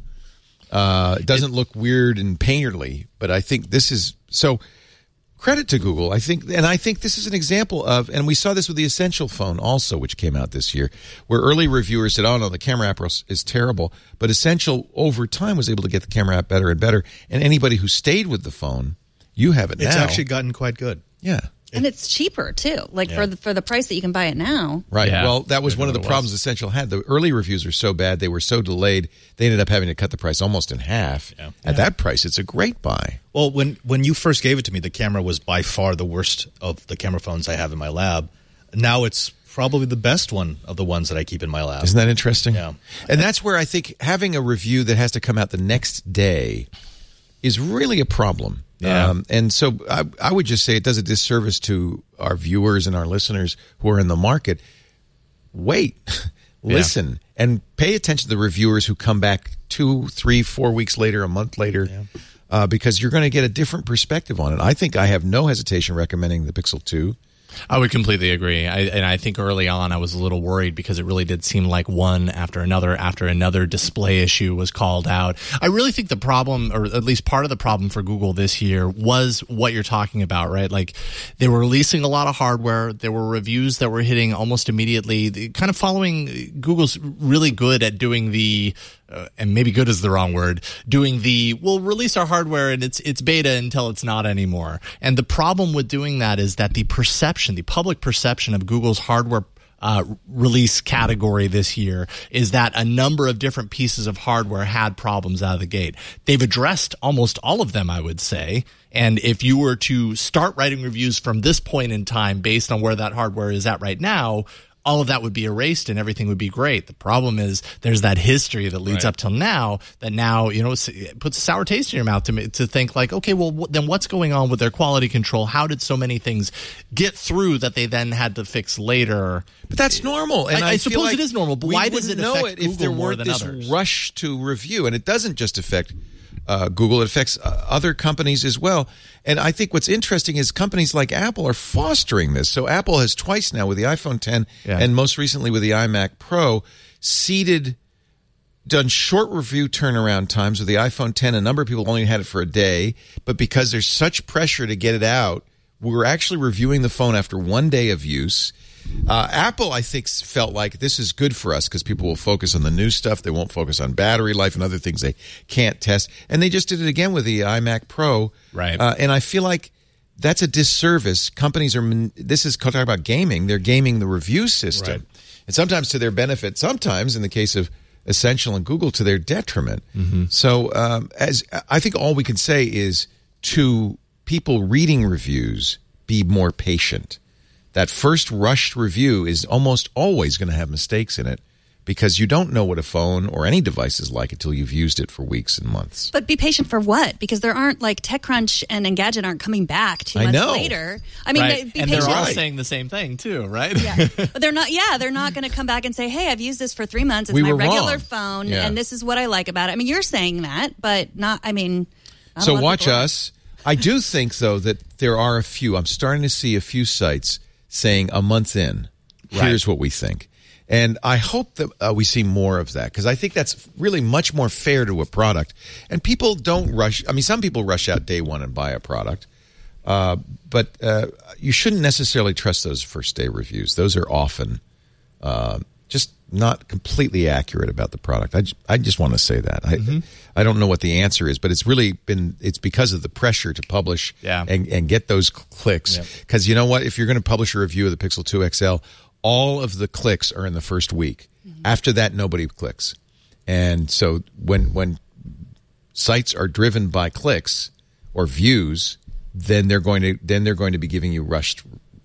Uh, it doesn't it, look weird and painterly, but I think this is so. Credit to Google, I think, and I think this is an example of, and we saw this with the Essential phone also, which came out this year, where early reviewers said, oh no, the camera app is terrible, but Essential over time was able to get the camera app better and better, and anybody who stayed with the phone, you have it now. It's actually gotten quite good. Yeah. And it's cheaper, too, like yeah. for the, for the price that you can buy it now. Right. Yeah. Well, that was one of the problems Essential had. The early reviews were so bad, they were so delayed, they ended up having to cut the price almost in half. Yeah. At yeah. that price, it's a great buy. Well, when, when you first gave it to me, the camera was by far the worst of the camera phones I have in my lab. Now it's probably the best one of the ones that I keep in my lab. Isn't that interesting? Yeah. And that's where I think having a review that has to come out the next day is really a problem. Yeah. Um, and so I, I would just say it does a disservice to our viewers and our listeners who are in the market. Wait, listen, yeah. and pay attention to the reviewers who come back two, three, four weeks later, a month later, yeah. uh, because you're going to get a different perspective on it. I think I have no hesitation recommending the Pixel two. I would completely agree. I, and I think early on I was a little worried because it really did seem like one after another after another display issue was called out. I really think the problem, or at least part of the problem for Google this year, was what you're talking about, right? Like they were releasing a lot of hardware. There were reviews that were hitting almost immediately, kind of following Google's really good at doing the Uh, and maybe good is the wrong word, doing the, we'll release our hardware and it's it's beta until it's not anymore. And the problem with doing that is that the perception, the public perception of Google's hardware uh, release category this year is that a number of different pieces of hardware had problems out of the gate. They've addressed almost all of them, I would say. And if you were to start writing reviews from this point in time based on where that hardware is at right now, all of that would be erased and everything would be great. The problem is there's that history that leads right. up till now that now, you know, it puts a sour taste in your mouth to to think like, okay, well, wh- then what's going on with their quality control? How did so many things get through that they then had to fix later? But that's normal. And I, I, I feel suppose like it is normal, but we why does it know affect it Google if there more weren't than this others? rush to review? And it doesn't just affect Uh, Google, it affects uh, other companies as well. And I think what's interesting is companies like Apple are fostering this. So Apple has twice now with the iPhone ten yeah. and most recently with the iMac Pro seeded, done short review turnaround times. With the iPhone ten, a number of people only had it for a day. But because there's such pressure to get it out, we're actually reviewing the phone after one day of use. Uh, Apple, I think, felt like this is good for us because people will focus on the new stuff. They won't focus on battery life and other things they can't test. And they just did it again with the iMac Pro. Right. Uh, and I feel like that's a disservice. Companies are, this is talking about gaming. They're gaming the review system. Right. And sometimes to their benefit, sometimes in the case of Essential and Google, to their detriment. Mm-hmm. So um, as I think all we can say is to people reading reviews, be more patient. That first rushed review is almost always going to have mistakes in it because you don't know what a phone or any device is like until you've used it for weeks and months. But be patient for what? Because there aren't, like, TechCrunch and Engadget aren't coming back two I months know. later. I mean, right. be and patient. they're all Right. saying the same thing too, right? Yeah, but they're not. Yeah, they're not going to come back and say, "Hey, I've used this for three months. It's We my were regular wrong. phone, Yeah. and this is what I like about it." I mean, you're saying that, but not. I mean, not a So lot of watch people are. us. I do think, though, that there are a few. I'm starting to see a few sites saying a month in, here's what we think. And I hope that uh, we see more of that because I think that's really much more fair to a product. And people don't rush. I mean, some people rush out day one and buy a product. Uh, but uh, you shouldn't necessarily trust those first day reviews. Those are often uh, just not completely accurate about the product. I just, I just want to say that. I mm-hmm. I don't know what the answer is, but it's really been it's because of the pressure to publish yeah. and, and get those clicks. Because yeah. you know what? If you're going to publish a review of the Pixel two X L, all of the clicks are in the first week. Mm-hmm. After that, nobody clicks. And so when when sites are driven by clicks or views, then they're going to then they're going to be giving you rushed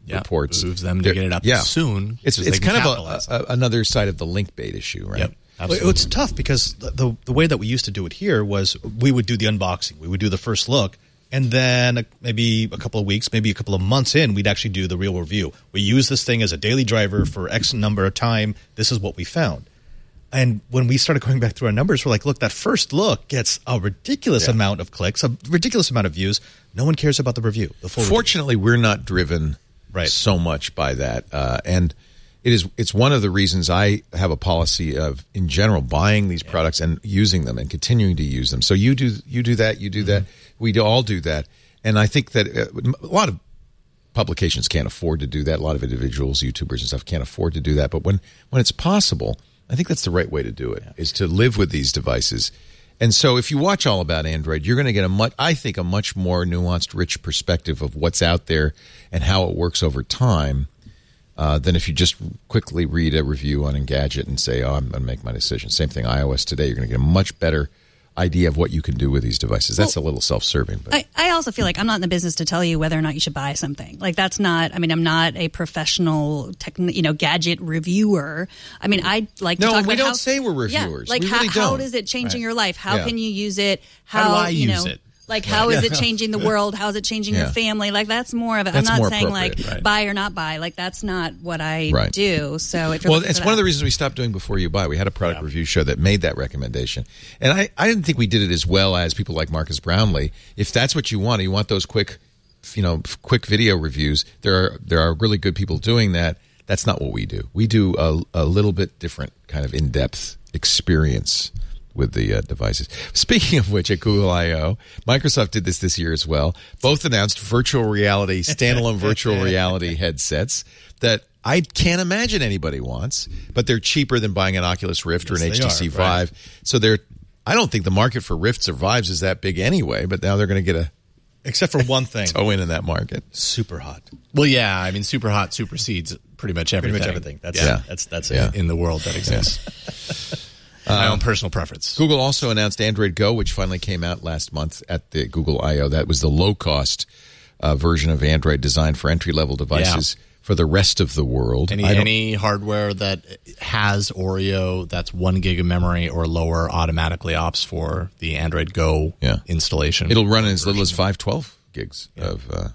Yeah, reports. behooves them to They're- get it up yeah. soon. It's so they it's can kind of capitalize a, a, another side of the link bait issue, right? Yep. Well, Absolutely. it's tough because the, the the way that we used to do it here was we would do the unboxing, we would do the first look, and then maybe a couple of weeks, maybe a couple of months in, we'd actually do the real review. We use this thing as a daily driver for X number of time. This is what we found. And when we started going back through our numbers, we're like, look, that first look gets a ridiculous Yeah. amount of clicks, a ridiculous amount of views. No one cares about the review. The full review. Fortunately, we're not driven Right. so much by that, uh, and it is it's one of the reasons I have a policy of, in general, buying these products and using them and continuing to use them. So you do you do that, you do that, we do all do that, and I think that uh, a lot of publications can't afford to do that. A lot of individuals, YouTubers and stuff, can't afford to do that. But when when it's possible, I think that's the right way to do it, yeah. is to live with these devices. And so if you watch All About Android, you're going to get a much, I think, a much more nuanced, rich perspective of what's out there and how it works over time uh, than if you just quickly read a review on Engadget and say, oh, I'm going to make my decision. Same thing, iOS today. You're going to get a much better idea of what you can do with these devices. That's well, a little self-serving. But I, I also feel like I'm not in the business to tell you whether or not you should buy something. Like that's not, I mean, I'm not a professional, tech, you know, gadget reviewer. I mean, I like to no, talk about we don't how, say we're reviewers. Yeah, like we how, really how don't. is it changing right. your life? How yeah. can you use it? How, How do I you use know, it? Like, how is it changing the world? How is it changing Yeah. your family? Like, that's more of it. That's I'm more not saying, like, appropriate, right. buy or not buy. Like, that's not what I Right. do. So, if you're well, looking it's for one of that- the reasons we stopped doing Before You Buy. We had a product Yeah. review show that made that recommendation. And I, I didn't think we did it as well as people like Marcus Brownlee. If that's what you want, you want those quick, you know, quick video reviews, there are there are really good people doing that. That's not what we do. We do a, a little bit different kind of in-depth experience with the uh, devices. Speaking of which, at Google I O, Microsoft did this this year as well. Both announced virtual reality, standalone virtual reality headsets that I can't imagine anybody wants, but they're cheaper than buying an Oculus Rift or an Yes, H they T C are, Vive. right. So they're. I don't think the market for Rifts or Vives is that big anyway, but now they're going to get a Except for one thing. toe in in that market. Super hot. Well, yeah, I mean, super hot supersedes pretty much everything. Pretty much everything. That's Yeah. that's that's Yeah. it. in the world that exists. My own personal preference. Google also announced Android Go, which finally came out last month at the Google I O. That was the low-cost uh, version of Android designed for entry-level devices for the rest of the world. Any I don't- any hardware that has Oreo that's one gig of memory or lower automatically opts for the Android Go Yeah. installation. It'll run as little as five twelve gigs of uh,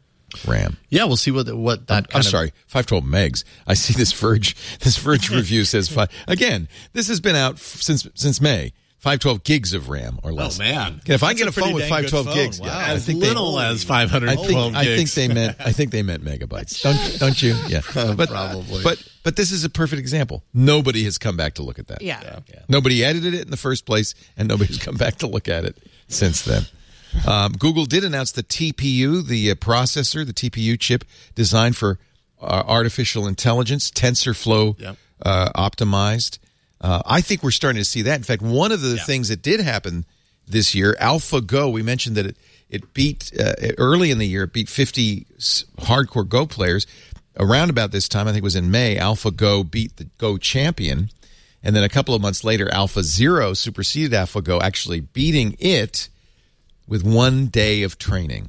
RAM. Yeah, we'll see what what that. I'm, kind I'm of, sorry, five twelve megs. I see this Verge. This Verge review says five. Again, this has been out f- since since May. five twelve gigs of RAM or less. Oh man! If I That's get a a phone pretty with dang five good twelve phone. gigs, Wow. yeah, I As think little they, as five hundred I twelve think, I think gigs. they meant. I think they meant megabytes. Don't don't you? Yeah, but, Probably. But but this is a perfect example. Nobody has come back to look at that. Yeah. Nobody edited it in the first place, and nobody's come back to look at it since then. Um, Google did announce the T P U, the uh, processor, the T P U chip designed for uh, artificial intelligence, TensorFlow Yep. uh, optimized. Uh, I think we're starting to see that. In fact, one of the Yeah. things that did happen this year, AlphaGo, we mentioned that it, it beat, uh, early in the year, it beat fifty s- hardcore Go players. Around about this time, I think it was in May, AlphaGo beat the Go champion. And then a couple of months later, AlphaZero superseded AlphaGo, actually beating it with one day of training.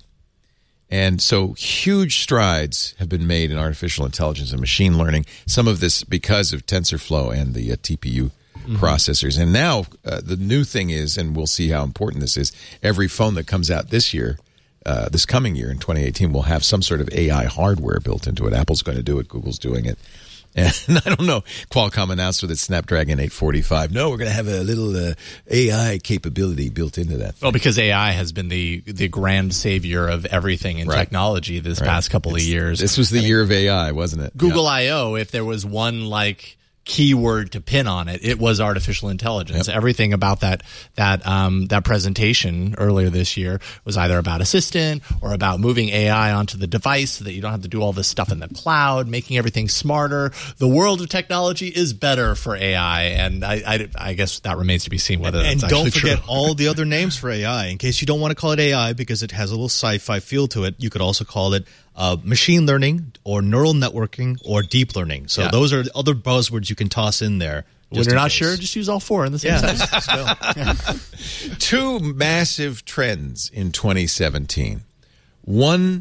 And so huge strides have been made in artificial intelligence and machine learning, some of this because of TensorFlow and the uh, T P U mm-hmm. processors. And now uh, the new thing is, and we'll see how important this is, every phone that comes out this year, uh, this coming year in twenty eighteen, will have some sort of A I hardware built into it. Apple's going to do it. Google's doing it. And I don't know, Qualcomm announced with its Snapdragon eight forty-five, no, we're going to have a little uh, A I capability built into that. Well, because A I has been the the grand savior of everything in Right. technology this Right. past couple It's- of years. This was the year of A I, wasn't it? Google I O, if there was one like keyword to pin on it, it was artificial intelligence. Yep. Everything about that that um, that presentation earlier this year was either about Assistant or about moving A I onto the device so that you don't have to do all this stuff in the cloud, making everything smarter. The world of technology is better for A I, and I, I, I guess that remains to be seen whether And that's don't actually forget true. all the other names for A I. In case you don't want to call it A I because it has a little sci-fi feel to it, you could also call it uh, machine learning or neural networking or deep learning. So Yeah. those are the other buzzwords you can toss in there. When just you're in not case. sure, just use all four in the same Yeah. sentence. Two massive trends in twenty seventeen. One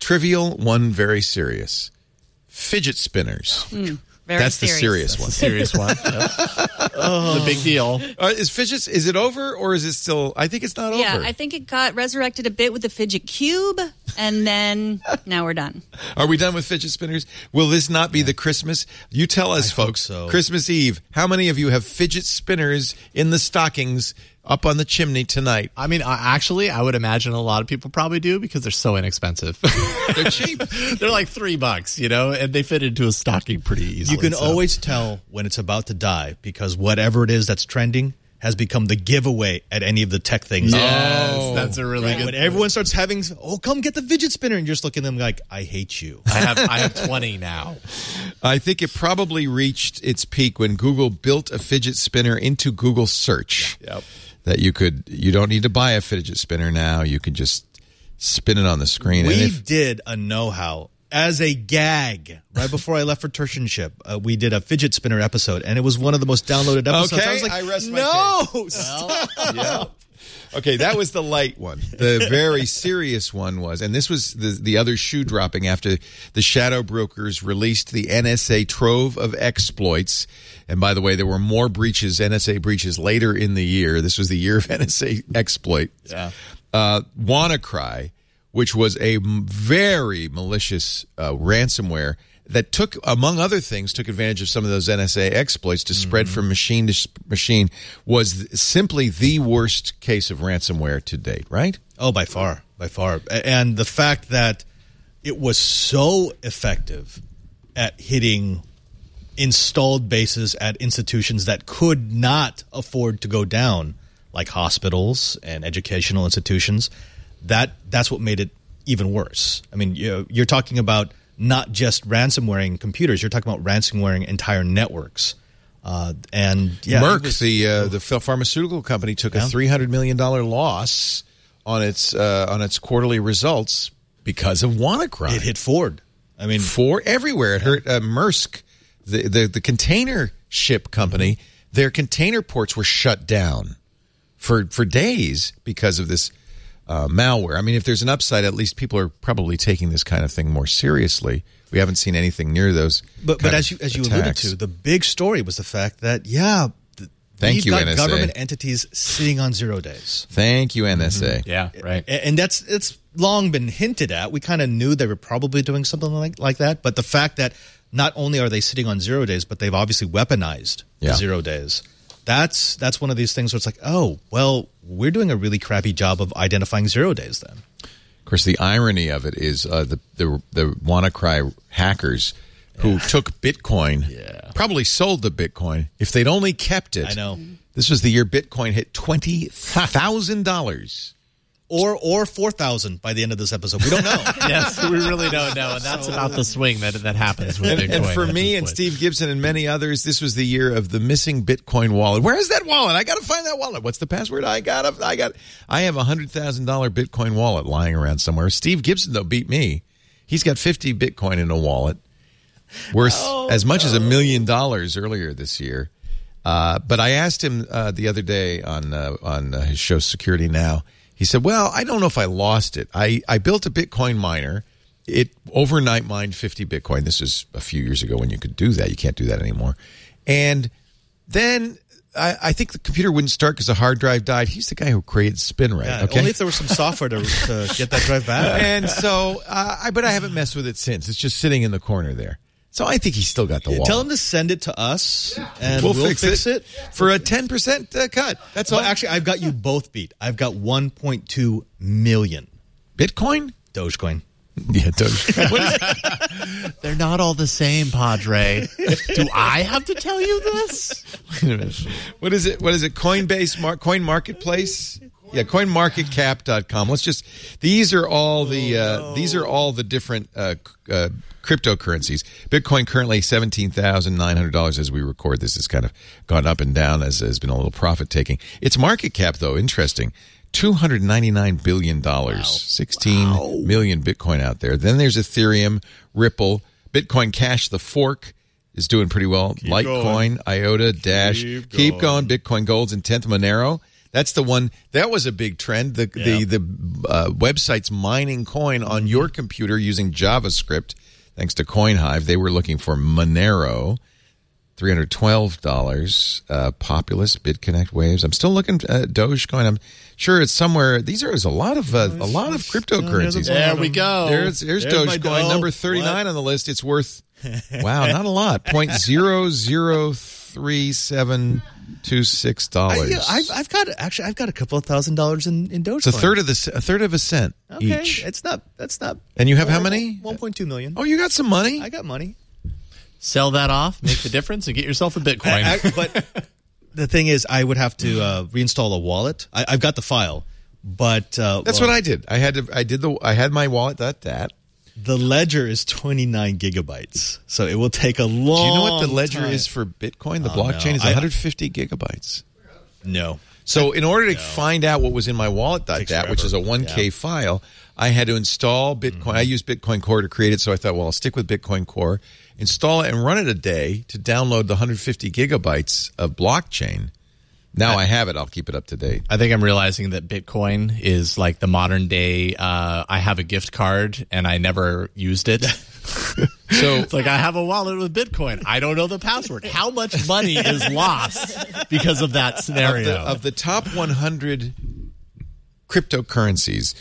trivial, one very serious. Fidget spinners. Mm, very That's the serious. serious one. The serious one. Yep. Oh. The big deal. Uh, is fidgets? Is it over or is it still? I think it's not Yeah, over. I think it got resurrected a bit with the fidget cube, and then now we're done. Are we done with fidget spinners? Will this not be yeah. the Christmas? You tell us, I folks. So. Christmas Eve. How many of you have fidget spinners in the stockings up on the chimney tonight? I mean, uh, actually, I would imagine a lot of people probably do because they're so inexpensive. They're cheap. They're like three bucks, you know, and they fit into a stocking pretty easily. You can so. always tell when it's about to die because whatever it is that's trending has become the giveaway at any of the tech things. Yes, oh, that's a really right? good When point. everyone starts having, oh, come get the fidget spinner, and you're just looking at them like, I hate you. I have I have twenty now. I think it probably reached its peak when Google built a fidget spinner into Google search. Yep. That you could, you don't need to buy a fidget spinner now. You can just spin it on the screen. We and if, did a know-how as a gag right before I left for tertianship. Uh, we did a fidget spinner episode, and it was one of the most downloaded episodes. Okay, I was like, I rest my no, case. stop. Yeah. Okay, that was the light one. The very serious one was, and this was the the other shoe dropping after the shadow brokers released the N S A trove of exploits. And by the way, there were more breaches, N S A breaches later in the year. This was the year of N S A exploits. Yeah. Uh, WannaCry, which was a very malicious uh, ransomware that took, among other things, took advantage of some of those N S A exploits to spread mm-hmm. from machine to machine, was simply the worst case of ransomware to date, right? Oh, by far, by far. And the fact that it was so effective at hitting installed bases at institutions that could not afford to go down, like hospitals and educational institutions, that that's what made it even worse. I mean, you know, you're talking about not just ransomwaring computers, you're talking about ransomwaring entire networks. Uh, and yeah, Merck, was, the uh, the pharmaceutical company, took yeah. a three hundred million dollars loss on its uh, on its quarterly results because of WannaCry. It hit Ford. I mean, Ford everywhere. It hurt uh, Maersk, the, the the container ship company. Their container ports were shut down for for days because of this uh, malware. I mean, if there's an upside, at least people are probably taking this kind of thing more seriously. We haven't seen anything near those. But but as you as you alluded to, the big story was the fact that yeah, th- Thank we've you, got N S A. government entities sitting on zero days. Thank you, N S A. Mm-hmm. Yeah, right. And, and that's it's long been hinted at. We kind of knew they were probably doing something like like that. But the fact that not only are they sitting on zero days, but they've obviously weaponized Yeah. the zero days. That's that's one of these things where it's like, oh, well, we're doing a really crappy job of identifying zero days then. Of course, the irony of it is uh, the, the the WannaCry hackers who Yeah. took Bitcoin Yeah. probably sold the Bitcoin. If they'd only kept it. I know. This was the year Bitcoin hit twenty thousand dollars. Or or four thousand by the end of this episode. We don't know. Yes, we really don't know, and that's about the swing that that happens with And, Bitcoin. and for at me this and point. Steve Gibson and many others, this was the year of the missing Bitcoin wallet. Where is that wallet? I got to find that wallet. What's the password? I got a, I got. I have a hundred thousand dollar Bitcoin wallet lying around somewhere. Steve Gibson though beat me. He's got fifty Bitcoin in a wallet, worth Oh, as much no. as a million dollars earlier this year. Uh, but I asked him uh, the other day on uh, on uh, his show Security Now. He said, well, I don't know if I lost it. I, I built a Bitcoin miner. It overnight mined fifty Bitcoin. This is a few years ago when you could do that. You can't do that anymore. And then I, I think the computer wouldn't start because the hard drive died. He's the guy who created SpinRite. Yeah, okay? Only if there was some software to, to get that drive back. And so, uh, I, but I haven't messed with it since. It's just sitting in the corner there. So I think he's still got the wallet. Tell him to send it to us, and We'll we'll, fix fix, it. it. for a ten percent uh, cut. That's all. Well, actually, I've got you both beat. I've got one point two million Bitcoin? Dogecoin. Yeah, Dogecoin. What is it? They're not all the same, Padre. Do I have to tell you this? Wait a minute. What is it? What is it? Coinbase, Mar- Coin Marketplace? Yeah, coin market cap dot com. Let's just these are all the uh, these are all the different uh, uh, cryptocurrencies. Bitcoin currently seventeen thousand nine hundred dollars as we record this. Has kind of gone up and down as has been a little profit taking. Its market cap though, interesting. two hundred ninety-nine billion dollars. Wow. sixteen wow. million Bitcoin out there. Then there's Ethereum, Ripple, Bitcoin Cash, the fork is doing pretty well. Keep Litecoin, going. IOTA, Dash. Keep Keep going. going. Bitcoin Gold's in tenth. Monero. That's the one that was a big trend. The Yeah. the the uh, websites mining coin on your computer using JavaScript. Thanks to CoinHive, they were looking for Monero, three hundred twelve dollars. Uh, Populous, BitConnect, Waves. I'm still looking at Dogecoin. I'm sure it's somewhere. These are there's a lot of uh, a lot of cryptocurrencies. There we go. There's there's, There's my Dogecoin, dough. number thirty-nine on the list. It's worth wow, not a lot. Point zero zero three seven two six I, dollars. yeah, I've, I've got actually I've got a couple of thousand dollars in in Dogecoin. It's a third of the a third of a cent Okay, each. it's not. That's not. And you have how many? One point two million. Oh, you got some money. I got money. Sell that off, make the difference, and get yourself a Bitcoin. I, I, but the thing is, I would have to uh, reinstall a wallet. I, I've got the file, but uh, That's well, what I did. I had to. I did the. I had my wallet. That that. the ledger is twenty-nine gigabytes, so it will take a long. Do you know what the ledger time. is for Bitcoin? The Oh, blockchain no. is I- one hundred fifty gigabytes. No. So in order to find out what was in my wallet dot Takes dat, which is a forever. one K Yeah. file, I had to install Bitcoin. Mm-hmm. I used Bitcoin Core to create it, so I thought, well, I'll stick with Bitcoin Core, install it, and run it a day to download the one hundred fifty gigabytes of blockchain. Now I have it. I'll keep it up to date. I think I'm realizing that Bitcoin is like the modern day. Uh, I have a gift card and I never used it. So it's like I have a wallet with Bitcoin. I don't know the password. How much money is lost because of that Of scenario? the, of the top one hundred cryptocurrencies,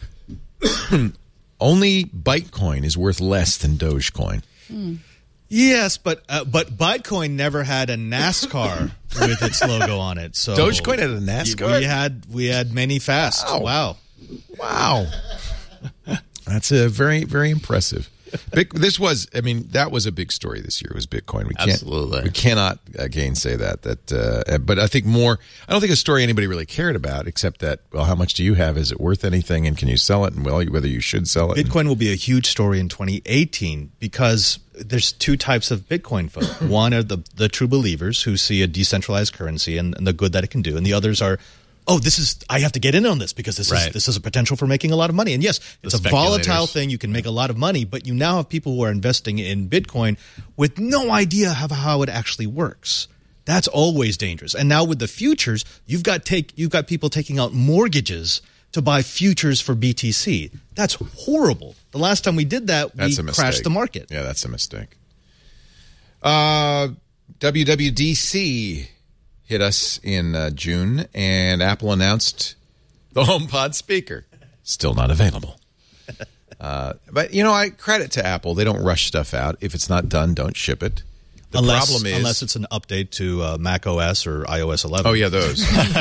only Bitcoin is worth less than Dogecoin. Yes, but uh, but Bitcoin never had a NASCAR with its logo on it. So Dogecoin had a NASCAR? We had we had many fast. Wow. Wow. Wow. That's a very, very impressive. Big, this was, I mean, that was a big story this year. Was Bitcoin? We can't, Absolutely. we cannot uh, gainsay that. That, uh, but I think more. I don't think a story anybody really cared about, except that. Well, how much do you have? Is it worth anything? And can you sell it? And well, whether you should sell it. Bitcoin will be a huge story in twenty eighteen because there's two types of Bitcoin folk. One are the the true believers who see a decentralized currency and, and the good that it can do, and the others are, oh, this is I have to get in on this because this Right. is this is a potential for making a lot of money. And yes, it's a speculators. volatile thing. You can make a lot of money, but you now have people who are investing in Bitcoin with no idea of how it actually works. That's always dangerous. And now with the futures, you've got take you've got people taking out mortgages to buy futures for B T C. That's horrible. The last time we did that, That's we a mistake. crashed the market. Yeah, that's a mistake. Uh, W W D C hit us in uh, June, and Apple announced the HomePod speaker. Still not available. Uh, but, you know, I credit to Apple. They don't rush stuff out. If it's not done, don't ship it. The unless, problem is... unless it's an update to uh, Mac O S or iOS eleven. Oh, yeah, those.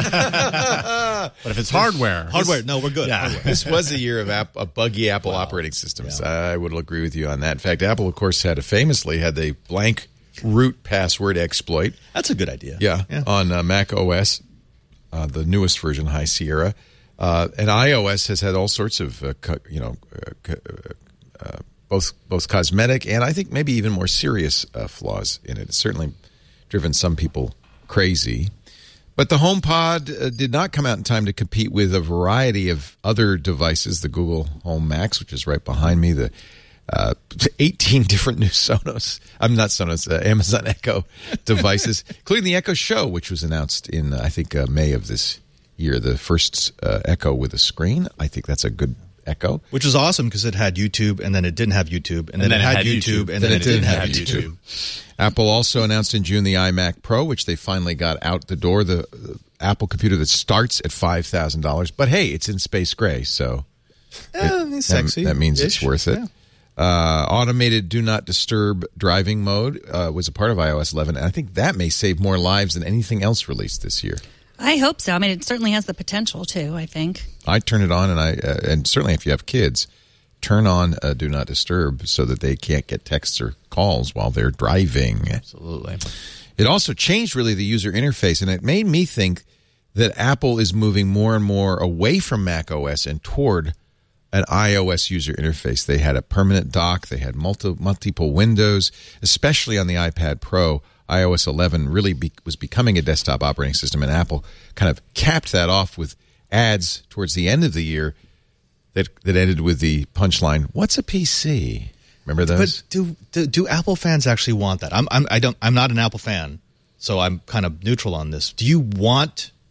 But if it's hardware, Hardware, no, we're good. Yeah. Hardware. This was a year of app, a buggy Apple operating systems. I would agree with you on that. In fact, Apple, of course, had a famously had the blank root password exploit. That's a good idea. Yeah, Yeah. on uh, Mac O S, uh, the newest version, High Sierra, uh, and iOS has had all sorts of uh, co- you know uh, co- uh, both both cosmetic and I think maybe even more serious uh, flaws in it. It's certainly driven some people crazy. But the HomePod uh, did not come out in time to compete with a variety of other devices, the Google Home Max, which is right behind me, the uh, eighteen different new Sonos, I'm not Sonos, uh, Amazon Echo devices, including the Echo Show, which was announced in, uh, I think, uh, May of this year, the first uh, Echo with a screen. I think that's a good Echo. Which is awesome because it had YouTube and then it didn't have YouTube and then, it had YouTube and then, it didn't have YouTube. Apple also announced in June the iMac Pro, which they finally got out the door, the uh, Apple computer that starts at five thousand dollars. But hey, it's in space gray, so Eh, it's sexy. that means it's Ish. worth it. Yeah. Uh, automated do not disturb driving mode uh, was a part of iOS eleven, and I think that may save more lives than anything else released this year. I hope so. I mean, it certainly has the potential to, I think. I turn it on, and I uh, and certainly if you have kids, turn on uh, do not disturb so that they can't get texts or calls while they're driving. absolutely. It also changed really the user interface, and it made me think that Apple is moving more and more away from Mac O S and toward an iOS user interface. They had a permanent dock. They had multi, multiple windows, especially on the iPad Pro. iOS eleven really be, was becoming a desktop operating system, and Apple kind of capped that off with ads towards the end of the year that that ended with the punchline, "What's a P C?" Remember those? But do, do do Apple fans actually want that? I'm I'm I don't I'm not an Apple fan, so I'm kind of neutral on this. Do you want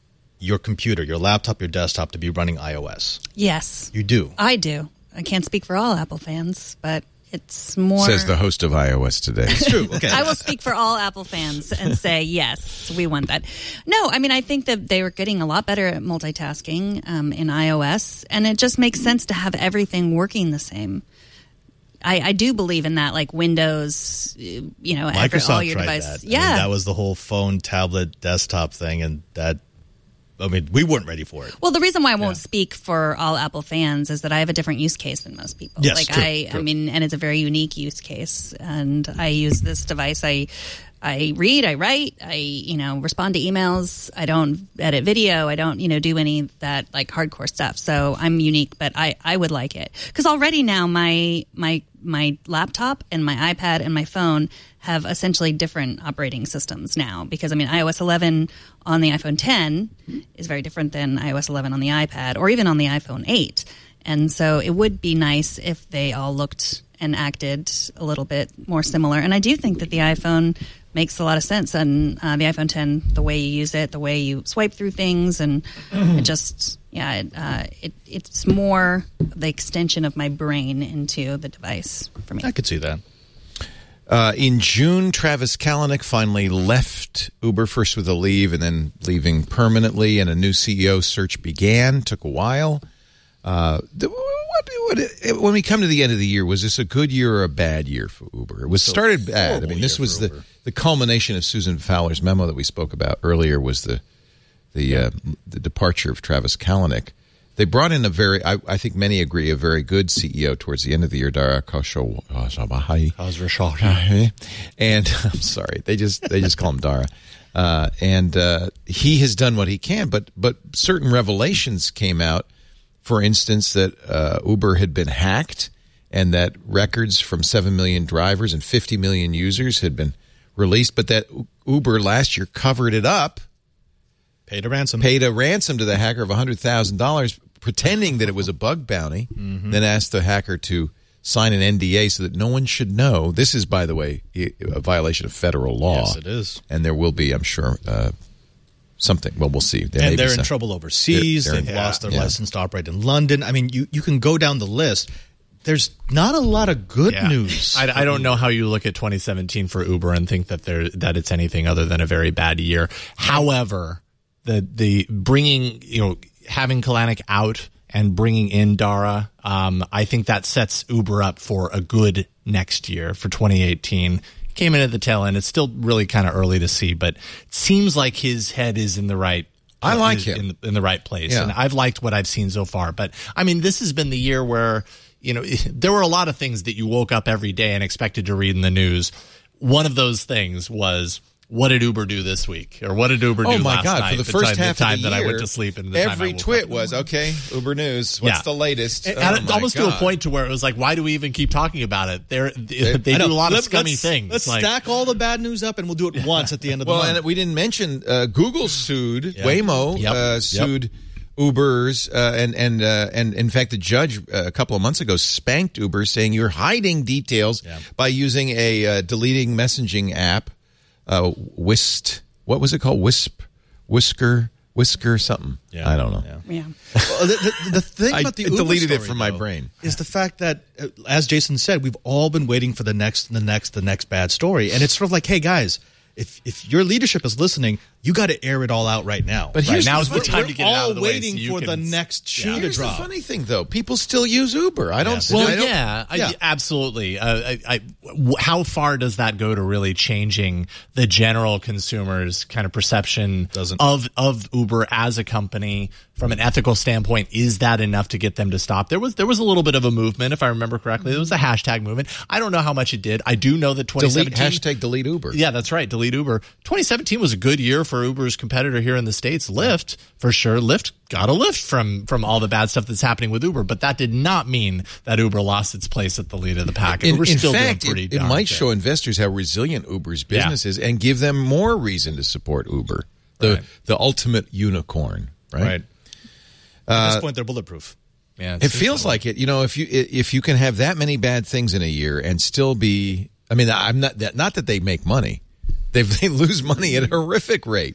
your computer, your laptop, your desktop to be running iOS? Yes. You do? I do. I can't speak for all Apple fans, but it's more... Says the host of iOS Today. It's true. Okay. I will speak for all Apple fans and say, yes, we want that. No, I mean, I think that they were getting a lot better at multitasking um, in iOS, and it just makes sense to have everything working the same. I, I do believe in that, like Windows, you know, every, Microsoft all your tried devices. that. Yeah. I mean, that was the whole phone, tablet, desktop thing, and that, I mean, we weren't ready for it. Well, the reason why I won't Yeah. speak for all Apple fans is that I have a different use case than most people. Yes, like true, I, true. I mean, and it's a very unique use case. And I use this device. I, I read, I write, I, you know, respond to emails. I don't edit video. I don't, you know, do any of that like hardcore stuff. So I'm unique, but I, I would like it because already now my, my, my laptop and my iPad and my phone have essentially different operating systems now because I mean iOS eleven on the iPhone ten is very different than iOS eleven on the iPad or even on the iPhone eight. And so it would be nice if they all looked and acted a little bit more similar. And I do think that the iPhone makes a lot of sense. And uh, the iPhone ten, the way you use it, the way you swipe through things, and it just, yeah, it, uh, it it's more the extension of my brain into the device for me. I could see that. Uh, in June, Travis Kalanick finally left Uber, first with a leave and then leaving permanently, and a new C E O search began. Took a while. Uh, the, what, what, when we come to the end of the year, was this a good year or a bad year for Uber? It was started bad. I mean, this was the, the culmination of Susan Fowler's memo that we spoke about earlier. Was the the uh, the departure of Travis Kalanick. They brought in a very, I, I think many agree, a very good C E O towards the end of the year, Dara Khosrowshahi. And I'm sorry, they just they just call him Dara. Uh, and uh, he has done what he can, but but certain revelations came out. For instance, that uh, Uber had been hacked, and that records from seven million drivers and fifty million users had been released, but that Uber last year covered it up. Paid a ransom. Paid a ransom to the hacker of one hundred thousand dollars, pretending that it was a bug bounty, mm-hmm. then asked the hacker to sign an N D A so that no one should know. This is, by the way, a violation of federal law. Yes, it is. And there will be, I'm sure, uh, something. Well, we'll see. There and they're some, in trouble overseas. They're, they're They've in, lost their yeah. license to operate in London. I mean, you, you can go down the list. There's not a lot of good yeah. news. I, I don't know how you look at twenty seventeen for Uber and think that there that it's anything other than a very bad year. However, the the bringing you know having Kalanick out and bringing in Dara, um, I think that sets Uber up for a good next year for twenty eighteen. Came in at the tail end. It's still really kind of early to see, but it seems like his head is in the right. I like is him in the, in the right place, yeah. and I've liked what I've seen so far. But I mean, this has been the year where. You know, there were a lot of things that you woke up every day and expected to read in the news. One of those things was, what did Uber do this week? Or what did Uber do oh my last God, night? For the first time, half the time of the that year, I went to sleep and the time I every woke twit up. was, okay, Uber News, what's Yeah. the latest? And, oh and my almost God. to a point to where it was like, why do we even keep talking about it? They're, they they do a lot Let, of scummy let's, things. Let's like, stack all the bad news up, and we'll do it once at the end of the Well, month. and we didn't mention uh, Google sued, Yeah. Waymo Yep. uh, Yep. sued Uber's, uh, and and uh, and in fact, the judge uh, a couple of months ago spanked Uber, saying you're hiding details Yeah. by using a uh, deleting messaging app, uh, Whist. What was it called? Wisp, Whisker, Whisker, something. Yeah. I don't know. Yeah. Yeah. Well, the, the, the thing I about the Uber deleted it story, from my though, brain. is the fact that, uh, as Jason said, we've all been waiting for the next, the next, the next bad story, and it's sort of like, hey guys, if if your leadership is listening, you got to air it all out right now. But right here's now's the the fun- time we're to get it out all of the way waiting so you for can- the next shoe Yeah. to Here's drop. the funny thing, though. People still use Uber. I don't. Yeah. I Well, don't- yeah, I, yeah. absolutely. Uh, I, I, w- how far does that go to really changing the general consumer's kind of perception Doesn't. of of Uber as a company from an ethical standpoint? Is that enough to get them to stop? There was there was a little bit of a movement, if I remember correctly. There was a hashtag movement. I don't know how much it did. I do know that twenty Delete, seventeen hashtag delete Uber. Yeah, that's right. Delete Uber. twenty seventeen was a good year for Uber's competitor here in the States, Lyft, for sure. Lyft got a lift from from all the bad stuff that's happening with Uber, but that did not mean that Uber lost its place at the lead of the pack. In, Uber's in still fact, doing pretty it, it darn might good. show investors how resilient Uber's Yeah. business is and give them more reason to support Uber, the Right. the ultimate unicorn. Right. Right. At this point, they're bulletproof. Yeah, It feels like it. You know, if you if you can have that many bad things in a year and still be, I mean, I'm not that not that they make money, they they lose money at a horrific rate.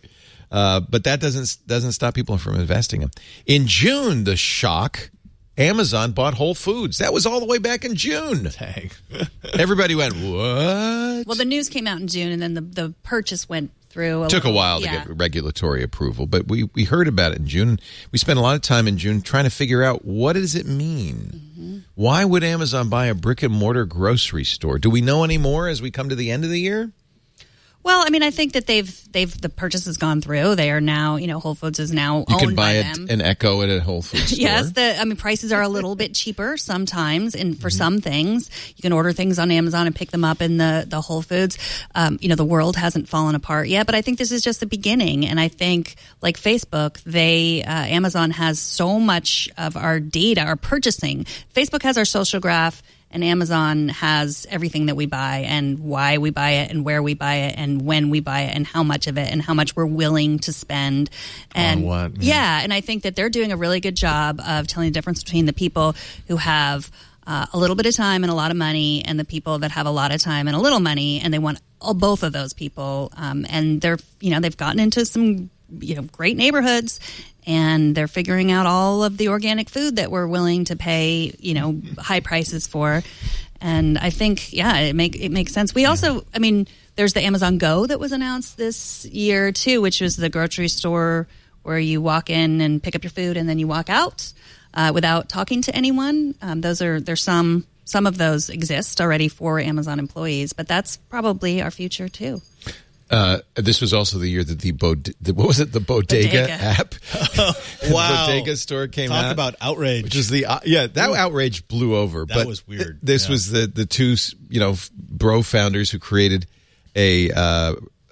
Uh, but that doesn't doesn't stop people from investing in them. In June, the shock, Amazon bought Whole Foods. That was all the way back in June. Dang. Everybody went, what? Well, the news came out in June, and then the, the purchase went through. A Took little, a while yeah. to get regulatory approval, but we, we heard about it in June. We spent a lot of time in June trying to figure out, what does it mean? Mm-hmm. Why would Amazon buy a brick-and-mortar grocery store? Do we know any more as we come to the end of the year? Well, I mean, I think that they've they've the purchase has gone through. They are now, you know, Whole Foods is now You owned can buy by a, them. an Echo at a Whole Foods store. Yes, the I mean prices are a little bit cheaper sometimes, and for mm-hmm. some things, you can order things on Amazon and pick them up in the the Whole Foods. Um, you know, the world hasn't fallen apart yet, but I think this is just the beginning. And I think, like Facebook, they uh, Amazon has so much of our data, our purchasing. Facebook has our social graph. And Amazon has everything that we buy and why we buy it and where we buy it and when we buy it and how much of it and how much we're willing to spend. And on what? Yeah. yeah, and I think that they're doing a really good job of telling the difference between the people who have uh, a little bit of time and a lot of money and the people that have a lot of time and a little money, and they want all, both of those people. Um, and they're, you know, they've gotten into some, you know, great neighborhoods. And they're figuring out all of the organic food that we're willing to pay, you know, high prices for. And I think, yeah, it make it makes sense. We also, I mean, there's the Amazon Go that was announced this year too, which was the grocery store where you walk in and pick up your food and then you walk out uh, without talking to anyone. Um, those are there's some some of those exist already for Amazon employees, but that's probably our future too. Uh, this was also the year that the, bod- the what was it the Bodega, Bodega. app, Wow. the Bodega store came Talk out. about outrage. Which is the uh, yeah that outrage blew over. That but was weird. th- this Yeah. was the the two you know bro founders who created a uh,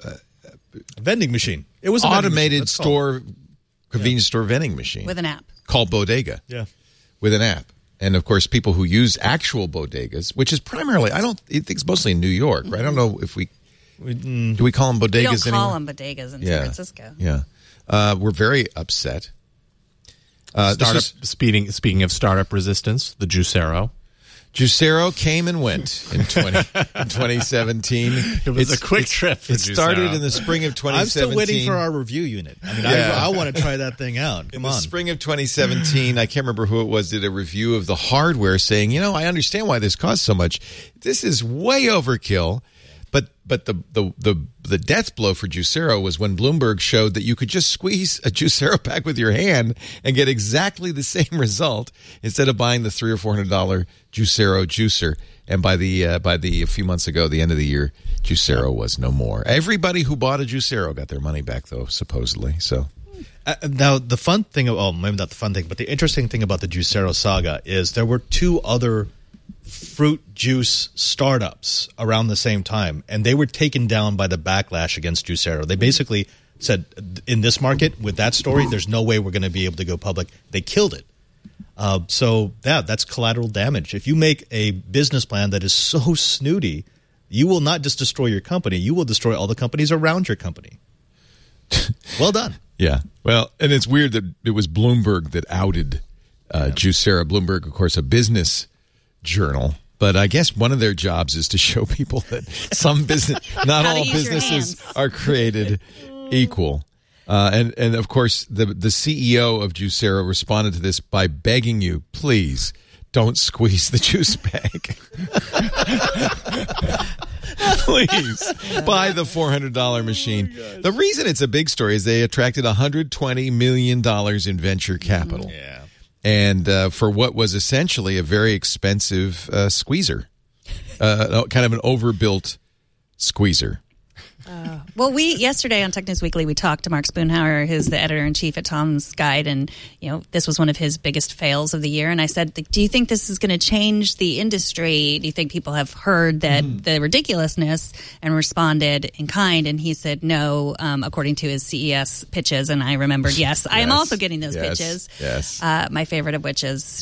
vending machine. It was a vending automated machine. store convenience yeah. store vending machine With an app. called Bodega. Yeah, with an app. And, of course, people who use actual bodegas, which is primarily, I don't, I think it's mostly in New York, right? I don't know if we, we mm, do we call them bodegas anymore? We don't call them bodegas in yeah. San Francisco. Yeah. Uh, we're very upset. Uh, startup, was, speaking, speaking of startup resistance, the Juicero. Juicero came and went in, twenty, in twenty seventeen. It was it's, a quick trip for It started Juicero. in the spring of twenty seventeen. I'm still waiting for our review unit. I mean, Yeah. I, I want to try that thing out. Come in on. the spring of twenty seventeen, I can't remember who it was, did a review of the hardware saying, you know, I understand why this costs so much. This is way overkill. But but the, the, the, the death blow for Juicero was when Bloomberg showed that you could just squeeze a Juicero pack with your hand and get exactly the same result instead of buying the three or four hundred dollar Juicero juicer. And by the uh, by the a few months ago, the end of the year, Juicero was no more. Everybody who bought a Juicero got their money back, though, supposedly. So. Uh, now, the fun thing, oh, maybe not the fun thing, but the interesting thing about the Juicero saga is there were two other fruit juice startups around the same time, and they were taken down by the backlash against Juicero. They basically said, in this market, with that story, there's no way we're going to be able to go public. They killed it. Uh, so, yeah, that's collateral damage. If you make a business plan that is so snooty, you will not just destroy your company, you will destroy all the companies around your company. Well done. Yeah. Well, and it's weird that it was Bloomberg that outed uh, yeah. Juicero. Bloomberg, of course, a business journal. But I guess one of their jobs is to show people that some business, not all businesses are created equal. Uh, and, and, of course, the the C E O of Juicero responded to this by begging you, please, don't squeeze the juice bag. Please buy the four hundred dollar machine. Oh, the reason it's a big story is they attracted one hundred twenty million dollars in venture capital. Yeah. And uh, for what was essentially a very expensive uh, squeezer, uh, kind of an overbuilt squeezer. Uh, well, we yesterday on Tech News Weekly, we talked to Mark Spoonhauer, who's the editor-in-chief at Tom's Guide, and you know this was one of his biggest fails of the year. And I said, do you think this is going to change the industry? Do you think people have heard that mm. the ridiculousness and responded in kind? And he said, no, um, according to his C E S pitches. And I remembered, yes, I am yes, also getting those yes, pitches. Yes. Uh, my favorite of which is,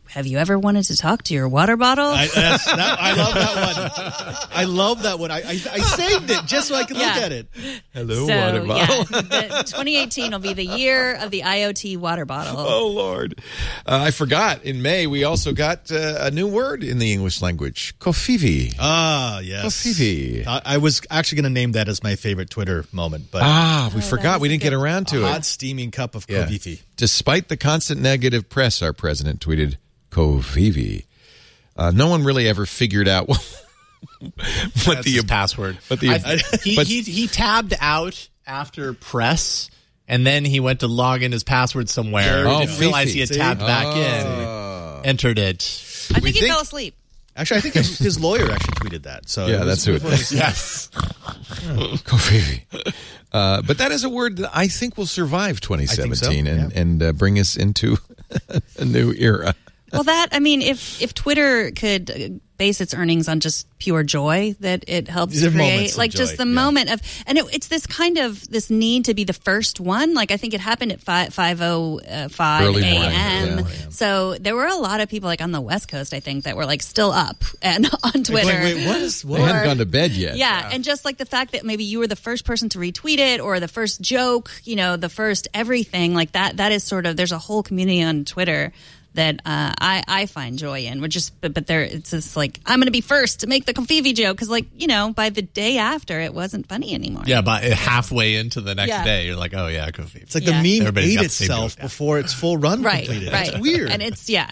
have you ever wanted to talk to your water bottle? I, that's, that, I love that one. I love that one. I, I, I saved it just so I could Yeah. look at it. Hello, so, water bottle. yeah, the twenty eighteen will be the year of the IoT water bottle. Oh, Lord. Uh, I forgot. In May, we also got uh, a new word in the English language, Kofivi. Ah, yes. Kofivi. I, I was actually going to name that as my favorite Twitter moment, but Ah, we Oh, forgot. that We is didn't get good. around to a it. hot steaming cup of Yeah. Kofifi. Despite the constant negative press, our president tweeted, Kofivi. Uh, no one really ever figured out what, what That's the his password. But the I- he, but- he he tabbed out after press, and then he went to log in his password somewhere. Oh, didn't realize Fifi. he had See? tabbed back Oh. in, entered it. I we think he think- fell asleep. Actually, I think his, his lawyer actually tweeted that. So Yeah, it was- that's who it is. Yes. Kofivi. Uh, but that is a word that I think will survive twenty seventeen so, and, yeah. and uh, bring us into a new era. Well, that, I mean, if if Twitter could uh, base its earnings on just pure joy that it helps These are create, moments of like joy, just the yeah. moment of, and it, it's this kind of this need to be the first one. Like I think it happened at five five oh five Early morning, a.m. yeah. So there were a lot of people like on the West Coast, I think, that were like still up and on Twitter. Like, wait, what is They what? hadn't gone to bed yet. Yeah, and just like the fact that maybe you were the first person to retweet it or the first joke, you know, the first everything like that. That is sort of, there's a whole community on Twitter that uh, I, I find joy in. We're just, but, but there, it's just like, I'm going to be first to make the Kofivi joke because, like, you know, by the day after, it wasn't funny anymore. Yeah, but halfway into the next Yeah. day, you're like, oh yeah, Kofi. It's like Yeah. the meme Everybody's ate got the same itself joke. before its full run right, completed. right. It's weird. And it's, yeah.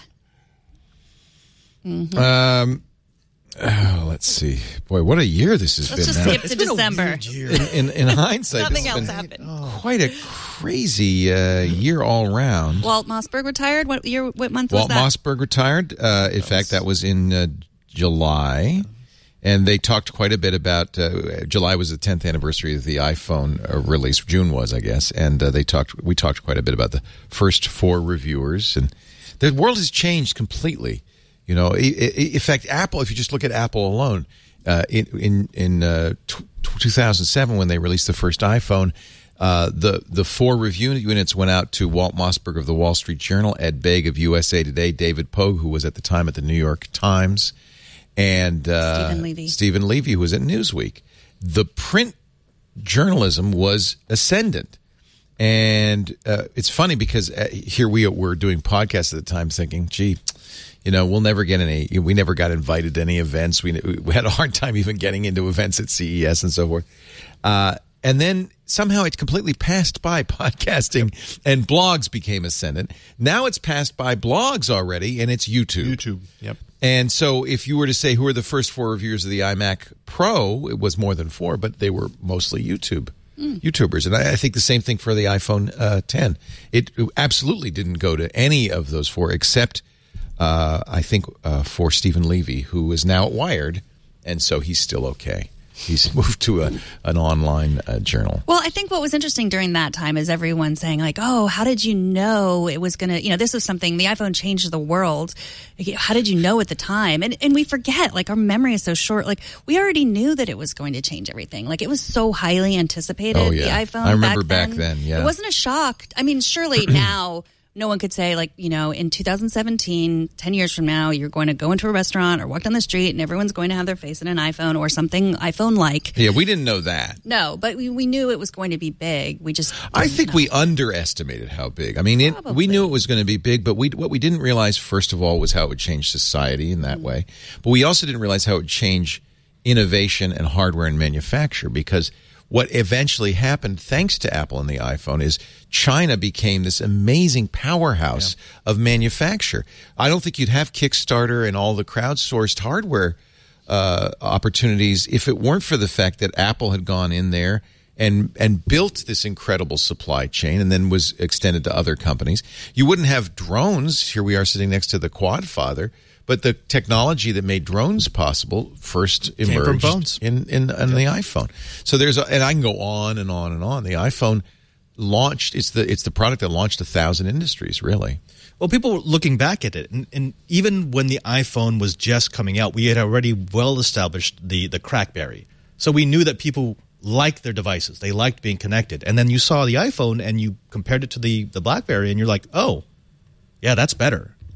Um, oh, let's see. Boy, what a year this has Let's been. just now. skip to It's been a December. weird year. In, in, in hindsight, Nothing this has else been happened. quite a crazy uh, year all round. Walt Mossberg retired. What year, what month was Walt that? Mossberg retired. Uh, in fact, that was in uh, July. And they talked quite a bit about uh, July was the tenth anniversary of the iPhone uh, release. June was, I guess, and uh, they talked. We talked quite a bit about the first four reviewers, and the world has changed completely. You know, I- I- in fact, Apple. If you just look at Apple alone, uh, in in, in uh, t- two thousand seven when they released the first iPhone, uh, the the four review units went out to Walt Mossberg of the Wall Street Journal, Ed Begg of U S A Today, David Pogue, who was at the time at the New York Times, and uh, Stephen Levy. Stephen Levy, who was at Newsweek. The print journalism was ascendant. And uh, it's funny because uh, here we were doing podcasts at the time thinking, gee, you know, we'll never get any, we never got invited to any events. We, we had a hard time even getting into events at C E S and so forth. Uh, and then somehow it completely passed by podcasting and blogs became ascendant. Now it's passed by blogs already and it's YouTube. YouTube. Yep. And so if you were to say who are the first four reviewers of the iMac Pro, it was more than four, but they were mostly YouTube. YouTubers. And I, I think the same thing for the iPhone uh, ten. It absolutely didn't go to any of those four except, uh, I think, uh, for Stephen Levy, who is now at Wired, and so he's still okay. He's moved to a, an online uh, journal. Well, I think what was interesting during that time is everyone saying like, "Oh, how did you know it was going to, you know, this was something, the iPhone changed the world. How did you know at the time?" And and we forget, like our memory is so short. Like we already knew that it was going to change everything. Like it was so highly anticipated, Oh, yeah. the iPhone. I remember back back then, yeah. It wasn't a shock. I mean, surely now no one could say like, you know, in two thousand seventeen, ten years from now, you're going to go into a restaurant or walk down the street and everyone's going to have their face in an iPhone or something iPhone-like. Yeah, we didn't know that. No, but we, we knew it was going to be big. We just I didn't think know. we underestimated how big. I mean, it, we Probably. knew it was going to be big, but we what we didn't realize, first of all, was how it would change society in that way. But we also didn't realize how it would change innovation and hardware and manufacture, because what eventually happened, thanks to Apple and the iPhone, is China became this amazing powerhouse yeah. of manufacture. I don't think you'd have Kickstarter and all the crowdsourced hardware uh, opportunities if it weren't for the fact that Apple had gone in there and and built this incredible supply chain and then was extended to other companies. You wouldn't have drones. Here we are sitting next to the Quadfather. But the technology that made drones possible first emerged from phones. in, in, in the iPhone. So there's a, and I can go on and on and on. The iPhone launched, it's the it's the product that launched a thousand industries, really. Well, people were looking back at it, and, and even when the iPhone was just coming out, we had already well established the the Crackberry. So we knew that people liked their devices; they liked being connected. And then you saw the iPhone, and you compared it to the the BlackBerry, and you're like, "Oh, yeah, that's better."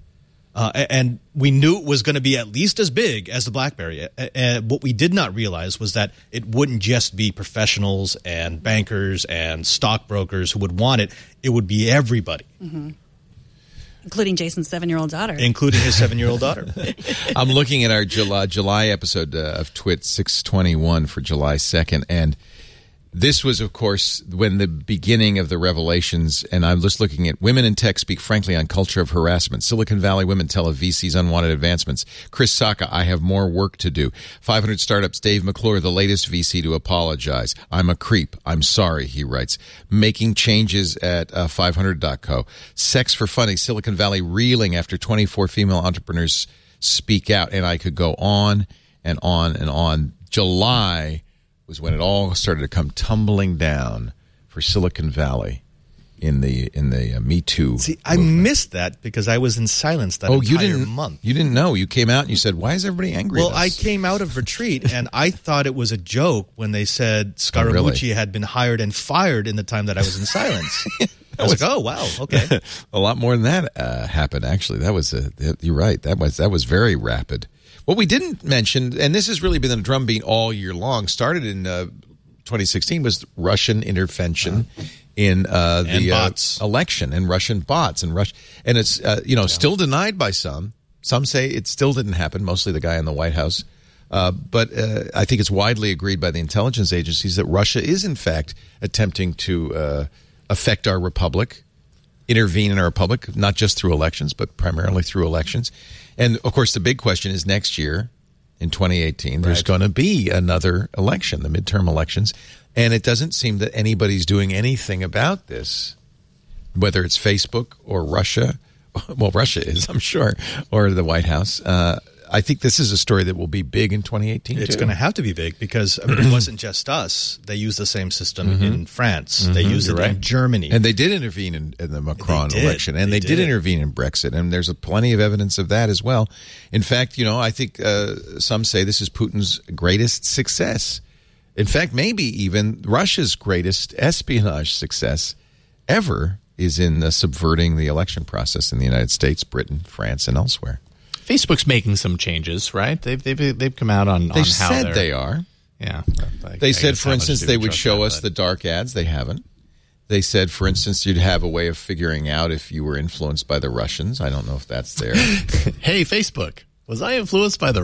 Uh, and we knew it was going to be at least as big as the BlackBerry. And what we did not realize was that it wouldn't just be professionals and bankers and stockbrokers who would want it. It would be everybody. Mm-hmm. Including Jason's seven-year-old daughter. Including his seven-year-old daughter. I'm looking at our July, July episode uh, of Twit six twenty-one for July second, and this was, of course, when the beginning of the revelations, and I'm just looking at women in tech speak frankly on culture of harassment. Silicon Valley women tell of V C's unwanted advancements. Chris Sacca, I have more work to do. five hundred Startups, Dave McClure, the latest V C to apologize. I'm a creep. I'm sorry, he writes. Making changes at uh, five hundred dot co. Sex for Funny, Silicon Valley reeling after twenty-four female entrepreneurs speak out. And I could go on and on and on. July was when it all started to come tumbling down for Silicon Valley in the in the uh, Me Too. See, I movement. missed that because I was in silence that oh, entire you didn't, month. You didn't know. You came out and you said, "Why is everybody angry?" Well, at us? I came out of retreat and I thought it was a joke when they said Scaramucci Oh, really? had been hired and fired in the time that I was in silence. I was, was like, "Oh, wow, okay." A lot more than that uh, happened. Actually, that was a, you're right. That was that was very rapid. What we didn't mention, and this has really been the drumbeat all year long, started in uh, twenty sixteen, was Russian intervention uh, in uh, the uh, election and Russian bots and Rush, and it's uh, you know yeah. still denied by some. Some say it still didn't happen. Mostly the guy in the White House, uh, but uh, I think it's widely agreed by the intelligence agencies that Russia is in fact attempting to uh, affect our republic, intervene in our republic, not just through elections, but primarily through elections. And, of course, the big question is next year, in twenty eighteen, there's right. going to be another election, the midterm elections. And it doesn't seem that anybody's doing anything about this, whether it's Facebook or Russia. Well, Russia is, I'm sure, or the White House. Uh, I think this is a story that will be big in twenty eighteen, It's too. going to have to be big because, I mean, it wasn't just us. They used the same system Mm-hmm. in France. Mm-hmm. They used You're it right. in Germany. And they did intervene in, in the Macron did. election. And they, They did. did. intervene in Brexit. And there's a plenty of evidence of that as well. In fact, you know, I think uh, some say this is Putin's greatest success. In fact, maybe even Russia's greatest espionage success ever is in uh, subverting the election process in the United States, Britain, France, and elsewhere. Facebook's making some changes, right? They've they've they've come out on, They've on how said they're, they are. Yeah, I, They I said, guess for how much instance, do they we would trust show that, us but- the dark ads. They haven't. They said, for instance, you'd have a way of figuring out if you were influenced by the Russians. I don't know if that's there. Hey, Facebook, was I influenced by the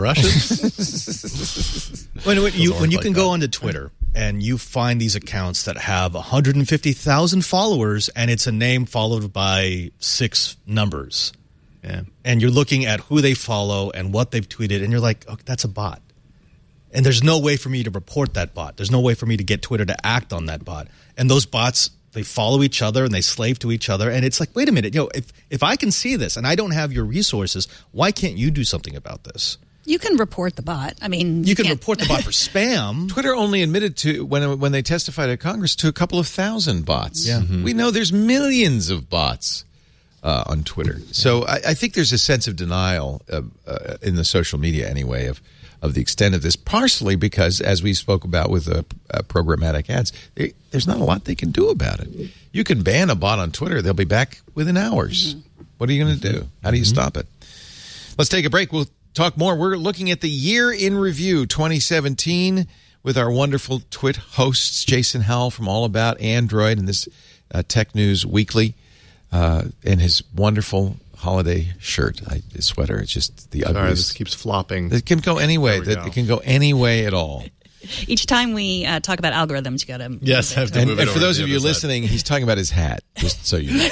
Russians? When, when you, when you like can that. go onto Twitter and you find these accounts that have one hundred fifty thousand followers and it's a name followed by six numbers. Yeah. And you're looking at who they follow and what they've tweeted, and you're like, oh, that's a bot. And there's no way for me to report that bot. There's no way for me to get Twitter to act on that bot. And those bots, they follow each other and they slave to each other. And it's like, wait a minute, you know, if, if I can see this and I don't have your resources, why can't you do something about this? You can report the bot. I mean, You can can't- report the bot for spam. Twitter only admitted to, when when they testified at Congress, to a couple of thousand bots. Yeah. Mhm. We know there's millions of bots uh, on Twitter. So I, I think there's a sense of denial uh, uh, in the social media anyway of of the extent of this, partially because, as we spoke about with uh, uh, programmatic ads, they, there's not a lot they can do about it. You can ban a bot on Twitter. They'll be back within hours. Mm-hmm. What are you going to do? How do you mm-hmm. stop it? Let's take a break. We'll talk more. We're looking at the year in review twenty seventeen with our wonderful Twit hosts, Jason Howell from All About Android and this uh, Tech News Weekly, uh, and his wonderful holiday shirt, I, his sweater. It's just the Sorry, ugliest. this keeps flopping. It can go any way. There we That go. It can go any way at all. Each time we uh, talk about algorithms, you got to Yes, I have to And, move and it for over those to of the you other side. listening, he's talking about his hat, just so you know.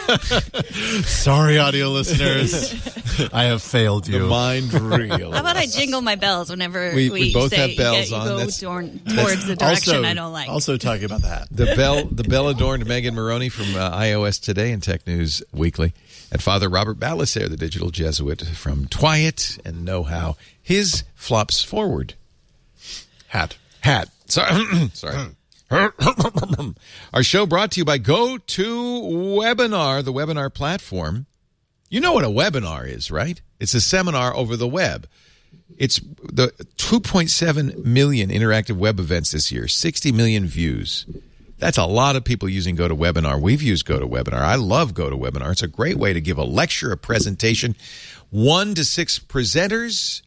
Sorry, audio listeners. I have failed you. The mind reel. How about I jingle my bells whenever We- we, we both say have bells you on. go That's- torn, towards the direction also, I don't like? Also talking about that. The bell, the bell adorned Megan Maroney from uh, iOS Today and Tech News Weekly, and Father Robert Ballasare, the digital Jesuit from Twyet and Know How. His flops forward Hat. hat. Sorry, sorry. Our show brought to you by GoToWebinar, the webinar platform. You know what a webinar is, right? It's a seminar over the web. It's the two point seven million interactive web events this year, sixty million views. That's a lot of people using GoToWebinar. We've used GoToWebinar. I love GoToWebinar. It's a great way to give a lecture, a presentation, one to six presenters,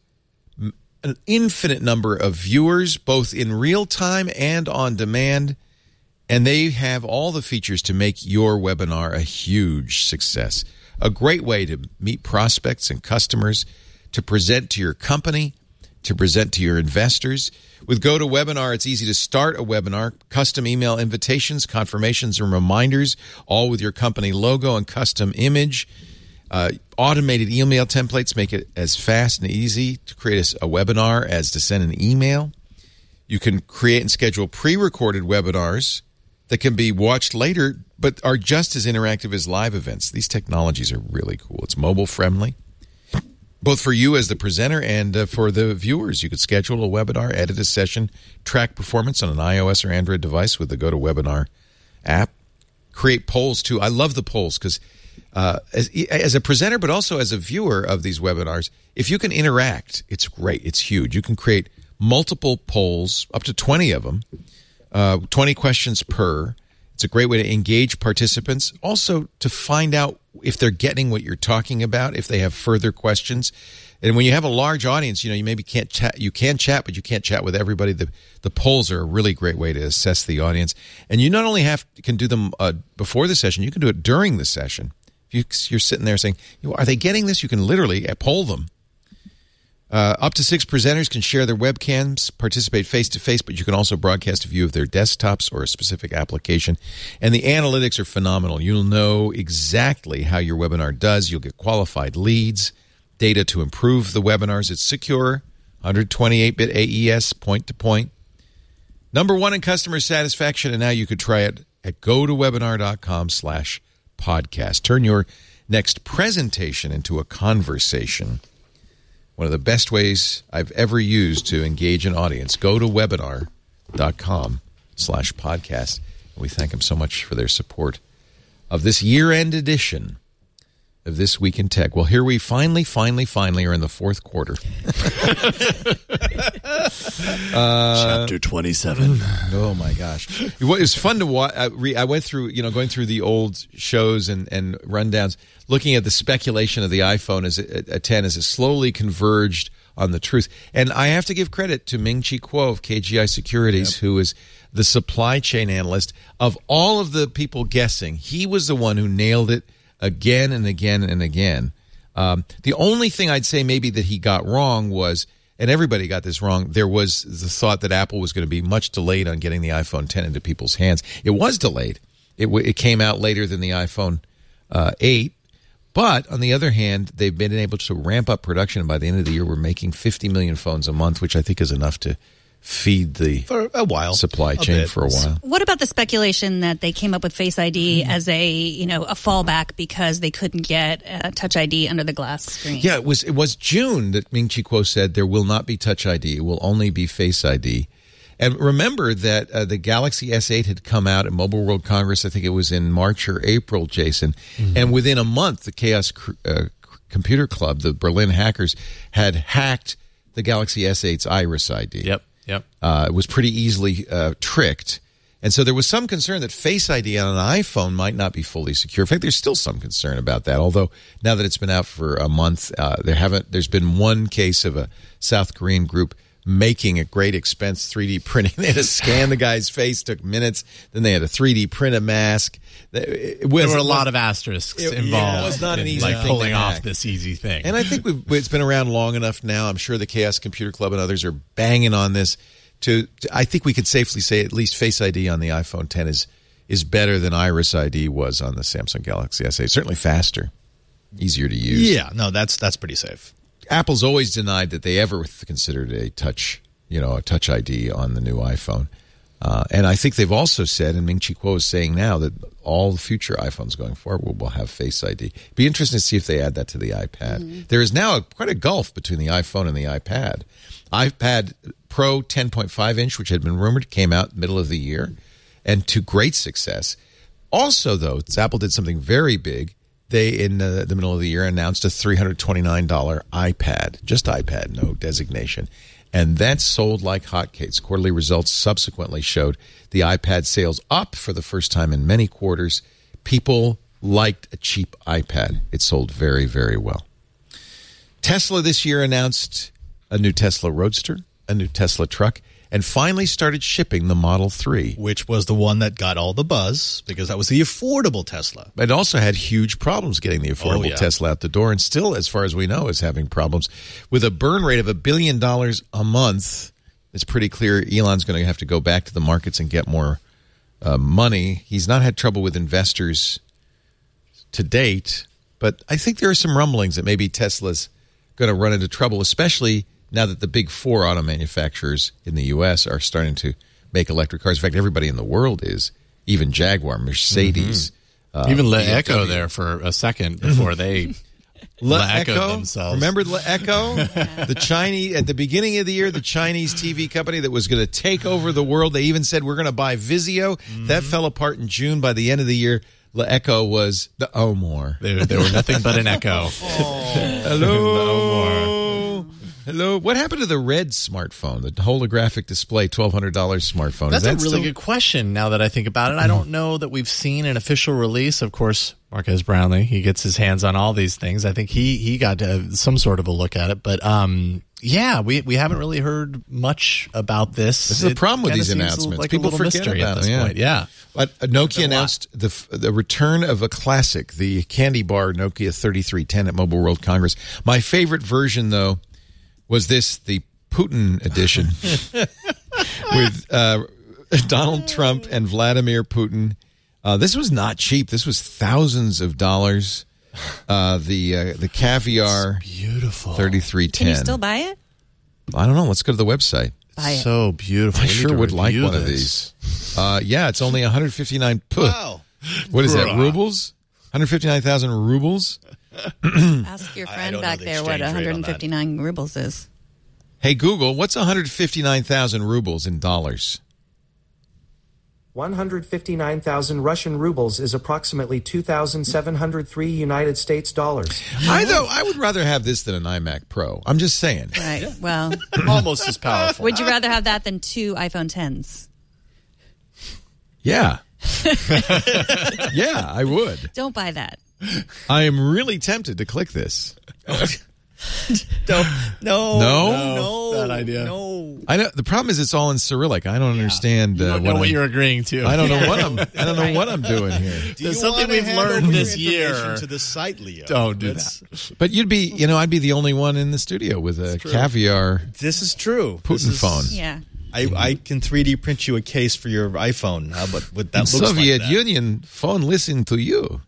an infinite number of viewers, both in real time and on demand. And they have all the features to make your webinar a huge success. A great way to meet prospects and customers, to present to your company, to present to your investors. With GoToWebinar, it's easy to start a webinar, custom email invitations, confirmations, and reminders, all with your company logo and custom image. Uh, automated email templates make it as fast and easy to create a, a webinar as to send an email. You can create and schedule pre-recorded webinars that can be watched later but are just as interactive as live events. These technologies are really cool. It's mobile-friendly, both for you as the presenter and uh, for the viewers. You could schedule a webinar, edit a session, track performance on an iOS or Android device with the GoToWebinar app. Create polls, too. I love the polls because uh, as, as a presenter but also as a viewer of these webinars, if you can interact, it's great. It's huge. You can create multiple polls, up to twenty of them, uh, twenty questions per. It's a great way to engage participants. Also, to find out if they're getting what you're talking about, if they have further questions. And when you have a large audience, you know, you maybe can't chat. You can chat, but you can't chat with everybody. The the polls are a really great way to assess the audience. And you not only have can do them uh, before the session, you can do it during the session. If you, you're sitting there saying, are they getting this? You can literally poll them. Uh, up to six presenters can share their webcams, participate face-to-face, but you can also broadcast a view of their desktops or a specific application. And the analytics are phenomenal. You'll know exactly how your webinar does. You'll get qualified leads, data to improve the webinars. It's secure, one twenty-eight bit A E S, point-to-point. Number one in customer satisfaction, and now you could try it at gotowebinar.com slash podcast. Turn your next presentation into a conversation. One of the best ways I've ever used to engage an audience. Go to webinar.com slash podcast. We thank them so much for their support of this year-end edition of This Week in Tech. Well, here we finally, finally, finally are in the fourth quarter. uh, Chapter twenty-seven. Oh, my gosh. It was fun to watch. I went through, you know, going through the old shows and, and rundowns, looking at the speculation of the iPhone as a, a ten as it slowly converged on the truth. And I have to give credit to Ming-Chi Kuo of K G I Securities, yep. who is the supply chain analyst. Of all of the people guessing, he was the one who nailed it again and again and again. Um, the only thing I'd say maybe that he got wrong was, and everybody got this wrong, there was the thought that Apple was going to be much delayed on getting the iPhone ten into people's hands. It was delayed. It, it came out later than the iPhone uh, eight. But on the other hand, they've been able to ramp up production. And by the end of the year, we're making fifty million phones a month, which I think is enough to feed the for a while supply a chain bit. for a while. What about the speculation that they came up with Face I D mm. as a, you know, a fallback because they couldn't get uh, Touch I D under the glass screen? Yeah, it was it was June that Ming-Chi Kuo said there will not be Touch I D. It will only be Face I D. And remember that uh, the Galaxy S eight had come out at Mobile World Congress. I think it was in March or April, Jason. Mm-hmm. And within a month, the Chaos uh, Computer Club, the Berlin hackers, had hacked the Galaxy S eight's Iris I D. Yep, yep. Uh, it was pretty easily uh, tricked. And so there was some concern that Face I D on an iPhone might not be fully secure. In fact, there's still some concern about that. Although now that it's been out for a month, uh, there haven't. There's been one case of a South Korean group making at great expense three D printing. They had to scan the guy's face, took minutes. Then they had to three D print a mask. It was, there were a lot of asterisks it, involved. Yeah, it was not an easy like thing pulling to off hack. this easy thing. And I think we've, it's been around long enough now. I'm sure the Chaos Computer Club and others are banging on this. To, to I think we could safely say at least Face I D on the iPhone ten is is better than Iris I D was on the Samsung Galaxy S eight. Certainly faster, easier to use. Yeah, no, that's that's pretty safe. Apple's always denied that they ever considered a touch, you know, a Touch I D on the new iPhone. Uh, and I think they've also said, and Ming-Chi Kuo is saying now, that all the future iPhones going forward will, will have Face I D. Be interesting to see if they add that to the iPad. Mm-hmm. There is now a, quite a gulf between the iPhone and the iPad. iPad Pro ten point five inch, which had been rumored, came out middle of the year, and to great success. Also, though, Apple did something very big. They, in uh, the middle of the year, announced a three hundred twenty-nine dollars iPad, just iPad, no designation. and that sold like hotcakes. Quarterly results subsequently showed the iPad sales up for the first time in many quarters. People liked a cheap iPad. It sold very, very well. Tesla this year announced a new Tesla Roadster, a new Tesla truck, and finally started shipping the Model three. Which was the one that got all the buzz because that was the affordable Tesla. It also had huge problems getting the affordable Oh, yeah. Tesla out the door, and still, as far as we know, is having problems. With a burn rate of a billion dollars a month, it's pretty clear Elon's going to have to go back to the markets and get more uh, money. He's not had trouble with investors to date, but I think there are some rumblings that maybe Tesla's going to run into trouble, especially now that the big four auto manufacturers in the U S are starting to make electric cars. In fact, everybody in the world is, even Jaguar, Mercedes. Mm-hmm. uh, Even Le B M W. Echo there for a second before they Le Le Echo Echo, themselves. remember Le Echo? The Chinese, at the beginning of the year, the Chinese T V company that was going to take over the world. They even said, we're going to buy Vizio. Mm-hmm. That fell apart in June. By the end of the year, Le Echo was the Omor. They, they were nothing but an echo. Hello. Hello. What happened to the red smartphone, the holographic display twelve hundred dollars smartphone? That's Is a that really still- good question now that I think about it. I don't know that we've seen an official release. Of course, Marquez Brownlee, he gets his hands on all these things. I think he he got uh, some sort of a look at it. But um, yeah, we we haven't really heard much about this. This is the It problem with kinda these seems announcements. like a People little forget mystery about at this them. Yeah. point. Yeah. But uh, Nokia announced the f- the return of a classic, the candy bar Nokia thirty-three ten at Mobile World Congress. My favorite version, though, was this, the Putin edition, with uh, Donald Trump and Vladimir Putin. Uh, this was not cheap. This was thousands of dollars. Uh, the uh, the caviar Beautiful. thirty-three ten. Can you still buy it? I don't know. Let's go to the website. Buy it. So beautiful. I We need sure to would like review one of this. these. Uh, yeah, it's only one hundred fifty-nine. Wow. What is that, rubles? one hundred fifty-nine thousand rubles? Ask your I friend don't know back the there what exchange rate on one hundred fifty-nine rubles is. Hey, Google, what's one hundred fifty-nine thousand rubles in dollars? one hundred fifty-nine thousand Russian rubles is approximately two thousand seven hundred three United States dollars. I though I would rather have this than an iMac Pro. I'm just saying. Right. Well, Almost as powerful. would you rather have that than two iPhone tens? Yeah. Yeah, I would. Don't buy that. I am really tempted to click this. Don't, no, No? no, Bad idea. No. I know the problem is it's all in Cyrillic. I don't understand You uh, don't know what, what I'm- you're agreeing to. I don't know what I'm I don't know what I'm doing here. Do There's you something wanna we've hand learned over your this year. information to the site, Leo? Don't do That's- that. But you'd be, you know, I'd be the only one in the studio with a caviar This is true. This Putin is- phone. Yeah. I, I can three D print you a case for your iPhone. How about what that looks Soviet like? That. Union phone listen to you.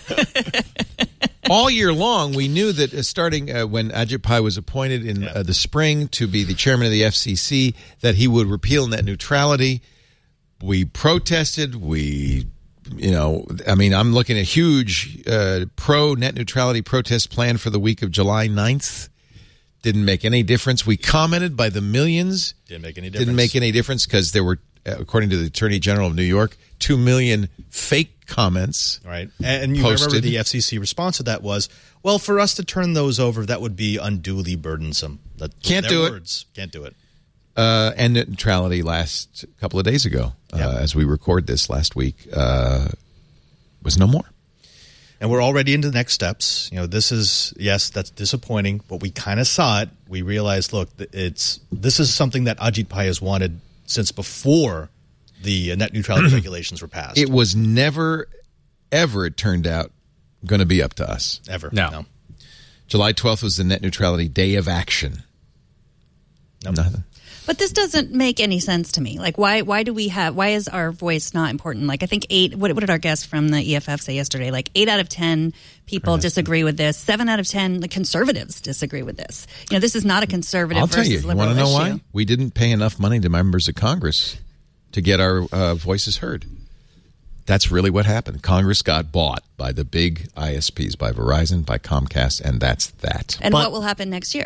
All year long, we knew that uh, starting uh, when Ajit Pai was appointed in uh, the spring to be the chairman of the F C C, that he would repeal net neutrality. We protested. We, you know, I mean, I'm looking at huge uh, pro net neutrality protest plan for the week of July ninth. Didn't make any difference. We commented by the millions. Didn't make any difference. Didn't make any difference because there were, according to the Attorney General of New York, two million fake comments. Right. And you Posted. remember the F C C response to that was, well, for us to turn those over, that would be unduly burdensome. That, Can't their do it. words. Can't do it. Uh, and net neutrality last couple of days ago, uh, Yep. as we record this last week, uh, was no more. And we're already into the next steps. You know, this is, yes, that's disappointing, but we kind of saw it. We realized, look, it's this is something that Ajit Pai has wanted since before the net neutrality regulations were passed. It was never, ever, it turned out, going to be up to us. Ever. No. no. July twelfth was the net neutrality day of action. Nope. Nothing. But this doesn't make any sense to me. Like, why? Why do we have? Why is our voice not important? Like, I think eight. What, what did our guest from the E F F say yesterday? Like, eight out of ten people disagree with this. Seven out of ten the conservatives disagree with this. You know, this is not a conservative I'll tell versus you. You liberal want to know issue. why? We didn't pay enough money to members of Congress to get our uh, voices heard. That's really what happened. Congress got bought by the big I S Ps, by Verizon, by Comcast, and that's that. And But- what will happen next year?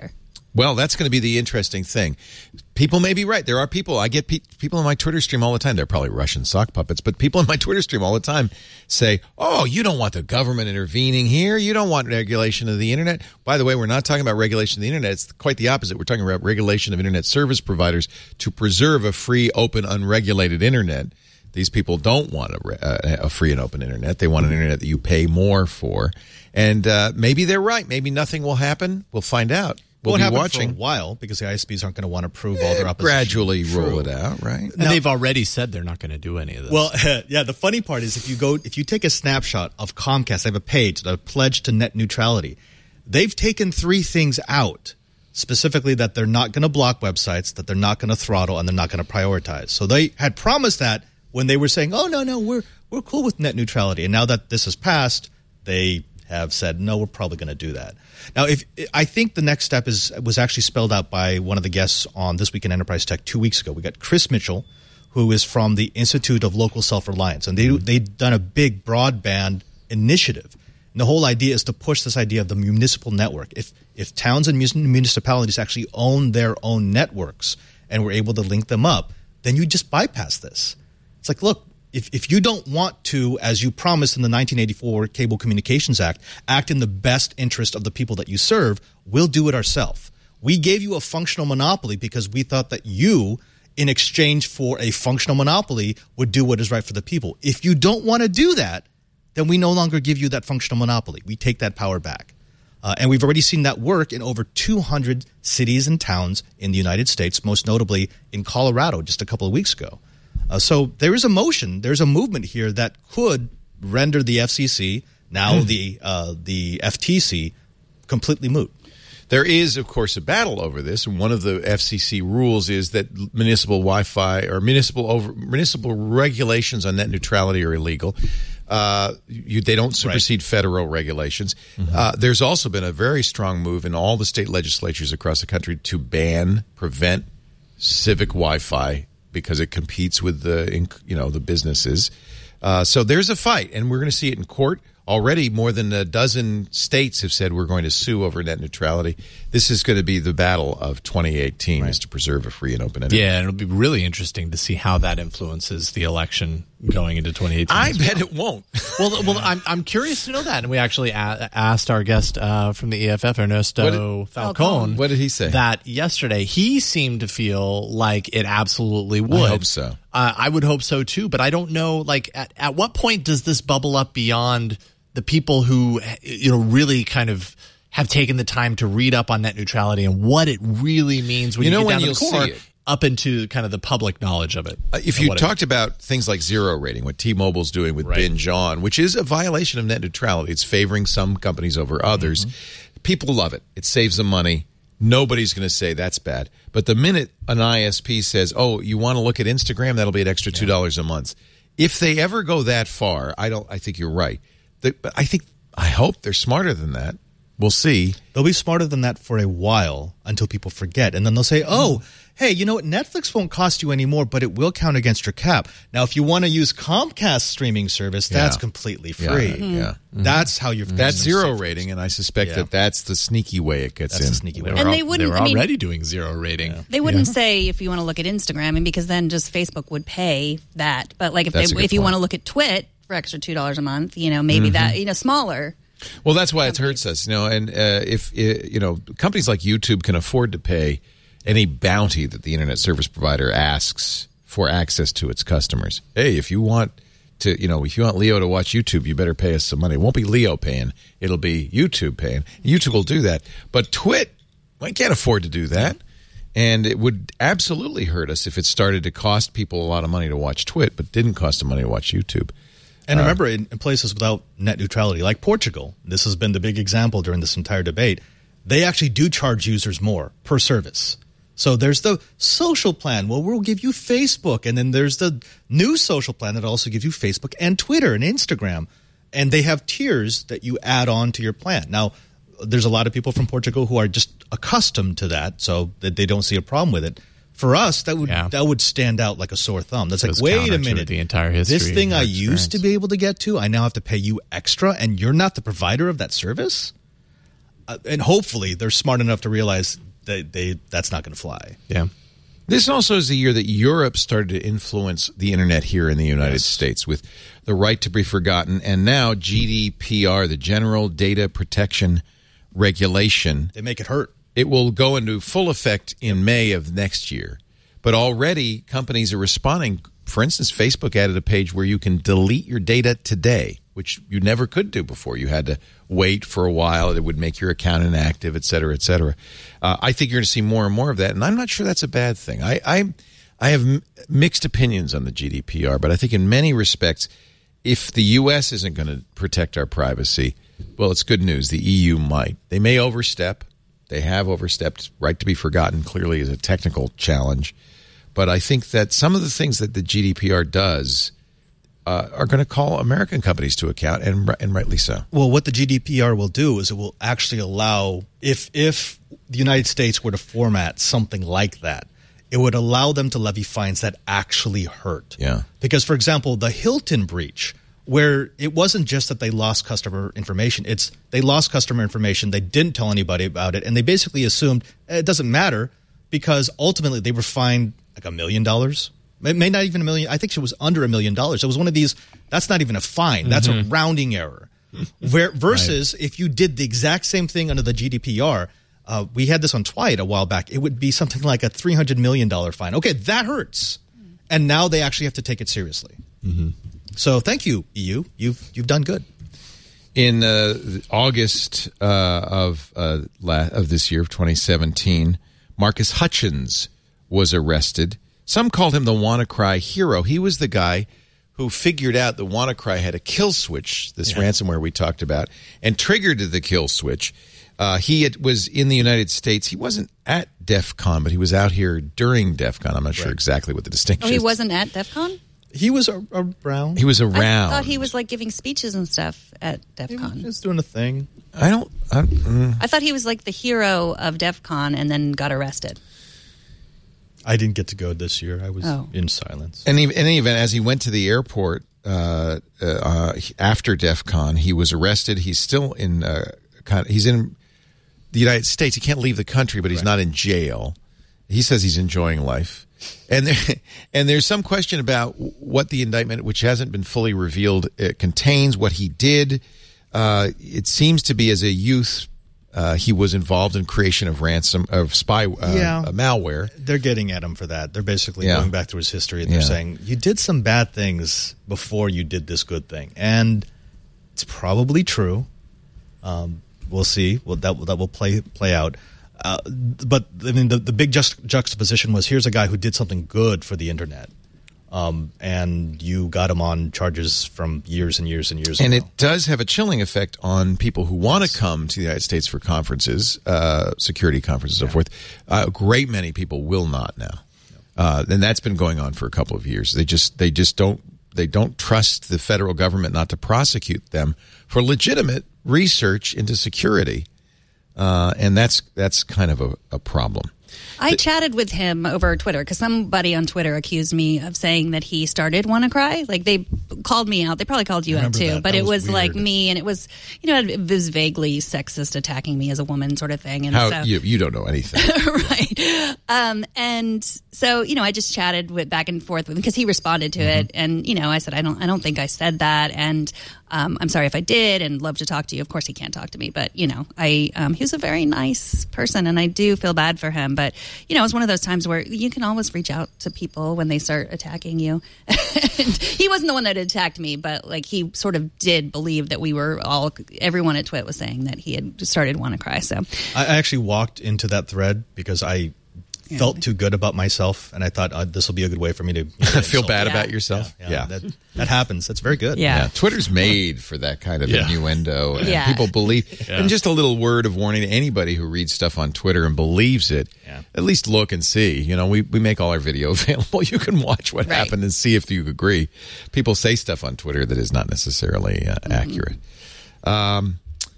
Well, that's going to be the interesting thing. People may be right. There are people, I get pe- people on my Twitter stream all the time. They're probably Russian sock puppets, but people on my Twitter stream all the time say, oh, you don't want the government intervening here. You don't want regulation of the internet. By the way, we're not talking about regulation of the internet. It's quite the opposite. We're talking about regulation of internet service providers to preserve a free, open, unregulated internet. These people don't want a, a free and open internet. They want an internet that you pay more for. And uh, maybe they're right. Maybe nothing will happen. We'll find out. We'll Won't be happen watching for a while because the I S Ps aren't going to want to prove all their opposition. Gradually True. roll it out, right? And now, they've already said they're not going to do any of this. Well, yeah, the funny part is if you go, if you take a snapshot of Comcast, they have a page, a pledge to net neutrality. They've taken three things out, specifically that they're not going to block websites, that they're not going to throttle, and they're not going to prioritize. So they had promised that when they were saying, oh, no, no, we're we're cool with net neutrality. And now that this has passed, they have said, no, we're probably going to do that. Now, if I think the next step is was actually spelled out by one of the guests on This Week in Enterprise Tech two weeks ago. We got Chris Mitchell, who is from the Institute of Local Self-Reliance. And they, mm-hmm. they've done a big broadband initiative. And the whole idea is to push this idea of the municipal network. If if towns and municipalities actually own their own networks and we're able to link them up, then you just bypass this. It's like, look, if if you don't want to, as you promised in the nineteen eighty-four Cable Communications Act, act in the best interest of the people that you serve, we'll do it ourselves. We gave you a functional monopoly because we thought that you, in exchange for a functional monopoly, would do what is right for the people. If you don't want to do that, then we no longer give you that functional monopoly. We take that power back. Uh, and we've already seen that work in over two hundred cities and towns in the United States, most notably in Colorado just a couple of weeks ago. Uh, so there is a motion, there's a movement here that could render the F C C, now mm. the uh, the F T C, completely moot. There is, of course, a battle over this, and one of the F C C rules is that municipal Wi-Fi or municipal over, municipal regulations on net neutrality are illegal. Uh, you, they don't supersede right. federal regulations. Mm-hmm. Uh, there's also been a very strong move in all the state legislatures across the country to ban, prevent civic Wi-Fi because it competes with the, you know, the businesses. Uh, so there's a fight, and we're going to see it in court. Already more than a dozen states have said we're going to sue over net neutrality. This is going to be the battle of twenty eighteen, right. is to preserve a free and open internet. Yeah, and it'll be really interesting to see how that influences the election going into twenty eighteen. I bet well. it won't. well, well, I'm I'm curious to know that. And we actually a- asked our guest uh, from the E F F, Ernesto what did, Falcon. What did he say? That yesterday he seemed to feel like it absolutely would. I hope so. Uh, I would hope so too, but I don't know. Like, at, at what point does this bubble up beyond the people who, you know, really kind of have taken the time to read up on net neutrality and what it really means when you, you know get when down you'll to the core, see it. Up into kind of the public knowledge of it. Uh, if you talked it, about things like zero rating, what T-Mobile's doing with right. Binge On, which is a violation of net neutrality, it's favoring some companies over others. Mm-hmm. People love it. It saves them money. Nobody's going to say that's bad. But the minute an I S P says, oh, you want to look at Instagram, that'll be an extra two dollars yeah. a month. If they ever go that far, I don't. I think you're right. The, but I think, I hope they're smarter than that. We'll see. They'll be smarter than that for a while until people forget. And then they'll say, oh, hey, you know what? Netflix won't cost you anymore, but it will count against your cap. Now, if you want to use Comcast streaming service, that's yeah. completely free. Yeah. mm-hmm. yeah. That's how you're. That's zero rating, and I suspect yeah. that that's the sneaky way it gets that's in. The sneaky way. And they wouldn't. They were I mean, already doing zero rating. Yeah. They wouldn't yeah. say if you want to look at Instagram, and because then just Facebook would pay that. But like if that's they, if you want to look at Twit for extra two dollars a month, you know, maybe mm-hmm. that you know smaller. Well, that's why it hurts us, you know. And uh, if you know, companies like YouTube can afford to pay any bounty that the internet service provider asks for access to its customers. Hey, if you want to, you know, if you want Leo to watch YouTube, you better pay us some money. It won't be Leo paying; it'll be YouTube paying. YouTube will do that, but Twit, I can't afford to do that, and it would absolutely hurt us if it started to cost people a lot of money to watch Twit, but didn't cost them money to watch YouTube. And remember, in, in places without net neutrality, like Portugal, this has been the big example during this entire debate, they actually do charge users more per service. So there's the social plan. Well, we'll give you Facebook. And then there's the new social plan that also gives you Facebook and Twitter and Instagram. And they have tiers that you add on to your plan. Now, there's a lot of people from Portugal who are just accustomed to that, so that they don't see a problem with it. For us, that would yeah. that would stand out like a sore thumb. That's like, wait a minute, the entire history this thing I experience. used to be able to get to, I now have to pay you extra, and you're not the provider of that service? Uh, and hopefully, they're smart enough to realize they, they that's not going to fly. Yeah. This also is the year that Europe started to influence the internet here in the United yes. States with the right to be forgotten, and now G D P R, the General Data Protection Regulation. They make it hurt. It will go into full effect in yep. May of next year. But already companies are responding. For instance, Facebook added a page where you can delete your data today, which you never could do before. You had to wait for a while. It would make your account inactive, et cetera, et cetera. Uh, I think you're going to see more and more of that, and I'm not sure that's a bad thing. I, I, I have m- mixed opinions on the G D P R, but I think in many respects, if the U S isn't going to protect our privacy, well, it's good news. The E U might. They may overstep. They have overstepped. Right to be forgotten clearly is a technical challenge. But I think that some of the things that the G D P R does uh, are going to call American companies to account, and and rightly so. Well, what the G D P R will do is it will actually allow, if if the United States were to format something like that, it would allow them to levy fines that actually hurt. Yeah. Because, for example, the Hilton breach, where it wasn't just that they lost customer information, it's they lost customer information, they didn't tell anybody about it, and they basically assumed it doesn't matter because ultimately they were fined like a million dollars. It may not even a million. I think it was under a million dollars. It was one of these. That's not even a fine. That's mm-hmm. a rounding error. Where, versus right. if you did the exact same thing under the G D P R, uh, we had this on Twight a while back. It would be something like a three hundred million dollars fine. Okay, that hurts. And now they actually have to take it seriously. Mm-hmm. So thank you, E U. You've you've done good. In uh, August uh, of uh, la- of this year, of twenty seventeen, Marcus Hutchins was arrested. Some called him the WannaCry hero. He was the guy who figured out that WannaCry had a kill switch, this yeah. ransomware we talked about, and triggered the kill switch. Uh, he had, was in the United States. He wasn't at DEF CON, but he was out here during DEF CON. I'm not right. sure exactly what the distinction is. Oh, he wasn't at DEF CON? He was a, around. He was around. I thought he was like giving speeches and stuff at DEF CON. He was just doing a thing. I don't... I, mm. I thought he was like the hero of DEF CON and then got arrested. I didn't get to go this year. I was oh. in silence. And in any event, as he went to the airport uh, uh, after DEF CON, he was arrested. He's still in... Uh, he's in the United States. He can't leave the country, but he's right. not in jail. He says he's enjoying life. And there, and there's some question about what the indictment, which hasn't been fully revealed, it contains, what he did. Uh, it seems to be as a youth, uh, he was involved in creation of ransom of spy uh, yeah. uh, malware. They're getting at him for that. They're basically yeah. going back through his history, and they're yeah. saying you did some bad things before you did this good thing, and it's probably true. Um, we'll see. Well, that that will play play out. Uh, but I mean, the, the big just, juxtaposition was here's a guy who did something good for the internet, um, and you got him on charges from years and years and years and ago. And it does have a chilling effect on people who want to come to the United States for conferences, uh, security conferences, and so yeah. forth. Uh, a great many people will not now, uh, and that's been going on for a couple of years. They just they just don't they don't trust the federal government not to prosecute them for legitimate research into security. Uh, and that's that's kind of a, a problem. I chatted with him over Twitter because somebody on Twitter accused me of saying that he started WannaCry. Like they called me out. They probably called you out too. That. But that it was, was like me, and it was, you know, it was vaguely sexist, attacking me as a woman, sort of thing. And How so, you you don't know anything, right? Um, and so you know, I just chatted with back and forth with him because he responded to mm-hmm. it, and you know, I said I don't I don't think I said that, and um, I'm sorry if I did, and love to talk to you. Of course, he can't talk to me, but you know, I um, he was a very nice person, and I do feel bad for him, but you know, it's one of those times where you can always reach out to people when they start attacking you. And he wasn't the one that attacked me, but like he sort of did believe that we were all, everyone at Twit was saying that he had started WannaCry. So I actually walked into that thread because I yeah. felt too good about myself, and I thought uh, this will be a good way for me to you know, feel bad yeah. about yourself. Yeah, Yeah, yeah. That, that happens. That's very good. Yeah. yeah. Twitter's made for that kind of yeah. innuendo, and yeah. people believe. Yeah. And just a little word of warning to anybody who reads stuff on Twitter and believes it. Yeah. At least look and see. You know, we we make all our video available. You can watch what right. happened and see if you agree. People say stuff on Twitter that is not necessarily uh, mm-hmm. accurate. Um.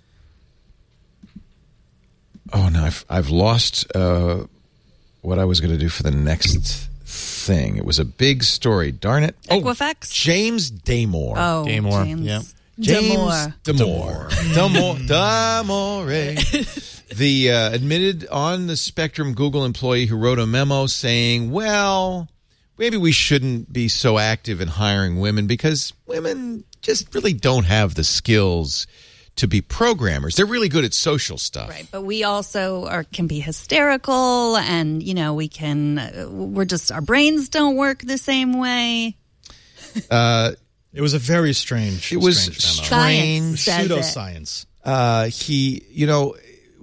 Oh no, I've I've lost uh, what I was going to do for the next thing. It was a big story. Darn it! Equifax? Oh, James Damore. Oh, Damore. James. Yeah. James Damore. Damore. Damore. The uh, admitted on the Spectrum Google employee who wrote a memo saying, well, maybe we shouldn't be so active in hiring women because women just really don't have the skills to be programmers. They're really good at social stuff. Right, but we also are can be hysterical, and you know we can. Uh, we're just our brains don't work the same way. Uh, it was a very strange. It was strange, strange pseudoscience. Uh, he, you know,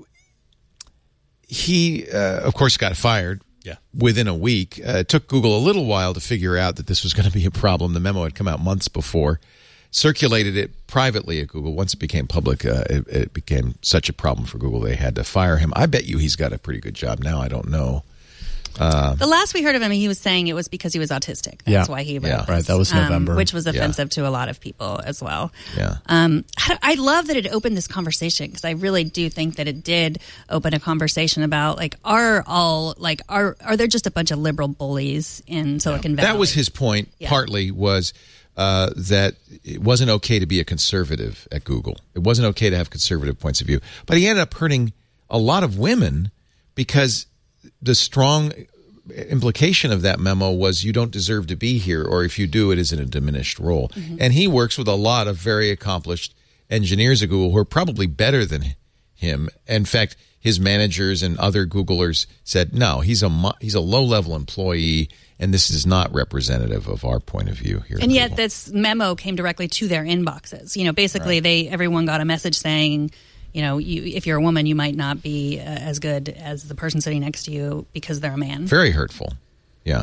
he uh, of course got fired. Yeah. Within a week, uh, it took Google a little while to figure out that this was going to be a problem. The memo had come out months before. Circulated it privately at Google. Once it became public, uh, it, it became such a problem for Google they had to fire him. I bet you he's got a pretty good job now. I don't know. Uh, the last we heard of him, he was saying it was because he was autistic. That's yeah. why he wrote yeah. this, right. That was November, um, which was offensive yeah. to a lot of people as well. Yeah. Um, I, I love that it opened this conversation because I really do think that it did open a conversation about like are all like are are there just a bunch of liberal bullies in Silicon Valley? That was his point. Yeah. Partly was. Uh, that it wasn't okay to be a conservative at Google. It wasn't okay to have conservative points of view. But he ended up hurting a lot of women because the strong implication of that memo was you don't deserve to be here, or if you do, it is in a diminished role. Mm-hmm. And he works with a lot of very accomplished engineers at Google who are probably better than him. In fact, his managers and other Googlers said, no, he's a, he's a low-level employee, and this is not representative of our point of view here. And yet this memo came directly to their inboxes. You know, basically right. they everyone got a message saying, you know, you, if you're a woman, you might not be uh, as good as the person sitting next to you because they're a man. Very hurtful. Yeah.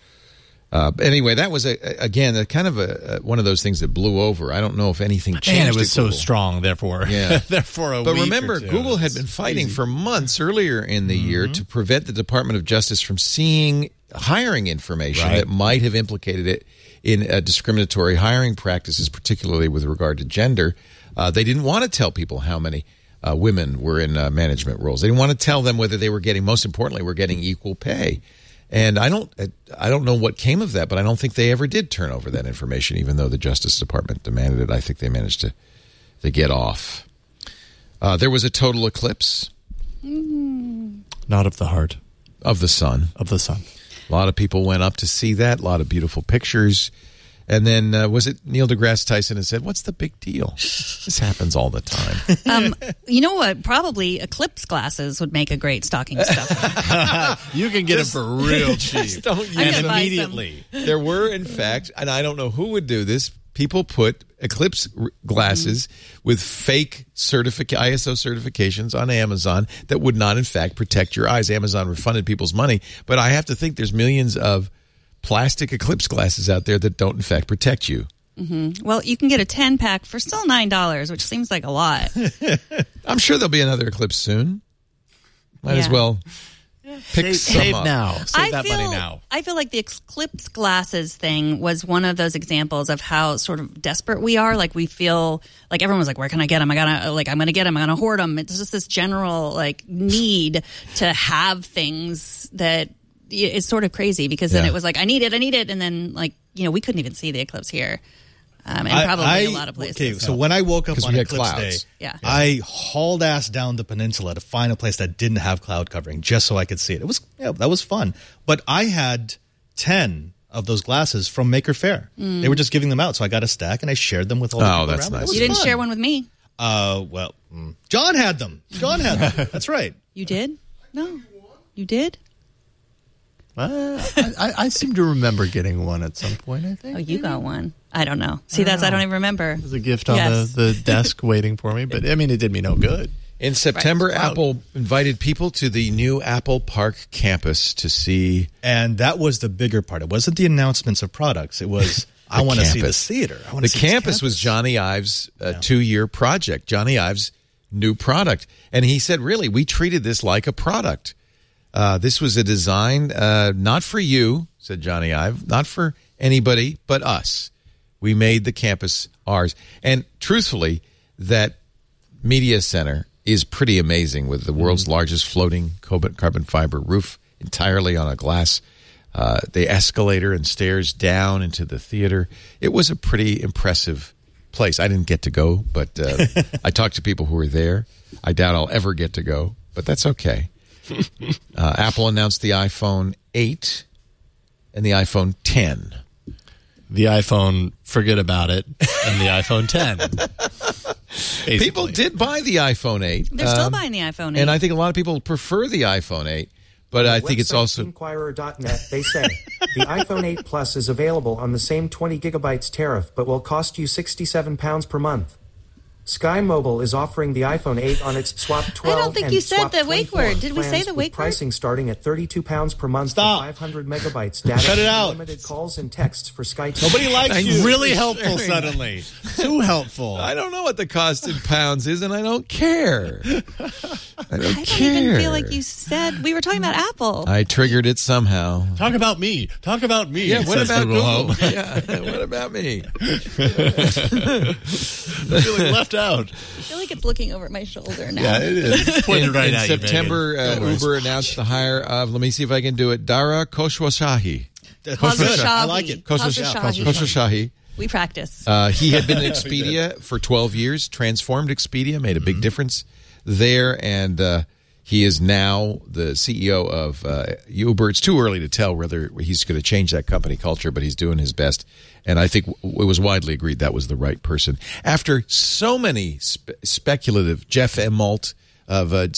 Uh, but anyway, that was, a, again, a kind of a, a, one of those things that blew over. I don't know if anything changed. And it was so strong, therefore. Yeah. therefore a but week remember, or two. Google had been fighting easy. for months earlier in the mm-hmm. year to prevent the Department of Justice from seeing hiring information right. that might have implicated it in uh, discriminatory hiring practices, particularly with regard to gender. Uh, they didn't want to tell people how many uh, women were in uh, management roles. They didn't want to tell them whether they were getting, most importantly, were getting equal pay. And I don't, I don't know what came of that, but I don't think they ever did turn over that information, even though the Justice Department demanded it. I think they managed to, to get off. Uh, there was a total eclipse. Mm. Not of the heart. Of the sun. Of the sun. A lot of people went up to see that. A lot of beautiful pictures. And then, uh, was it Neil deGrasse Tyson who said, what's the big deal? This happens all the time. um, you know what? Probably eclipse glasses would make a great stocking stuffer. You can get just, them for real cheap. Don't use and them immediately. There were, in fact, and I don't know who would do this, people put eclipse glasses mm-hmm. with fake certific- I S O certifications on Amazon that would not, in fact, protect your eyes. Amazon refunded people's money. But I have to think there's millions of plastic eclipse glasses out there that don't, in fact, protect you. Mm-hmm. Well, you can get a ten-pack for still nine dollars, which seems like a lot. I'm sure there'll be another eclipse soon. Might yeah. as well pick save, some save up. now. Save I that feel, money now. I feel like the eclipse glasses thing was one of those examples of how sort of desperate we are. Like we feel like everyone's like, where can I get them? I gotta, like, I'm going to get them. I'm going to hoard them. It's just this general like need to have things that it's sort of crazy because then yeah. it was like, I need it, I need it. And then like, you know, we couldn't even see the eclipse here. Um, and I, probably I, a lot of places. Okay, so when I woke up on we Eclipse clouds. Day, yeah. I hauled ass down the peninsula to find a place that didn't have cloud covering just so I could see it. It was yeah, that was fun. But I had ten of those glasses from Maker Faire. Mm. They were just giving them out, so I got a stack and I shared them with all the oh, people that's around. nice. You didn't fun. share one with me. Uh, well, mm. John had them. John had them. That's right. You did? No. You did? Uh, I, I seem to remember getting one at some point, I think. Oh, you got one. I don't know. See, I that's know. I don't even remember. It was a gift on yes. the, the desk waiting for me, but I mean, it did me no good. In September, right. Apple invited people to the new Apple Park campus to see. And that was the bigger part. It wasn't the announcements of products. It was, I want to see the theater. I want the to see campus campus was Johnny Ives' uh, yeah. two-year project. Johnny Ives' new product. And he said, really, we treated this like a product. Uh, this was a design uh, not for you, said Johnny Ive, not for anybody but us. We made the campus ours. And truthfully, that media center is pretty amazing with the world's mm-hmm. largest floating carbon fiber roof entirely on a glass. Uh, the escalator and stairs down into the theater. It was a pretty impressive place. I didn't get to go, but uh, I talked to people who were there. I doubt I'll ever get to go, but that's okay. Uh, Apple announced the iPhone eight and the iPhone ten. The iPhone, forget about it, and the iPhone ten. Basically. People did buy the iPhone eight. They're still um, buying the iPhone eight. And I think a lot of people prefer the iPhone eight, but I think it's also... Inquirer dot net, they say, the iPhone eight Plus is available on the same twenty gigabytes tariff, but will cost you sixty-seven pounds per month. Sky Mobile is offering the iPhone eight on its Swap twelve I don't think and you said Swap the wake twenty-four word. Did we say plans the with wake word? pricing starting at thirty-two pounds per month Stop. for five hundred megabytes data. Cut it out. Unlimited calls and texts for Sky. Nobody likes I you. know. Really helpful suddenly. Too helpful. I don't know what the cost in pounds is, and I don't care. I don't, I don't care. even feel like you said we were talking about Apple. I triggered it somehow. Talk about me. Talk about me. Yeah, what says about Google? Home. Yeah, what about me? I'm feeling left out. I feel like it's looking over my shoulder now. Yeah, it is. Pointed In, right in at you, September, Megan. uh, Don't worry. Uber announced the hire of, let me see if I can do it, Dara Khosrowshahi. That's Khosrowshahi. good. I like it. Khosrow- Khosrowshahi. Khosrowshahi. We practice. Uh, he had been at Expedia for twelve years, transformed Expedia, made a big difference there, and uh, he is now the C E O of uh, Uber. It's too early to tell whether he's going to change that company culture, but he's doing his best. And I think it was widely agreed that was the right person. After so many spe- speculative, Jeff Immelt of uh,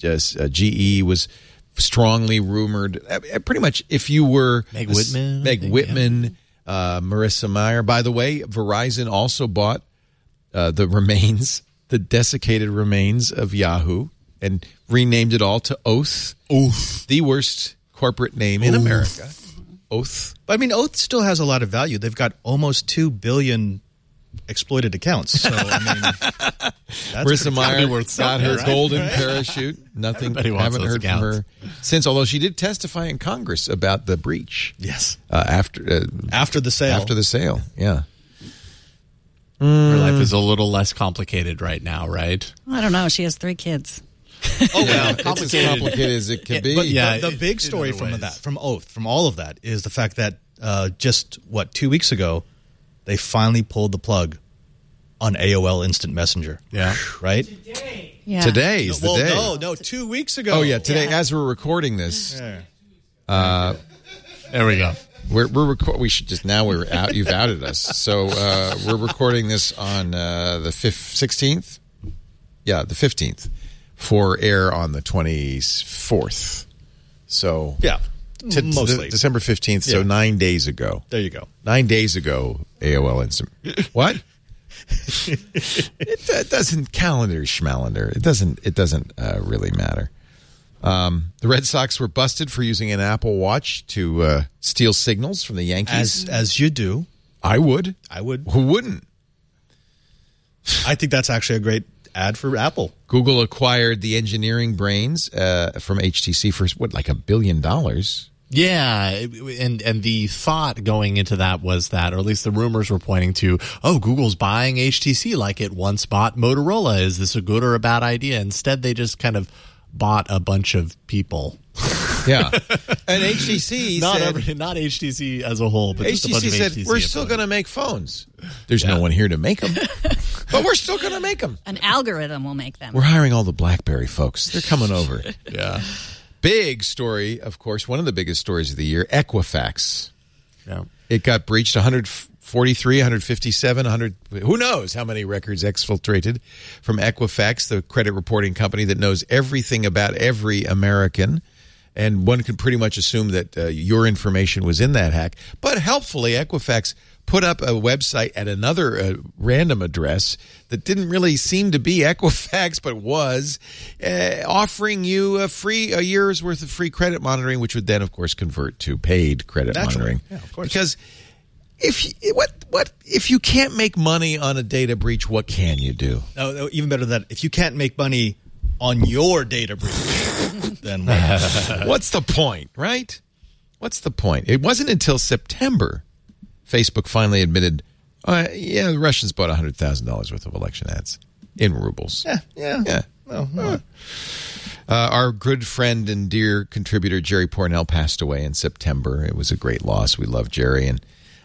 G E was strongly rumored. Uh, Pretty much, if you were Meg Whitman, I Meg think, Whitman, uh, Marissa Mayer. By the way, Verizon also bought uh, the remains, the desiccated remains of Yahoo, and renamed it all to Oath. Oath, the worst corporate name in America. Oath. But I mean, Oath still has a lot of value. They've got almost two billion exploited accounts. So I mean, that's Marissa Mayer worth got something, her right? golden parachute. Nothing. Everybody wants Haven't those heard accounts. from her since. Although she did testify in Congress about the breach. yes. Uh, after uh, After the sale. after the sale. Yeah. Her life is a little less complicated right now, right? I don't know. She has three kids. Oh well, It's as complicated as it can be. But Yeah, the, the in- big in story other from ways. that, from Oath, from all of that, is the fact that uh, just what two weeks ago, they finally pulled the plug on A O L Instant Messenger. Yeah. Right. Yeah. Today is the well, day. no, no, two weeks ago. Oh yeah, today Yeah. as we're recording this, Yeah. There we go. we're we're reco- we should just now we're out. You've outed us, so uh, we're recording this on uh, the fifth, sixteenth. Yeah, the fifteenth for air on the twenty fourth. So Yeah. to, Mostly. December fifteenth. So Yeah. nine days ago. There you go. Nine days ago, A O L Instant. What? it, it doesn't calendar schmalender. It doesn't. It doesn't uh, really matter. Um, the Red Sox were busted for using an Apple Watch to uh, steal signals from the Yankees. As as you do, I would. I would. Who wouldn't? I think that's actually a great ad for Apple. Google acquired the engineering brains uh, from H T C for what, like a billion dollars. Yeah, it- and and the thought going into that was that, or at least the rumors were pointing to, oh, Google's buying H T C like it once bought Motorola. Is this a good or a bad idea? Instead, they just kind of bought a bunch of people. Yeah, and H T C Not said, every, not H T C as a whole, but just a H T bunch C of said H T C we're still going to make phones. There's no Yeah. one here to make them, but we're still going to make them. An algorithm will make them. We're hiring all the BlackBerry folks. They're coming over. Yeah. Big story, of course, one of the biggest stories of the year, Equifax. Yeah. It got breached one forty-three, one fifty-seven, one hundred. Who knows how many records exfiltrated from Equifax, the credit reporting company that knows everything about every American. And one could pretty much assume that uh, your information was in that hack. But helpfully, Equifax put up a website at another uh, random address that didn't really seem to be Equifax, but was uh, offering you a free a year's worth of free credit monitoring, which would then, of course, convert to paid credit Naturally. monitoring. Yeah, of course. Because if you, what what if you can't make money on a data breach, what can you do? No, no, even better than that. If you can't make money on your data breach, then what? What's the point, right? What's the point? It wasn't until September Facebook finally admitted, uh, yeah, the Russians bought one hundred thousand dollars worth of election ads in rubles. Yeah, yeah. Yeah. Well, no. Uh, our good friend and dear contributor Jerry Pornell passed away in September. It was a great loss. We love Jerry. And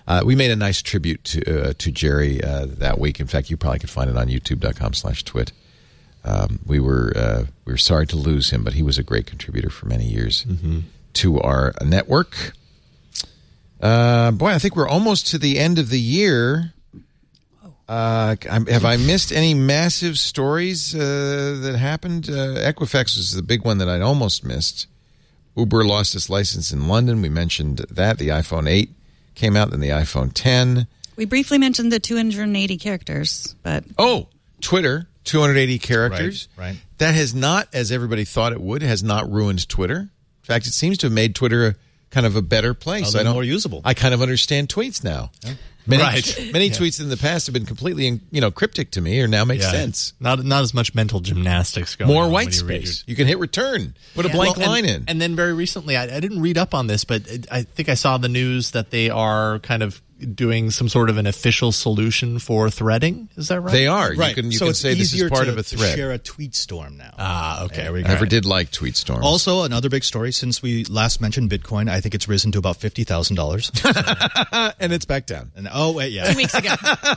Uh, we made a nice tribute to uh, to Jerry uh, that week. In fact, you probably could find it on youtube.com slash twit. Um, we were uh, we were sorry to lose him, but he was a great contributor for many years mm-hmm. to our network. Uh, boy, I think we're almost to the end of the year. Uh, have I missed any massive stories uh, that happened? Uh, Equifax was the big one that I'd almost missed. Uber lost its license in London. We mentioned that. The iPhone eight came out, then the iPhone ten. We briefly mentioned the two hundred eighty characters, but... Oh, Twitter, two hundred eighty characters. Right, right. That has not, as everybody thought it would, has not ruined Twitter. In fact, it seems to have made Twitter a, kind of a better place. Oh, I don't, more usable. I kind of understand tweets now. Yeah. Many, right. many yeah. tweets in the past have been completely, you know, cryptic to me, or now make yeah. sense. Not not as much mental gymnastics going More on. white when you read space. your- You can hit return. Put a Yeah. blank Well, line and, in. And then very recently, I, I didn't read up on this, but it, I think I saw the news that they are kind of doing some sort of an official solution for threading. Is that right? They are. Right. You can, you so can it's say this is easier part to, of a to thread. share a tweet storm now. Ah, okay. There we I go. never did like tweet storms. Also, another big story since we last mentioned Bitcoin, I think it's risen to about fifty thousand dollars. and it's back down. And oh wait, yeah, Two weeks ago.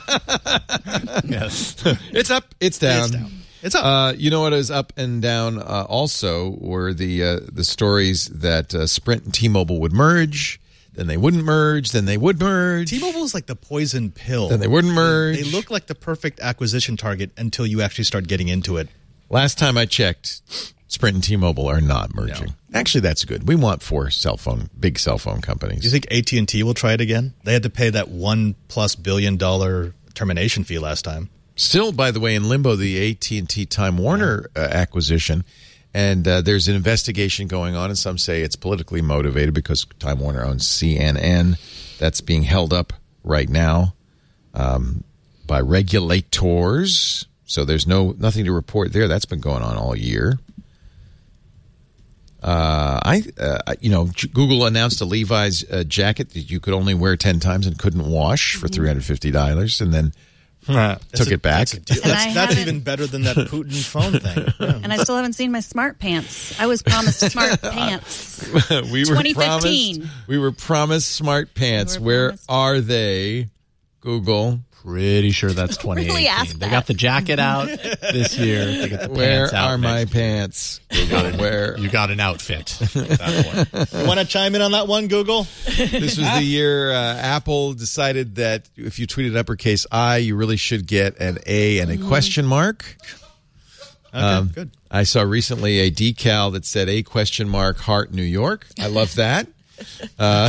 Yes. It's up. It's down. It's down. It's up. Uh, you know what is up and down uh, also were the uh, the stories that uh, Sprint and T-Mobile would merge, then they wouldn't merge, then they would merge. T-Mobile is like the poison pill. Then they wouldn't merge. They look like the perfect acquisition target until you actually start getting into it. Last time I checked, Sprint and T-Mobile are not merging. No. Actually, that's good. We want four cell phone, big cell phone companies. Do you think A T and T will try it again? They had to pay that one plus billion dollar termination fee last time. Still, by the way, in limbo, the A T and T Time Warner uh, acquisition, and uh, there's an investigation going on, and some say it's politically motivated because Time Warner owns C N N. That's being held up right now um, by regulators. So there's no nothing to report there. That's been going on all year. Uh, I, uh, you know, Google announced a Levi's uh, jacket that you could only wear ten times and couldn't wash for three hundred fifty dollars, and then took a, it back. That's, a deal. And that's, I that's haven't- even better than that Putin phone thing. Yeah. And I still haven't seen my smart pants. I was promised smart pants. we were twenty promised. fifteen. We were promised smart pants. We were Where promised- are they? Google. Pretty sure that's twenty eighteen. Really ask They that. got the jacket out this year. They got the Where pants out are my next year. pants? Google. Where? You got an outfit. At that point. You want to chime in on that one, Google? This was the year uh, Apple decided that if you tweeted uppercase I, you really should get an A and a question mark. Okay, Um, good. I saw recently a decal that said A question mark Heart New York. I love that. Uh,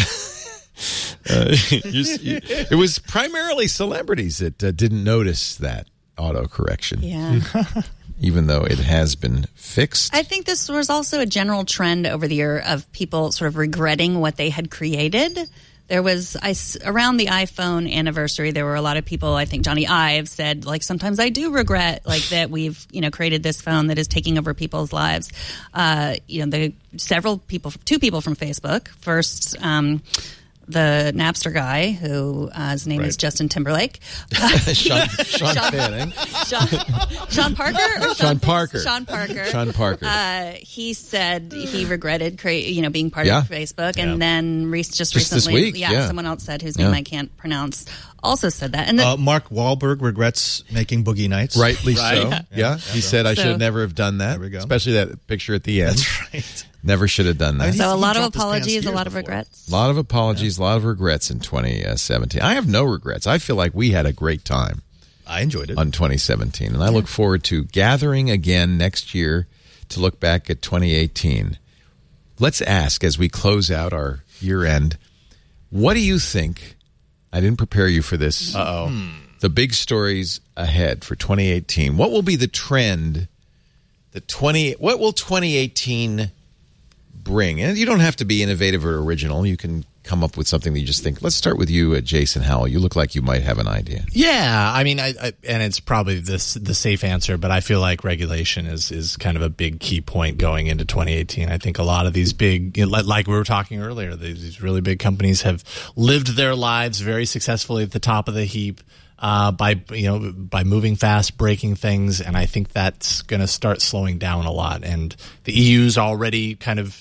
uh, you, you, it was primarily celebrities that uh, didn't notice that autocorrection, Yeah. even though it has been fixed. I think this was also a general trend over the year of people sort of regretting what they had created. There was, I, around the iPhone anniversary, there were a lot of people, I think Johnny Ive said, like, sometimes I do regret, like, that we've, you know, created this phone that is taking over people's lives. Uh, you know, the several people, two people from Facebook. First, um, the Napster guy, who uh, his name Right. is Justin Timberlake. Sean, Sean Fanning. Sean, Sean Parker? Or Sean Parker. Sean Parker. Sean Parker. Uh, he said he regretted, crea- you know, being part Yeah. of Facebook, and Yeah. then re- just, Just this recently, week, yeah, yeah. someone else said whose name Yeah. I can't pronounce also said that, and the, Uh, Mark Wahlberg regrets making Boogie Nights. Rightly Right. so. Yeah. Yeah. He said I So- should never have done that. There we go. Especially that picture at the end. That's right. Never should have done that. I mean, so a he lot of dropped his pants apologies, a years lot of before. regrets. A lot of apologies, a lot of regrets in twenty seventeen. I have no regrets. I feel like we had a great time I enjoyed it. on twenty seventeen, and I look forward to gathering again next year to look back at twenty eighteen. Let's ask as we close out our year end, what do you think? I didn't prepare you for this. Uh-oh. The big stories ahead for twenty eighteen. What will be the trend? The twenty. What will twenty eighteen bring? And you don't have to be innovative or original. You can come up with something that you just think. Let's start with you, uh, Jason Howell. You look like you might have an idea. Yeah, I mean, I, I, and it's probably this the safe answer, but I feel like regulation is is kind of a big key point going into twenty eighteen. I think a lot of these big, you know, like we were talking earlier, these really big companies have lived their lives very successfully at the top of the heap. Uh, by you know by moving fast, breaking things, and I think that's going to start slowing down a lot. And the E U's already kind of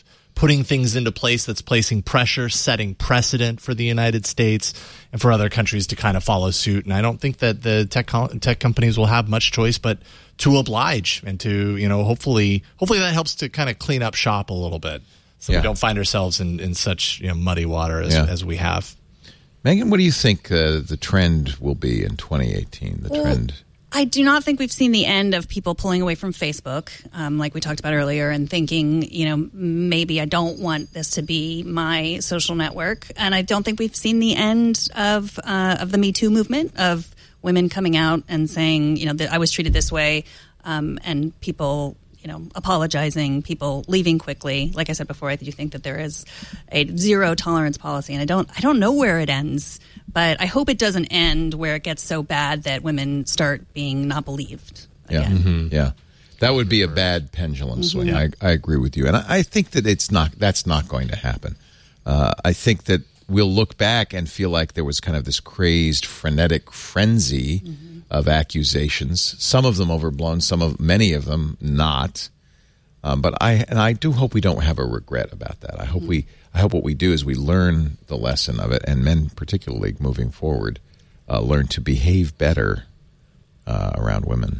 putting things into place that's placing pressure, setting precedent for the United States and for other countries to kind of follow suit. And I don't think that the tech tech companies will have much choice but to oblige and to, you know, hopefully hopefully that helps to kind of clean up shop a little bit so yeah. we don't find ourselves in, in such, you know, muddy water as, yeah. as we have. Megan, what do you think uh, the trend will be in twenty eighteen? The well, trend. I do not think we've seen the end of people pulling away from Facebook, um, like we talked about earlier, and thinking, you know, maybe I don't want this to be my social network. And I don't think we've seen the end of uh, of the Me Too movement, of women coming out and saying, you know, that I was treated this way, um, and people, you know, apologizing, people leaving quickly. Like I said before, I do think that there is a zero tolerance policy, and I don't, I don't know where it ends. But I hope it doesn't end where it gets so bad that women start being not believed again. Yeah, mm-hmm. yeah, that would be a bad pendulum swing. Mm-hmm. I, I agree with you, and I, I think that it's not. That's not going to happen. Uh, I think that we'll look back and feel like there was kind of this crazed, frenetic frenzy mm-hmm. of accusations. Some of them overblown, some of many of them not. Um, but I and I do hope we don't have a regret about that. I hope mm-hmm. we. I hope what we do is we learn the lesson of it, and men particularly moving forward uh, learn to behave better uh, around women.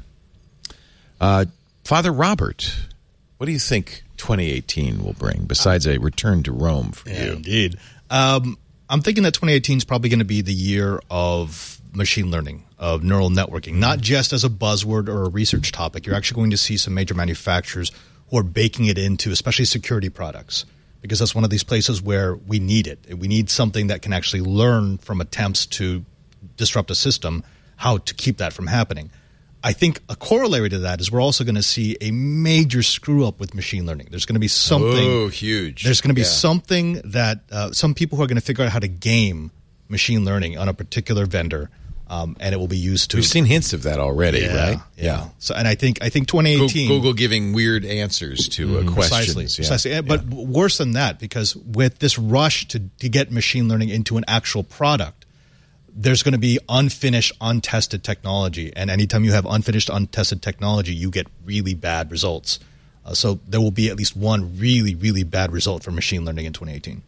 Uh, Father Robert, what do you think twenty eighteen will bring, besides a return to Rome for yeah, you? Indeed. Um, I'm thinking that twenty eighteen is probably going to be the year of machine learning, of neural networking, not just as a buzzword or a research topic. You're actually going to see some major manufacturers who are baking it into, especially security products, because that's one of these places where we need it. We need something that can actually learn from attempts to disrupt a system, how to keep that from happening. I think a corollary to that is we're also going to see a major screw-up with machine learning. There's going to be something... Oh, huge. There's going to be yeah. something that uh, some people who are going to figure out how to game machine learning on a particular vendor, um, and it will be used to... We've seen hints of that already, yeah, right? Yeah. yeah. So, and I think I think twenty eighteen... Google giving weird answers to uh, mm, questions. Precisely. Yeah. precisely. But yeah. worse than that, because with this rush to, to get machine learning into an actual product, there's going to be unfinished, untested technology. And anytime you have unfinished, untested technology, you get really bad results. Uh, so there will be at least one really, really bad result for machine learning in twenty eighteen.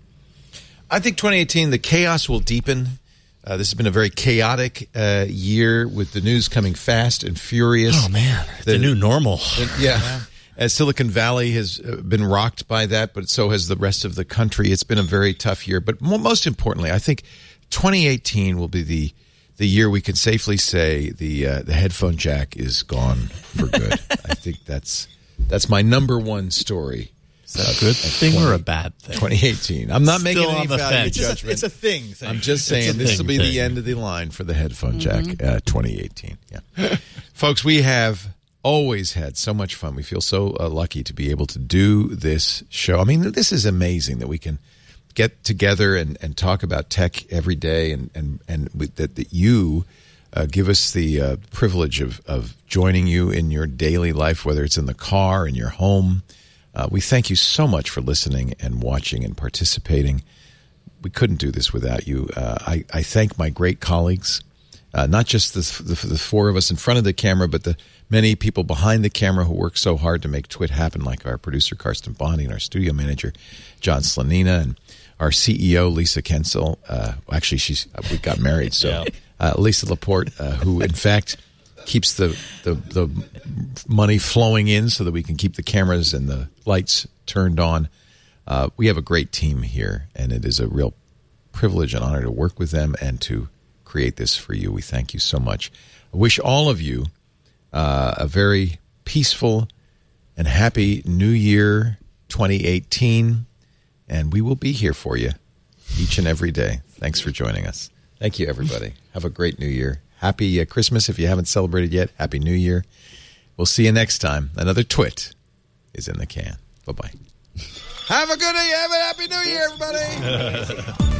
I think twenty eighteen, the chaos will deepen. Uh, this has been a very chaotic uh, year with the news coming fast and furious. Oh, man. The, the new normal. The, yeah. yeah. As Silicon Valley has been rocked by that, but so has the rest of the country. It's been a very tough year. But most importantly, I think twenty eighteen will be the the year we can safely say the uh, the headphone jack is gone for good. I think that's that's my number one story. Is that a good thing twenty, or a bad thing? twenty eighteen. I'm not Still making any on the value fence. judgment. It's a, it's a thing, thing. I'm just saying this thing, will be thing. the end of the line for the headphone jack uh, twenty eighteen. Yeah, folks, we have always had so much fun. We feel so uh, lucky to be able to do this show. I mean, this is amazing that we can get together and, and talk about tech every day, and and and with, that that you uh, give us the uh, privilege of of joining you in your daily life, whether it's in the car, in your home. Uh, we thank you so much for listening and watching and participating. We couldn't do this without you. Uh, I, I thank my great colleagues, uh, not just the, the, the four of us in front of the camera, but the many people behind the camera who work so hard to make Twit happen, like our producer, Karsten Bondi, and our studio manager, John Slanina, and our C E O, Lisa Kensel. Uh, actually, she's we got married, so yeah. uh, Lisa Laporte, uh, who, in fact, keeps the, the the money flowing in so that we can keep the cameras and the lights turned on. Uh, we have a great team here, and it is a real privilege and honor to work with them and to create this for you. We thank you so much. I wish all of you uh, a very peaceful and happy New Year twenty eighteen, and we will be here for you each and every day. Thanks for joining us. Thank you, everybody. Have a great New Year. Happy uh, Christmas if you haven't celebrated yet. Happy New Year. We'll see you next time. Another Twit is in the can. Bye-bye. Have a good day. Have a happy New Year, everybody.